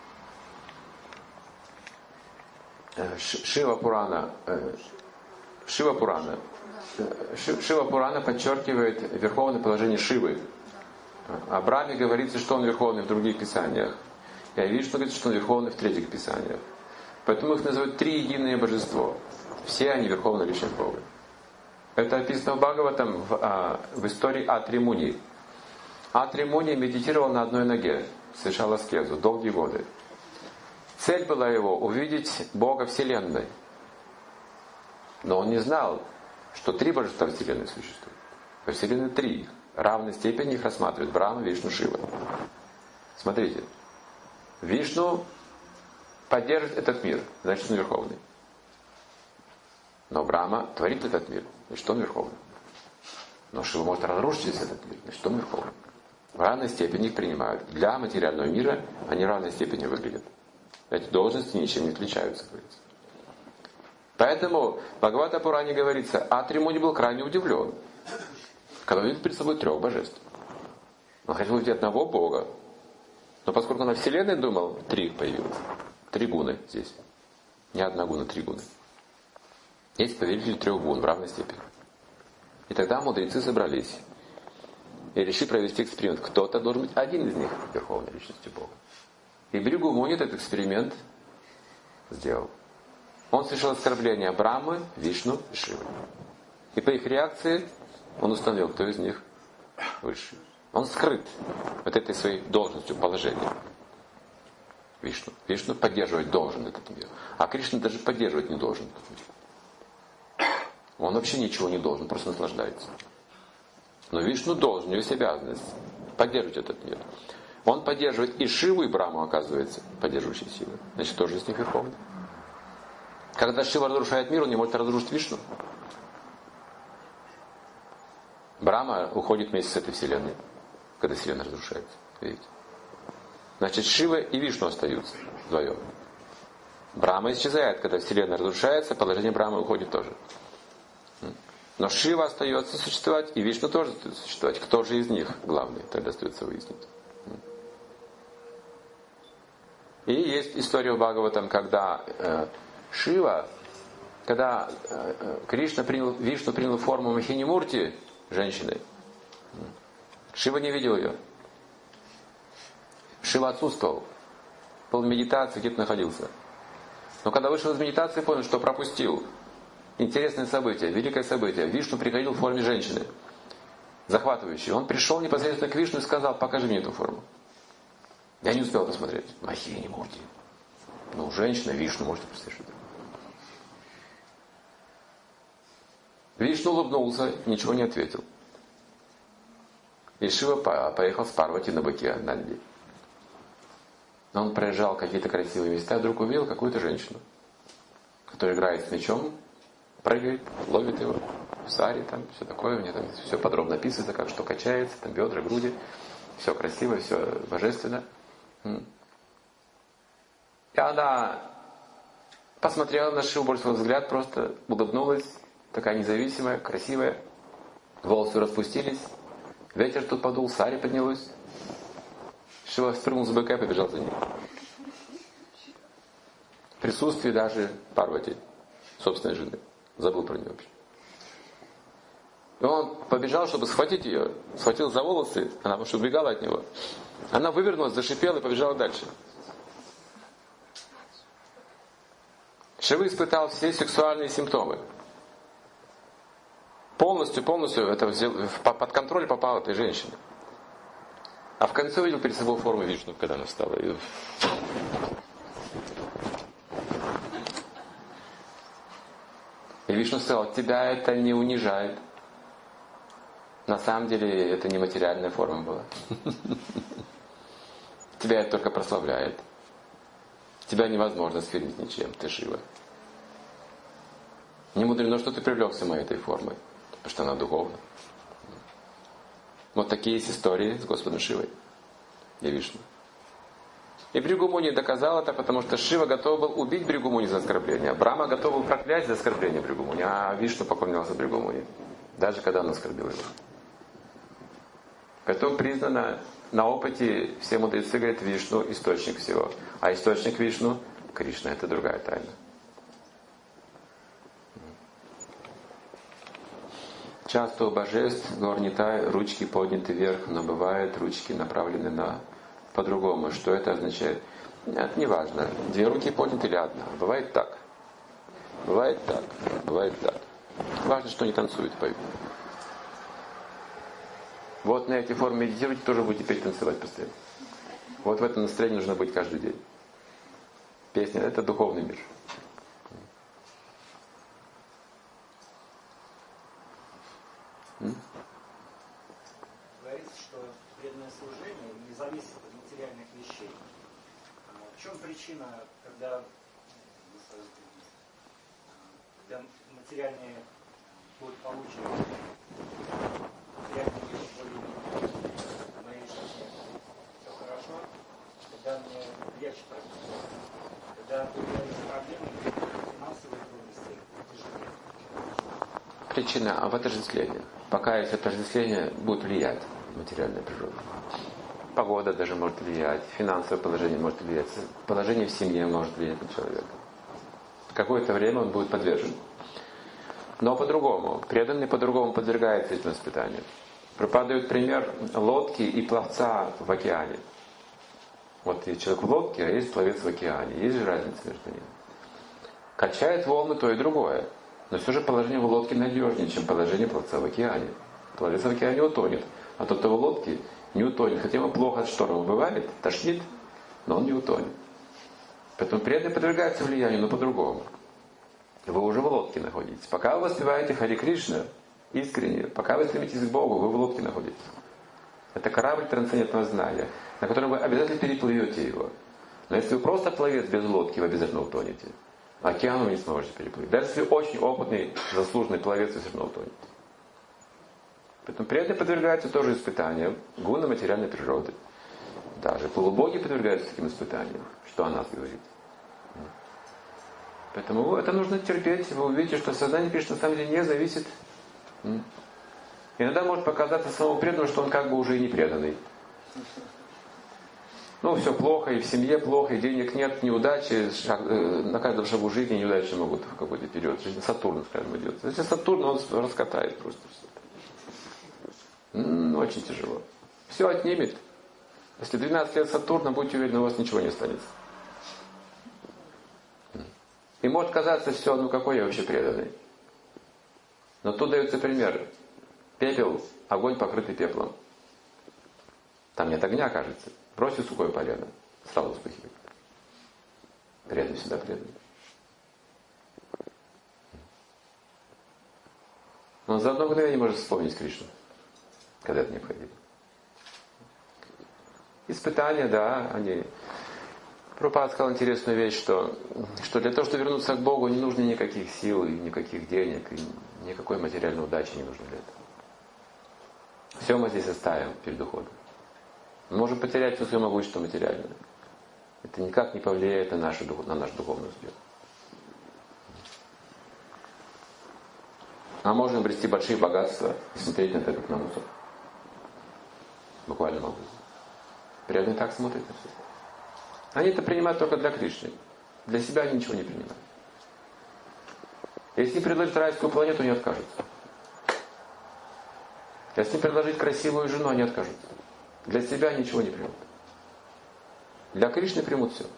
Брахму. Шива Пурана. Шива Пурана. Шива Пурана подчеркивает верховное положение Шивы. О Брахме говорится, что он верховный в других писаниях. И о Вишну говорится, что он верховный в третьих писаниях. Поэтому их называют три единое божество. Все они верховная личность Бога. Это описано в Бхагаватам в, а, в истории Атри Муни. Атри Муни медитировал на одной ноге, совершал аскезу долгие годы. Цель была его увидеть Бога Вселенной. Но он не знал, что три божества Вселенной существуют. Во Вселенной три. В равной степени их рассматривают Брахма, Вишну, Шива. Смотрите. Вишну поддерживает этот мир, значит он верховный. Но Брахма творит этот мир, значит он верховный. Но Шива может разрушить весь этот мир, значит он верховный. В равной степени их принимают. Для материального мира они в равной степени выглядят. Эти должности ничем не отличаются, говорится. Поэтому в Бхагавата Пуране говорится, Атри Муни был крайне удивлен, когда увидел перед собой трех божеств. Он хотел увидеть одного Бога. Но поскольку на Вселенной думал, три их появилось. Три гуны здесь. Не одна гуна, три гуны. Есть повелитель трех гун в равной степени. И тогда мудрецы собрались и решили провести эксперимент. Кто-то должен быть один из них верховной личностью Бога. И Бригу Муни этот эксперимент сделал. Он совершил оскорбление Брахмы, Вишну и Шивы. И по их реакции он установил, кто из них высший. Он скрыт вот этой своей должностью, положением. Вишну. Вишну поддерживать должен этот мир. А Кришна даже поддерживать не должен этот мир. Он вообще ничего не должен, просто наслаждается. Но Вишну должен, у него есть обязанность поддерживать этот мир. Он поддерживает и Шиву, и Брахму, оказывается, поддерживающей силы. Значит, тоже из них верховный. Когда Шива разрушает мир, он не может разрушить Вишну. Брахма уходит вместе с этой вселенной, когда вселенная разрушается. Видите? Значит, Шива и Вишну остаются вдвоем. Брахма исчезает, когда вселенная разрушается, положение Брахмы уходит тоже. Но Шива остается существовать, и Вишну тоже остается существовать. Кто же из них главный? Тогда остается выяснить. И есть история в Бхагаватам, когда э, Шива, когда э, Кришна принял, Вишну принял форму Махини-мурти, женщины, Шива не видел ее. Шива отсутствовал. Был в медитации, где-то находился. Но когда вышел из медитации, понял, что пропустил интересное событие, великое событие. Вишну приходил в форме женщины, захватывающей. Он пришел непосредственно к Вишну и сказал: покажи мне эту форму. Я не успел посмотреть. Махини-мурти. Ну, женщина, Вишну, можете представить, что это. Вишну улыбнулся, ничего не ответил. И Шива поехал с Парвати на быке Нанди. Но он проезжал какие-то красивые места, вдруг увидел какую-то женщину, которая играет с мечом, прыгает, ловит его в саре, там все такое, у нее там все подробно описывается, как что качается, там бедра, груди, все красиво, все божественно. И она посмотрела на Шиву, бросила взгляд, просто улыбнулась, такая независимая, красивая, волосы распустились, ветер тут подул, сари поднялось. Шива спрыгнул с быка и побежал за ней. В присутствии даже Парвати, собственной жены. Забыл про нее вообще. И он побежал, чтобы схватить ее. Схватил за волосы, она потому что убегала от него. Она вывернулась, зашипела и побежала дальше. Шива испытал все сексуальные симптомы. Полностью, полностью это взял, под контроль попала этой женщине. А в конце увидел перед собой форму Вишну, когда она встала. И... и Вишну сказал: тебя это не унижает. На самом деле это не материальная форма была. Тебя это только прославляет. Тебя невозможно свернуть ничем, ты Шива. Не мудрено, что ты привлекся моей этой формой, потому что она духовна. Вот такие есть истории с Господом Шивой и Вишну. И Бригу Муни доказал это, потому что Шива готов был убить Бригу Муни за оскорбление. Брахма готов был проклясть за оскорбление Бригу Муни, а Вишну поклонялся Бригу Муни, даже когда он оскорбил его. Поэтому признано на опыте, все мудрецы говорят, Вишну источник всего. А источник Вишну — Кришна, это другая тайна. Часто у божеств Гаур-Нитай ручки подняты вверх, но бывает ручки направлены на по-другому. Что это означает? Это не важно. Две руки подняты или одна. Бывает так. Бывает так. Бывает так. Важно, что не танцуют, поют. Вот на эти формы медитируйте, тоже будете теперь танцевать постоянно. Вот в этом настроении нужно быть каждый день. Песня — это духовный мир. Говорится, что преданное служение не зависит от материальных вещей. В чем причина, когда, когда материальные будут получены, материальные вещи более в моей жизни все хорошо, когда мне легче практиковать, когда появляются проблемы, финансовые трудности, тяжелее. Причина в отождествлении. Пока есть отождествление, будет влиять материальная природа. Погода даже может влиять, финансовое положение может влиять, положение в семье может влиять на человека. Какое-то время он будет подвержен. Но по-другому. Преданный по-другому подвергается этим испытаниям. Пропадает пример лодки и пловца в океане. Вот есть человек в лодке, а есть пловец в океане. Есть же разница между ними. Качает волны то и другое. Но все же положение в лодке надежнее, чем положение пловца в океане. Пловец в океане утонет, а тот, кто в лодке, не утонет. Хотя ему плохо от шторма бывает, тошнит, но он не утонет. Поэтому преданный подвергается влиянию, но по-другому. Вы уже в лодке находитесь. Пока вы воспеваете Хари Кришна искренне, пока вы стремитесь к Богу, вы в лодке находитесь. Это корабль трансцендентного знания, на котором вы обязательно переплывете его. Но если вы просто пловец без лодки, вы обязательно утонете. Океан вы не сможете переплыть. Даже если очень опытный, заслуженный пловец, вы все равно утонете. Поэтому преданные подвергаются тоже испытаниям гуна материальной природы. Даже полубоги подвергаются таким испытаниям. Что о нас говорит? Поэтому это нужно терпеть. Вы увидите, что сознание Кришны на самом деле не зависит. Иногда может показаться самому преданному, что он как бы уже и не преданный. Ну, все плохо, и в семье плохо, и денег нет, неудачи, шаг, э, на каждом шагу жизни неудачи могут в какой-то период. Сатурн, скажем, идет. Если Сатурн, он раскатает просто все. М-м, очень тяжело. Все отнимет. Если двенадцать лет Сатурна, будьте уверены, у вас ничего не останется. И может казаться все, ну какой я вообще преданный. Но тут дается пример. Пепел, огонь, покрытый пеплом. Там нет огня, кажется. Бросит сухое полено, сразу вспыхивает. Преданный всегда преданный. Но за одно мгновение может вспомнить Кришну, когда это необходимо. Испытания, да, они... Прабхупада сказал интересную вещь, что, что для того, чтобы вернуться к Богу, не нужно никаких сил, и никаких денег, и никакой материальной удачи не нужно для этого. Все мы здесь оставим перед уходом. Мы можем потерять все свое могущество материальное. Это никак не повлияет на, нашу, на наш духовный успех. А можем обрести большие богатства и смотреть на это как на мусор. Буквально могу. Преданные так смотрят на все. Они это принимают только для Кришны. Для себя они ничего не принимают. Если им предложить райскую планету, не откажутся. Если им предложить красивую жену, они откажутся. Для себя ничего не примут. Для Кришны примут все.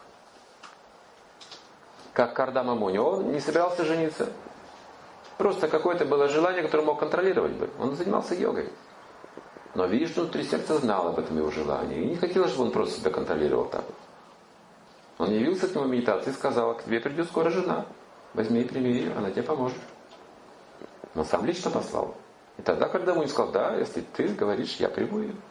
Как Кардама Муни. Он не собирался жениться. Просто какое-то было желание, которое мог контролировать бы. Он занимался йогой. Но Вишну внутри сердца знал об этом его желании. И не хотел, чтобы он просто себя контролировал так вот. Он явился к нему в медитации и сказал: к тебе придет скоро жена. Возьми и прими ее, она тебе поможет. Но сам лично послал. И тогда, когда Муни сказал: да, если ты говоришь, я приму ее.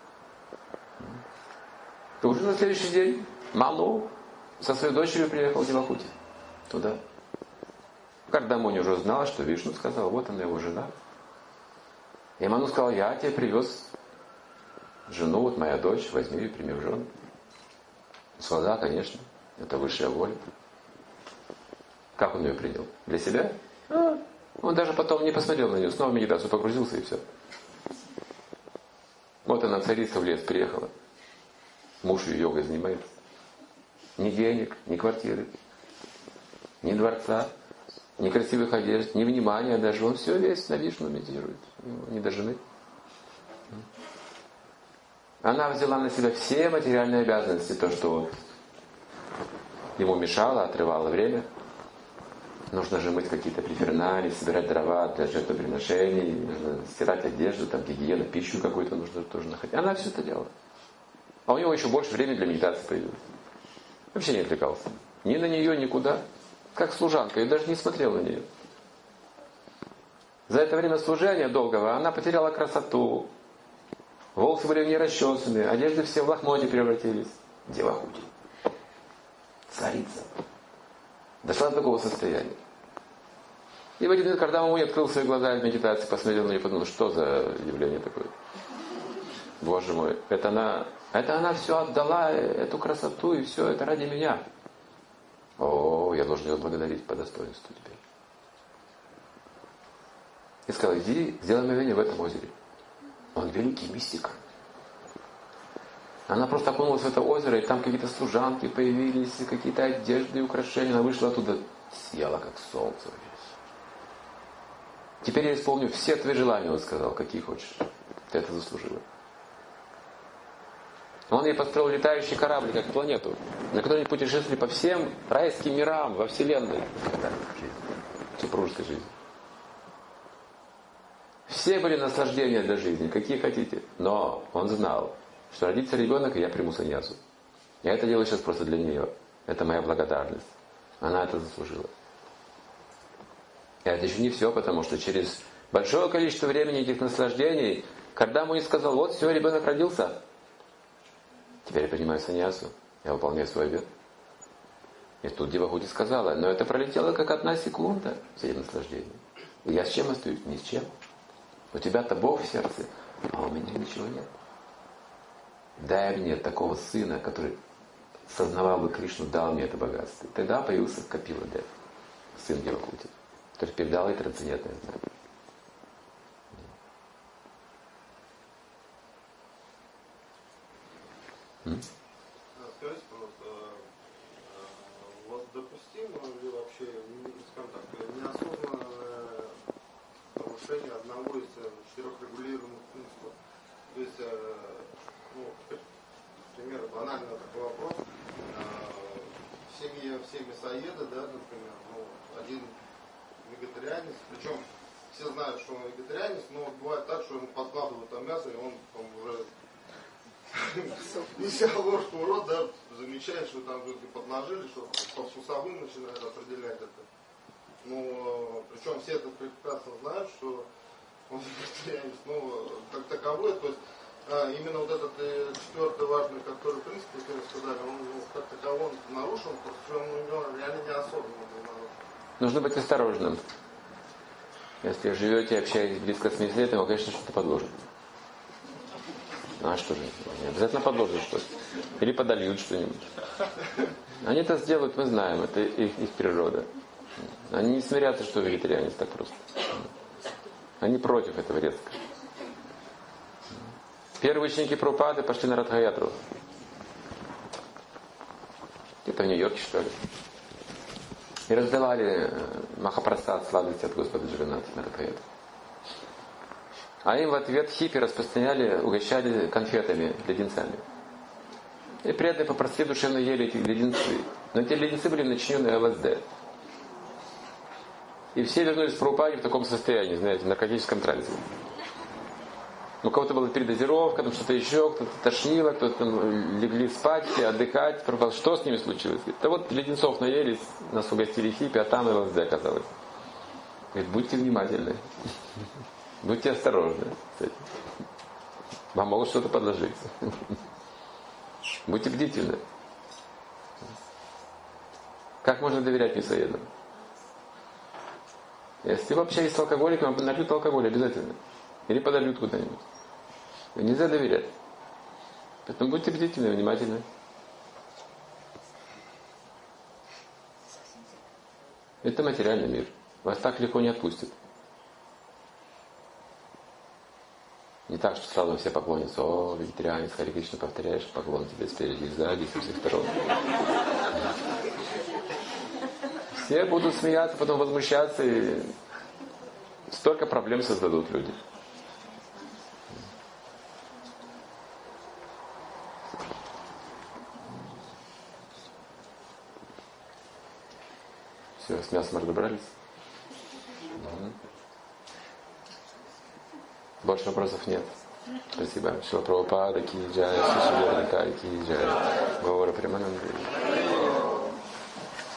И уже на следующий день Ману со своей дочерью приехал в Девахути. Туда. Когда Муни уже знала, что Вишну сказал: вот она его жена. И Ману сказал: я тебе привез жену, вот моя дочь, возьми ее, прими в жену. Он сказал: да, конечно, это высшая воля. Как он ее принял? Для себя? А, он даже потом не посмотрел на нее, снова в медитацию погрузился и все. вот она, царица, в лес приехала. Муж ее йогой занимается. Ни денег, ни квартиры, ни дворца, ни красивых одежд, ни внимания даже. Он все весь на Вишну медитирует. Не до жены. Она взяла на себя все материальные обязанности, то, что ему мешало, отрывало время. Нужно же мыть какие-то префернали, собирать дрова для жертвоприношений, нужно стирать одежду, там гигиена, пищу какую-то нужно тоже находить. Она все это делала. А у него еще больше времени для медитации появилось. Вообще не отвлекался. Ни на нее, никуда. Как служанка, и даже не смотрел на нее. За это время служения долгого она потеряла красоту. Волосы были не расчесаны, одежды все в лохмотья превратились. Девахути. Царица. Дошла до такого состояния. И в один момент, когда Мамунь открыл свои глаза в медитации, посмотрел на нее и подумал, что за явление такое? Боже мой, это она, это она все отдала, эту красоту, и все это ради меня. О, я должен ее благодарить по достоинству теперь. И сказал, иди, сделай омовение в этом озере. Он великий мистик. Она просто окунулась в это озеро, и там какие-то служанки появились, и какие-то одежды и украшения. Она вышла оттуда, сияла как солнце. Теперь я исполню все твои желания, он сказал, какие хочешь. Ты это заслужила. Он ей построил летающий корабль, как планету, на которой они путешествовали по всем райским мирам во Вселенной. Так, жизнь. Супружеская жизнь. Все были наслаждения для жизни, какие хотите. Но он знал, что родится ребенок, и я приму саньясу. Я это делаю сейчас просто для нее. Это моя благодарность. Она это заслужила. И это еще не все, потому что через большое количество времени этих наслаждений, когда Муни сказал, вот, все, ребенок родился, теперь я принимаю саньясу, я выполняю свой обет. И тут Девахути сказала, но это пролетело как одна секунда, все эти наслаждения. И я с чем остаюсь? Ни с чем. У тебя-то Бог в сердце, а у меня ничего нет. Дай мне такого сына, который сознавал бы Кришну, дал мне это богатство. Тогда появился Капила Дев, сын Девахути, который передал ей трансцендентное знание. Скажите, пожалуйста, у вас допустимо ли вообще, скажем так, неосознанное нарушение одного из четырех регулируемых принципов? То есть, ну, например, банальный такой вопрос. В семье, в семье Саеда, да, например, ну, один вегетарианец, причем все знают, что он вегетарианец, но бывает так, что ему подкладывают там мясо, и он там уже неся ложку в рот, да, замечает, что там люди подложили, что по вкусовым начинает определять это. Но причем все это прекрасно знают, что он вегетарианец, но как таковой, то есть а, именно вот этот э, четвертый важный, который принцип, который вы сказали, он ну, как таковой он нарушен, потому что он у него реально неосознанно был нарушен. Нужно быть осторожным. Если живете, общаетесь близко с медведем, его, конечно, что-то подложит. Ну а что же? Обязательно подложат что-то. Или подольют что-нибудь. Они это сделают, мы знаем, это их, их природа. Они не смирятся, что вегетарианец так просто. Они против этого резко. Первые ученики Прабхупады пошли на Радха-ятру. Где-то в Нью-Йорке, что ли. И раздавали Махапрасад, сладости от Господа Джаганнатха на Радха-ятру. А им в ответ хиппи распространяли, угощали конфетами, леденцами. И преданные по простоте душевно ели эти леденцы. Но эти леденцы были начинены ЛСД. И все вернулись в Прабхупаде в таком состоянии, знаете, в наркотическом трансе. У кого-то была передозировка, там что-то еще, кто-то тошнило, кто-то там легли спать, отдыхать. Прабхупада, что с ними случилось? Да вот леденцов наелись, нас угостили хиппи, а там ЛСД оказалось. Говорит, будьте внимательны. Будьте осторожны с этим. Вам могут что-то подложить. Будьте бдительны. Как можно доверять мясоедам? Если вы общаетесь с алкоголиком, нальют алкоголь обязательно. Или подольют куда-нибудь. Нельзя доверять. Поэтому будьте бдительны, внимательны. Это материальный мир. Вас так легко не отпустит. Не так, что сразу все поклонятся: о, вегетарианец, Харе Кришна, повторяешь, поклон тебе спереди, сзади, со всех сторон. Все будут смеяться, потом возмущаться, и столько проблем создадут люди. Все, с мясом разобрались? Угу. Больше вопросов нет. Спасибо. Шила Прабхупада ки джай, Шиши Верника ки джай. Гаура Примананды.